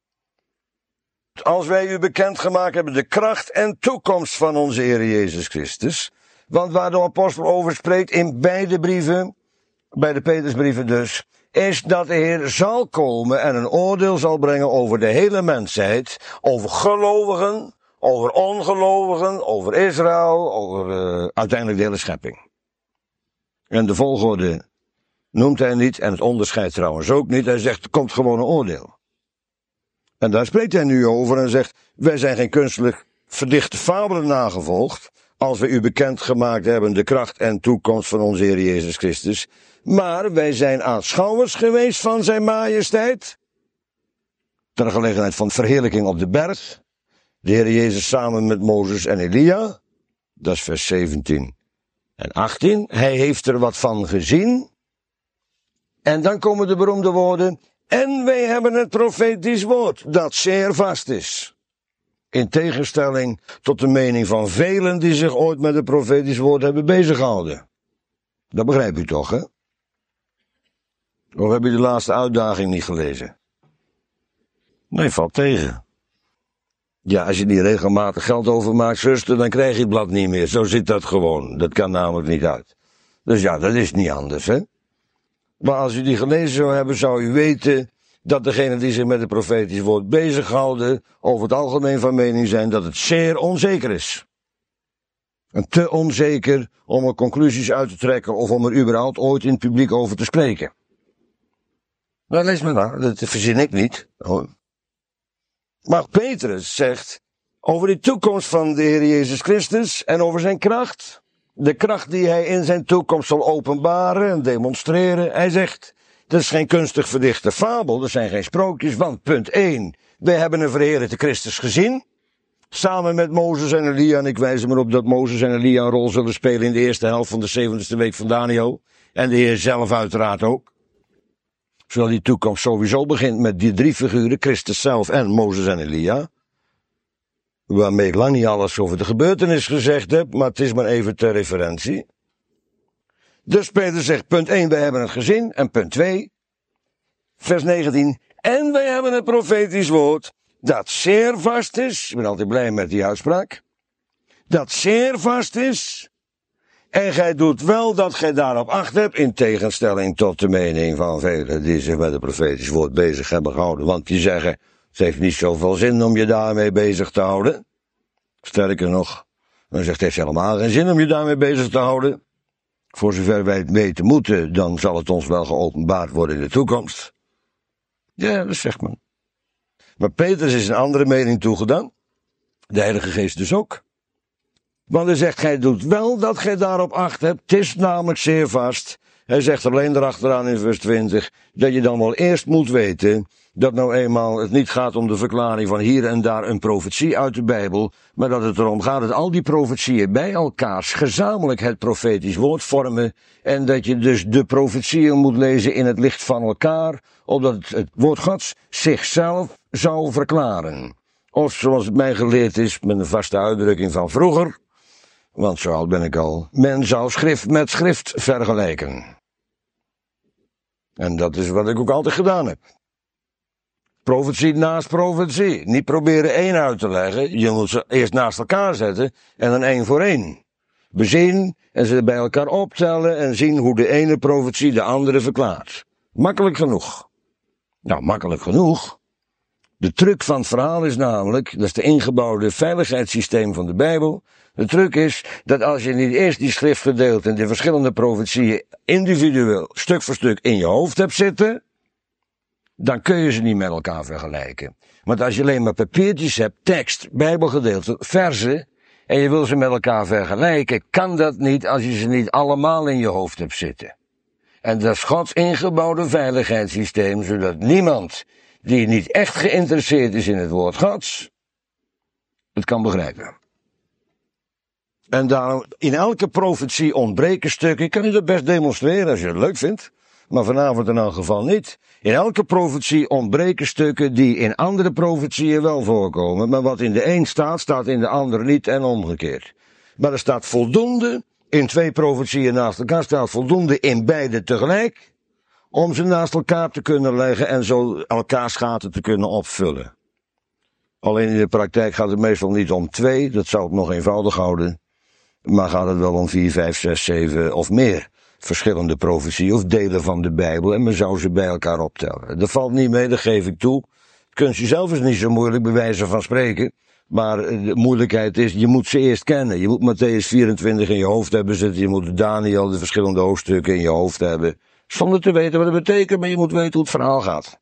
Als wij u bekendgemaakt hebben de kracht en toekomst van onze Heer Jezus Christus. Want waar de apostel over spreekt in beide brieven, bij de Petrusbrieven dus, is dat de Heer zal komen en een oordeel zal brengen over de hele mensheid, over gelovigen, over ongelovigen, over Israël, over uiteindelijk de hele schepping. En de volgorde noemt hij niet, en het onderscheid trouwens ook niet. Hij zegt, er komt gewoon een oordeel. En daar spreekt hij nu over en zegt, wij zijn geen kunstelijk verdichte fabelen nagevolgd, als we u bekendgemaakt hebben de kracht en toekomst van onze Heer Jezus Christus, maar wij zijn aanschouwers geweest van zijn majesteit, ter gelegenheid van verheerlijking op de berg, de Heer Jezus samen met Mozes en Elia, dat is vers 17 en 18, hij heeft er wat van gezien, en dan komen de beroemde woorden, en wij hebben het profetisch woord, dat zeer vast is. In tegenstelling tot de mening van velen die zich ooit met het profetisch woord hebben beziggehouden. Dat begrijp u toch, hè? Of heb je de laatste uitdaging niet gelezen? Nee, valt tegen. Ja, als je niet regelmatig geld overmaakt, zuster, dan krijg je het blad niet meer. Zo zit dat gewoon. Dat kan namelijk niet uit. Dus ja, dat is niet anders, hè? Maar als u die gelezen zou hebben, zou u weten dat degenen die zich met het profetisch woord bezighouden, over het algemeen van mening zijn dat het zeer onzeker is. En te onzeker om er conclusies uit te trekken of om er überhaupt ooit in het publiek over te spreken. Nou, lees maar nou, dat verzin ik niet. Maar Petrus zegt over de toekomst van de Heer Jezus Christus en over zijn kracht. De kracht die hij in zijn toekomst zal openbaren en demonstreren. Hij zegt, dat is geen kunstig verdichte fabel, dat zijn geen sprookjes, want punt 1, wij hebben een verheerlijkte Christus gezien, samen met Mozes en Elia, en ik wijs er maar op dat Mozes en Elia een rol zullen spelen in de eerste helft van de 70ste week van Daniel, en de Heer zelf uiteraard ook. Zodat die toekomst sowieso begint met die 3 figuren, Christus zelf en Mozes en Elia. waarmee ik lang niet alles over de gebeurtenis gezegd heb, maar het is maar even ter referentie. Dus Peter zegt, punt 1, wij hebben het gezien, en punt 2, vers 19, en wij hebben het profetisch woord, dat zeer vast is, ik ben altijd blij met die uitspraak, dat zeer vast is, en gij doet wel dat gij daarop acht hebt, in tegenstelling tot de mening van velen die zich met het profetisch woord bezig hebben gehouden, want die zeggen, het heeft niet zoveel zin om je daarmee bezig te houden. Sterker nog, dan zegt het heeft helemaal geen zin om je daarmee bezig te houden. Voor zover wij het weten moeten, dan zal het ons wel geopenbaard worden in de toekomst. Ja, dat zegt men. Maar Petrus is een andere mening toegedaan. De Heilige Geest dus ook. Want hij zegt, gij doet wel dat gij daarop acht hebt. Het is namelijk zeer vast. Hij zegt alleen erachteraan in vers 20, dat je dan wel eerst moet weten dat nou eenmaal het niet gaat om de verklaring van hier en daar een profetie uit de Bijbel, maar dat het erom gaat dat al die profetieën bij elkaars gezamenlijk het profetisch woord vormen en dat je dus de profetieën moet lezen in het licht van elkaar, opdat het woord Gods zichzelf zou verklaren. Of zoals het mij geleerd is, met een vaste uitdrukking van vroeger, want zo oud ben ik al, men zou schrift met schrift vergelijken. En dat is wat ik ook altijd gedaan heb. Profetie naast profetie. Niet proberen één uit te leggen. Je moet ze eerst naast elkaar zetten en dan één voor één. Bezien en ze bij elkaar optellen en zien hoe de ene profetie de andere verklaart. Makkelijk genoeg. Nou, makkelijk genoeg. De truc van het verhaal is namelijk, dat is de ingebouwde veiligheidssysteem van de Bijbel. De truc is dat als je niet eerst die schriftgedeelten en de verschillende profetieën individueel, stuk voor stuk in je hoofd hebt zitten, dan kun je ze niet met elkaar vergelijken. Want als je alleen maar papiertjes hebt, tekst, bijbelgedeelten, verzen, en je wil ze met elkaar vergelijken, kan dat niet als je ze niet allemaal in je hoofd hebt zitten. En dat is Gods ingebouwde veiligheidssysteem, zodat niemand die niet echt geïnteresseerd is in het woord Gods, het kan begrijpen. En daarom, in elke profetie ontbreken stukken, ik kan je dat best demonstreren als je het leuk vindt, maar vanavond in elk geval niet. In elke profetie ontbreken stukken die in andere profetieën wel voorkomen, maar wat in de een staat, staat in de ander niet en omgekeerd. Maar er staat voldoende, in 2 profetieën naast elkaar staat voldoende in beide tegelijk, om ze naast elkaar te kunnen leggen en zo elkaars gaten te kunnen opvullen. Alleen in de praktijk gaat het meestal niet om 2, dat zou het nog eenvoudig houden, maar gaat het wel om 4, 5, 6, 7 of meer verschillende profetieën of delen van de Bijbel en men zou ze bij elkaar optellen. Dat valt niet mee, dat geef ik toe. Het kunstje zelf is niet zo moeilijk, bij wijze van spreken. Maar de moeilijkheid is, je moet ze eerst kennen. Je moet Mattheüs 24 in je hoofd hebben zitten, je moet Daniel, de verschillende hoofdstukken in je hoofd hebben. Zonder te weten wat het betekent, maar je moet weten hoe het verhaal gaat.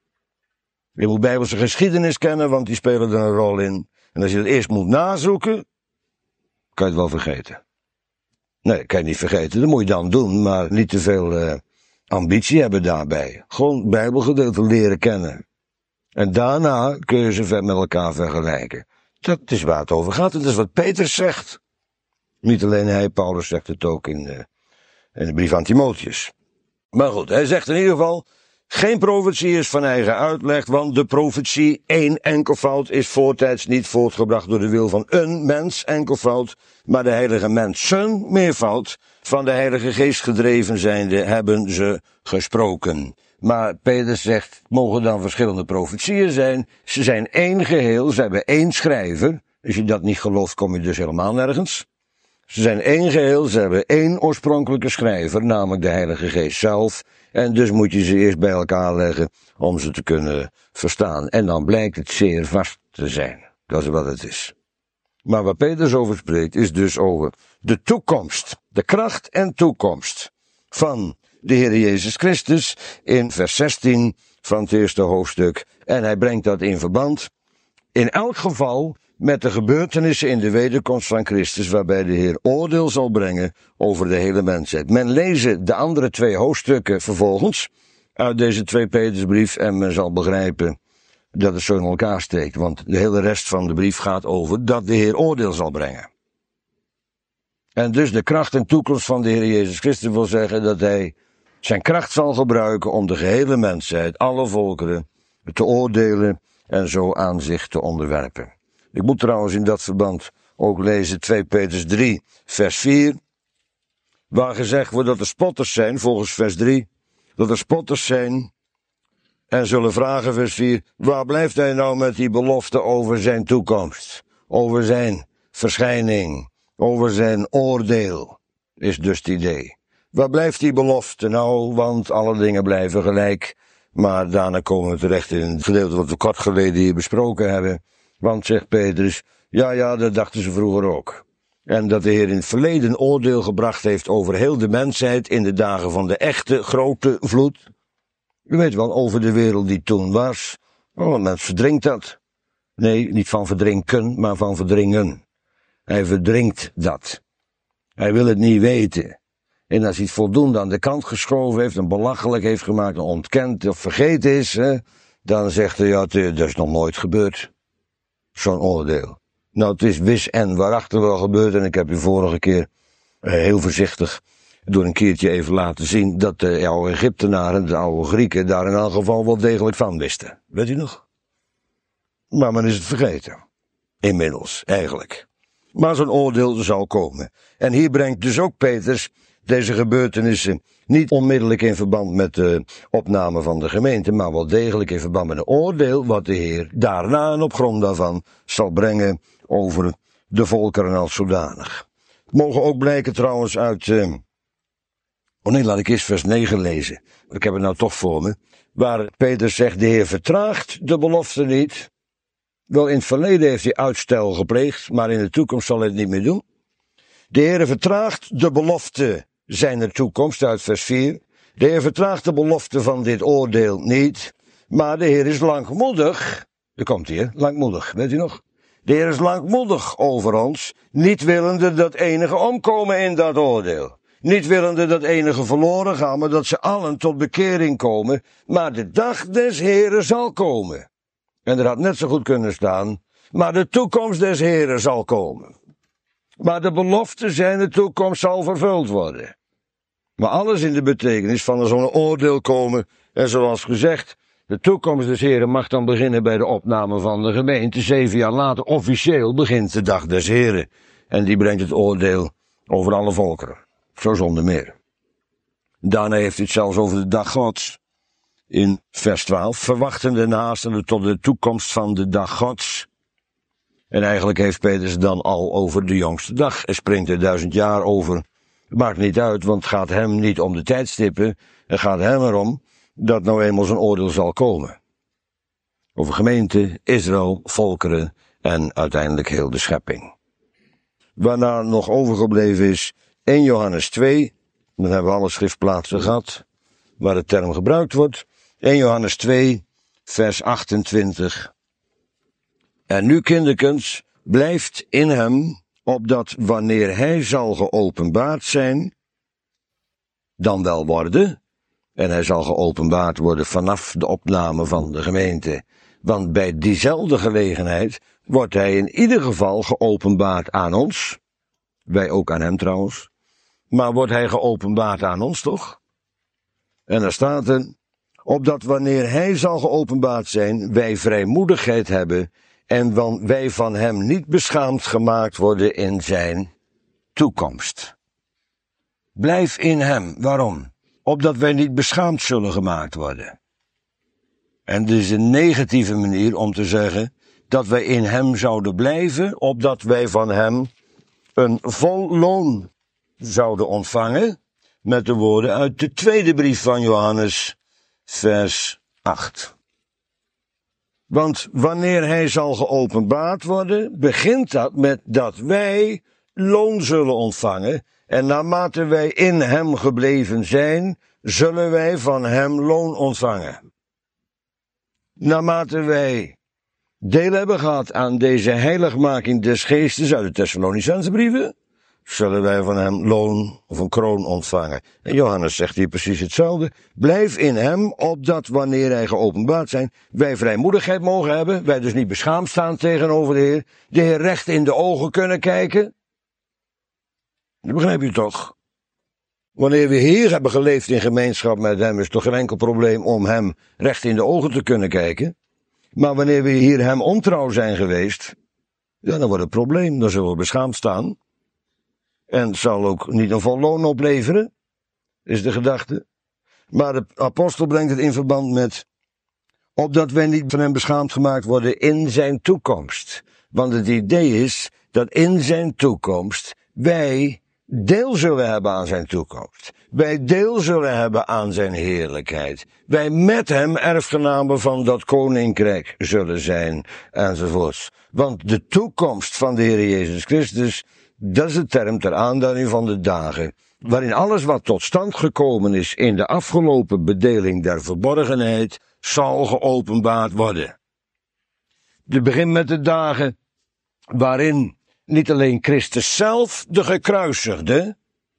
Je moet Bijbelse geschiedenis kennen, want die spelen er een rol in. En als je het eerst moet nazoeken, kan je het wel vergeten. Nee, kan je niet vergeten, dat moet je dan doen, maar niet te veel ambitie hebben daarbij. Gewoon Bijbelgedeelten leren kennen. En daarna kun je ze met elkaar vergelijken. Dat is waar het over gaat en dat is wat Petrus zegt. Niet alleen hij, Paulus zegt het ook in de brief aan Timotheus. Maar goed, hij zegt in ieder geval, geen profetie is van eigen uitleg, want de profetie, één enkelvoud, is voortijds niet voortgebracht door de wil van een mens, enkelvoud, maar de heilige mensen, meervoud, van de Heilige Geest gedreven zijnde, hebben ze gesproken. Maar Petrus zegt, mogen dan verschillende profetieën zijn, ze zijn één geheel, ze hebben één schrijver, als je dat niet gelooft kom je dus helemaal nergens. Ze zijn één geheel, ze hebben één oorspronkelijke schrijver, namelijk de Heilige Geest zelf. En dus moet je ze eerst bij elkaar leggen om ze te kunnen verstaan. En dan blijkt het zeer vast te zijn. Dat is wat het is. Maar waar Petrus over spreekt is dus over de toekomst. De kracht en toekomst van de Heer Jezus Christus in vers 16 van het eerste hoofdstuk. En hij brengt dat in verband. In elk geval met de gebeurtenissen in de wederkomst van Christus, waarbij de Heer oordeel zal brengen over de hele mensheid. Men lezen de andere 2 hoofdstukken vervolgens uit deze 2 Petrusbrief en men zal begrijpen dat het zo in elkaar steekt, want de hele rest van de brief gaat over dat de Heer oordeel zal brengen. En dus de kracht en toekomst van de Heer Jezus Christus wil zeggen dat hij zijn kracht zal gebruiken om de gehele mensheid, alle volkeren, te oordelen en zo aan zich te onderwerpen. Ik moet trouwens in dat verband ook lezen 2 Petrus 3, vers 4. Waar gezegd wordt dat er spotters zijn, volgens vers 3. Dat er spotters zijn en zullen vragen, vers 4. Waar blijft hij nou met die belofte over zijn toekomst? Over zijn verschijning, over zijn oordeel, is dus het idee. Waar blijft die belofte nou? Want alle dingen blijven gelijk. Maar daarna komen we terecht in het gedeelte wat we kort geleden hier besproken hebben. Want, zegt Petrus, ja, dat dachten ze vroeger ook. En dat de Heer in het verleden oordeel gebracht heeft over heel de mensheid in de dagen van de echte grote vloed. U weet wel, over de wereld die toen was. Oh, een mens verdrinkt dat. Nee, niet van verdrinken, maar van verdringen. Hij verdrinkt dat. Hij wil het niet weten. En als hij het voldoende aan de kant geschoven heeft, en belachelijk heeft gemaakt, en ontkend of vergeten is, dan zegt hij, ja, dat is nog nooit gebeurd. Zo'n oordeel. Nou, het is wis en waarachtig wel gebeurd, en ik heb u vorige keer heel voorzichtig door een keertje even laten zien dat de oude Egyptenaren, de oude Grieken, daar in elk geval wel degelijk van wisten. Weet u nog? Maar men is het vergeten. Inmiddels, eigenlijk. Maar zo'n oordeel zal komen. En hier brengt dus ook Petrus deze gebeurtenissen niet onmiddellijk in verband met de opname van de gemeente, maar wel degelijk in verband met een oordeel wat de Heer daarna en op grond daarvan zal brengen over de volkeren als zodanig. Het mogen ook blijken trouwens uit... laat ik eerst vers 9 lezen. Ik heb het nou toch voor me. Waar Petrus zegt, de Heer vertraagt de belofte niet. Wel, in het verleden heeft hij uitstel gepleegd, maar in de toekomst zal hij het niet meer doen. De Heer vertraagt de belofte zijner toekomst, uit vers 4. De Heer vertraagt de belofte van dit oordeel niet, maar de Heer is langmoedig. Daar komt hij, langmoedig, weet u nog? De Heer is langmoedig over ons, niet willende dat enige omkomen in dat oordeel. Niet willende dat enige verloren gaan, maar dat ze allen tot bekering komen. Maar de dag des Heeren zal komen. En er had net zo goed kunnen staan, maar de toekomst des Heeren zal komen. Maar de belofte zijner toekomst zal vervuld worden. Maar alles in de betekenis van er zal een oordeel komen. En zoals gezegd, de toekomst des Heeren mag dan beginnen bij de opname van de gemeente. 7 jaar later officieel begint de dag des Heeren. En die brengt het oordeel over alle volkeren. Zo zonder meer. Daarna heeft hij het zelfs over de dag Gods. In vers 12. Verwachtende naastende tot de toekomst van de dag Gods. En eigenlijk heeft Petrus dan al over de jongste dag. Er springt er 1000 jaar over. Het maakt niet uit, want het gaat hem niet om de tijdstippen. Het gaat hem erom dat nou eenmaal zijn oordeel zal komen. Over gemeente, Israël, volkeren en uiteindelijk heel de schepping. Waarna nog overgebleven is 1 Johannes 2. Dan hebben we alle schriftplaatsen gehad waar de term gebruikt wordt. 1 Johannes 2, vers 28. En nu, kinderkens, blijft in hem, opdat wanneer hij zal geopenbaard zijn, dan wel worden, en hij zal geopenbaard worden vanaf de opname van de gemeente, want bij diezelfde gelegenheid wordt hij in ieder geval geopenbaard aan ons, wij ook aan hem trouwens, maar wordt hij geopenbaard aan ons toch? En daar staat er, opdat wanneer hij zal geopenbaard zijn, wij vrijmoedigheid hebben en wij van hem niet beschaamd gemaakt worden in zijn toekomst. Blijf in hem. Waarom? Opdat wij niet beschaamd zullen gemaakt worden. En dit is een negatieve manier om te zeggen dat wij in hem zouden blijven, opdat wij van hem een vol loon zouden ontvangen, met de woorden uit de tweede brief van Johannes, vers 8. Want wanneer hij zal geopenbaard worden, begint dat met dat wij loon zullen ontvangen. En naarmate wij in hem gebleven zijn, zullen wij van hem loon ontvangen. Naarmate wij deel hebben gehad aan deze heiligmaking des geestes uit de Thessalonicense brieven, zullen wij van hem loon of een kroon ontvangen. En Johannes zegt hier precies hetzelfde. Blijf in hem, opdat wanneer hij geopenbaard zijn, wij vrijmoedigheid mogen hebben, wij dus niet beschaamd staan tegenover de Heer recht in de ogen kunnen kijken. Dat begrijp je toch? Wanneer we hier hebben geleefd in gemeenschap met hem, is het toch geen enkel probleem om hem recht in de ogen te kunnen kijken. Maar wanneer we hier hem ontrouw zijn geweest, ja, dan wordt het een probleem. Dan zullen we beschaamd staan. En het zal ook niet een vol loon opleveren, is de gedachte. Maar de apostel brengt het in verband met, opdat wij niet van hem beschaamd gemaakt worden in zijn toekomst. Want het idee is dat in zijn toekomst wij deel zullen hebben aan zijn toekomst. Wij deel zullen hebben aan zijn heerlijkheid. Wij met hem erfgenamen van dat koninkrijk zullen zijn, enzovoorts. Want de toekomst van de Heer Jezus Christus, dat is de term ter aanduiding van de dagen, waarin alles wat tot stand gekomen is in de afgelopen bedeling der verborgenheid, zal geopenbaard worden. Het begint met de dagen waarin niet alleen Christus zelf, de gekruisigde,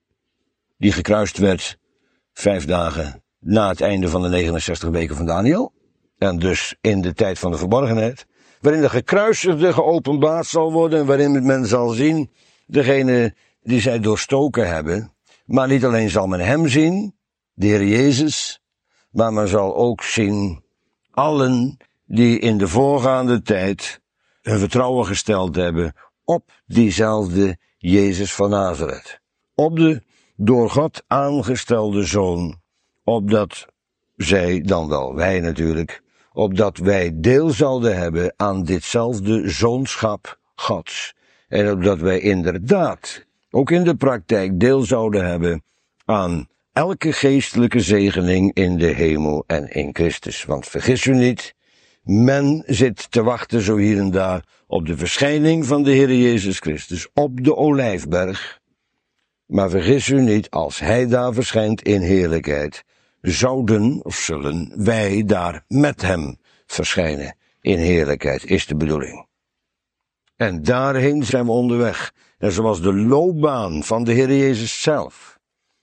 die gekruist werd 5 dagen na het einde van de 69 weken van Daniel, en dus in de tijd van de verborgenheid, waarin de gekruisigde geopenbaard zal worden en waarin men zal zien degene die zij doorstoken hebben. Maar niet alleen zal men hem zien, de Heer Jezus, maar men zal ook zien allen die in de voorgaande tijd hun vertrouwen gesteld hebben op diezelfde Jezus van Nazareth. Op de door God aangestelde Zoon, opdat zij, dan wel wij natuurlijk, opdat wij deel zouden hebben aan ditzelfde zoonschap Gods. En opdat wij inderdaad, ook in de praktijk, deel zouden hebben aan elke geestelijke zegening in de hemel en in Christus. Want vergis u niet, men zit te wachten zo hier en daar op de verschijning van de Heer Jezus Christus op de Olijfberg. Maar vergis u niet, als hij daar verschijnt in heerlijkheid, zouden of zullen wij daar met hem verschijnen in heerlijkheid, is de bedoeling. En daarheen zijn we onderweg. En zoals de loopbaan van de Heer Jezus zelf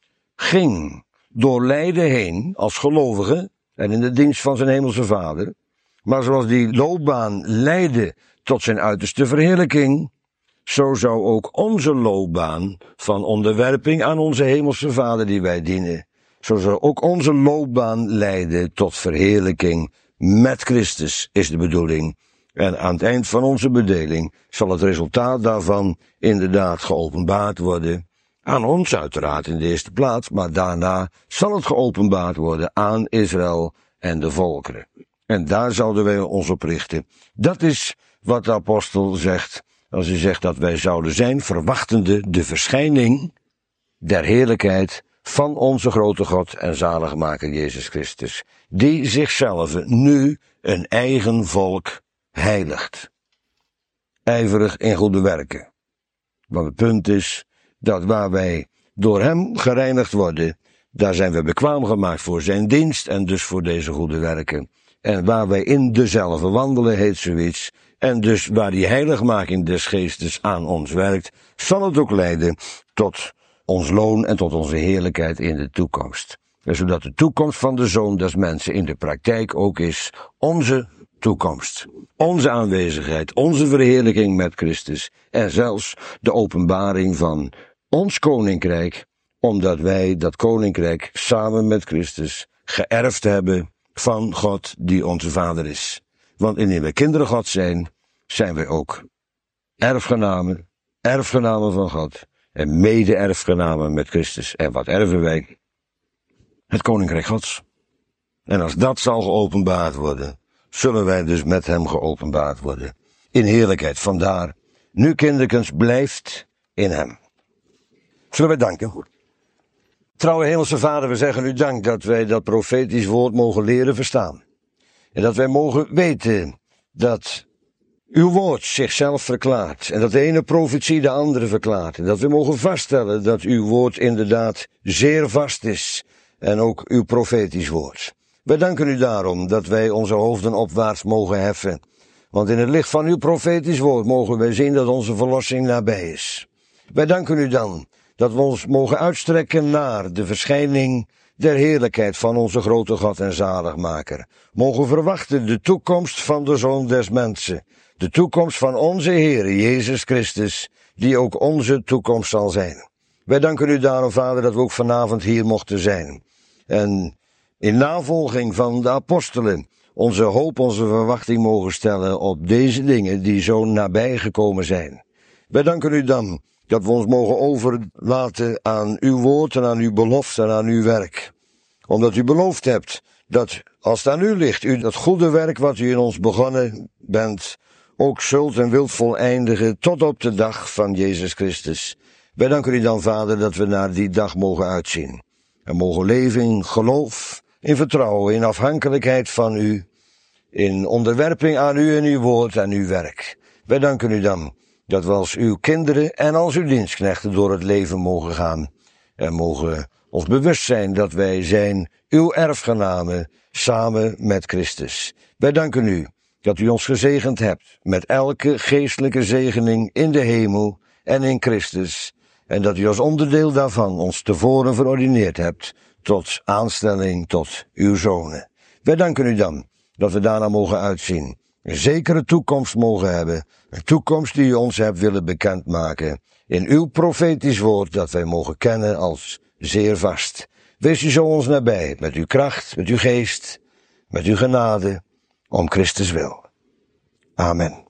ging door lijden heen als gelovige en in de dienst van zijn hemelse Vader, maar zoals die loopbaan leidde tot zijn uiterste verheerlijking, zo zou ook onze loopbaan van onderwerping aan onze hemelse Vader die wij dienen, zo zou ook onze loopbaan leiden tot verheerlijking met Christus, is de bedoeling. En aan het eind van onze bedeling zal het resultaat daarvan inderdaad geopenbaard worden. Aan ons uiteraard in de eerste plaats, maar daarna zal het geopenbaard worden aan Israël en de volkeren. En daar zouden wij ons op richten. Dat is wat de apostel zegt, als hij zegt dat wij zouden zijn, verwachtende de verschijning der heerlijkheid van onze grote God en zaligmaker Jezus Christus, die zichzelf nu een eigen volk heiligt. Ijverig in goede werken. Want het punt is dat waar wij door hem gereinigd worden, daar zijn we bekwaam gemaakt voor zijn dienst en dus voor deze goede werken. En waar wij in dezelfde wandelen, heet zoiets, en dus waar die heiligmaking des geestes aan ons werkt, zal het ook leiden tot ons loon en tot onze heerlijkheid in de toekomst. En zodat de toekomst van de Zoon des Mensen in de praktijk ook is onze toekomst, onze aanwezigheid, onze verheerlijking met Christus en zelfs de openbaring van ons koninkrijk, omdat wij dat koninkrijk samen met Christus geërfd hebben van God die onze Vader is. Want indien wij kinderen God zijn, zijn wij ook erfgenamen van God en mede-erfgenamen met Christus. En wat erven wij? Het koninkrijk Gods. En als dat zal geopenbaard worden, zullen wij dus met hem geopenbaard worden. In heerlijkheid. Vandaar, nu kinderkens, blijft in hem. Zullen wij danken? Trouwe hemelse Vader, we zeggen u dank dat wij dat profetisch woord mogen leren verstaan. En dat wij mogen weten dat uw woord zichzelf verklaart. En dat de ene profetie de andere verklaart. En dat we mogen vaststellen dat uw woord inderdaad zeer vast is. En ook uw profetisch woord. Wij danken u daarom dat wij onze hoofden opwaarts mogen heffen. Want in het licht van uw profetisch woord mogen wij zien dat onze verlossing nabij is. Wij danken u dan dat we ons mogen uitstrekken naar de verschijning der heerlijkheid van onze grote God en zaligmaker. Mogen verwachten de toekomst van de Zoon des Mensen. De toekomst van onze Heer Jezus Christus, die ook onze toekomst zal zijn. Wij danken u daarom, Vader, dat we ook vanavond hier mochten zijn. En in navolging van de apostelen onze hoop, onze verwachting mogen stellen op deze dingen die zo nabij gekomen zijn. Wij danken u dan dat we ons mogen overlaten aan uw woord en aan uw belofte en aan uw werk. Omdat u beloofd hebt dat, als het aan u ligt, u dat goede werk wat u in ons begonnen bent, ook zult en wilt voleindigen tot op de dag van Jezus Christus. Wij danken u dan, Vader, dat we naar die dag mogen uitzien. En mogen leven in geloof, in vertrouwen, in afhankelijkheid van u, in onderwerping aan u en uw woord en uw werk. Wij danken u dan dat we als uw kinderen en als uw dienstknechten door het leven mogen gaan. En mogen ons bewust zijn dat wij zijn uw erfgenamen samen met Christus. Wij danken u dat u ons gezegend hebt met elke geestelijke zegening in de hemel en in Christus. En dat u als onderdeel daarvan ons tevoren verordineerd hebt tot aanstelling tot uw zonen. Wij danken u dan dat we daarna mogen uitzien. Een zekere toekomst mogen hebben. Een toekomst die u ons hebt willen bekendmaken. In uw profetisch woord dat wij mogen kennen als zeer vast. Wees u zo ons nabij met uw kracht, met uw geest, met uw genade, om Christus wil. Amen.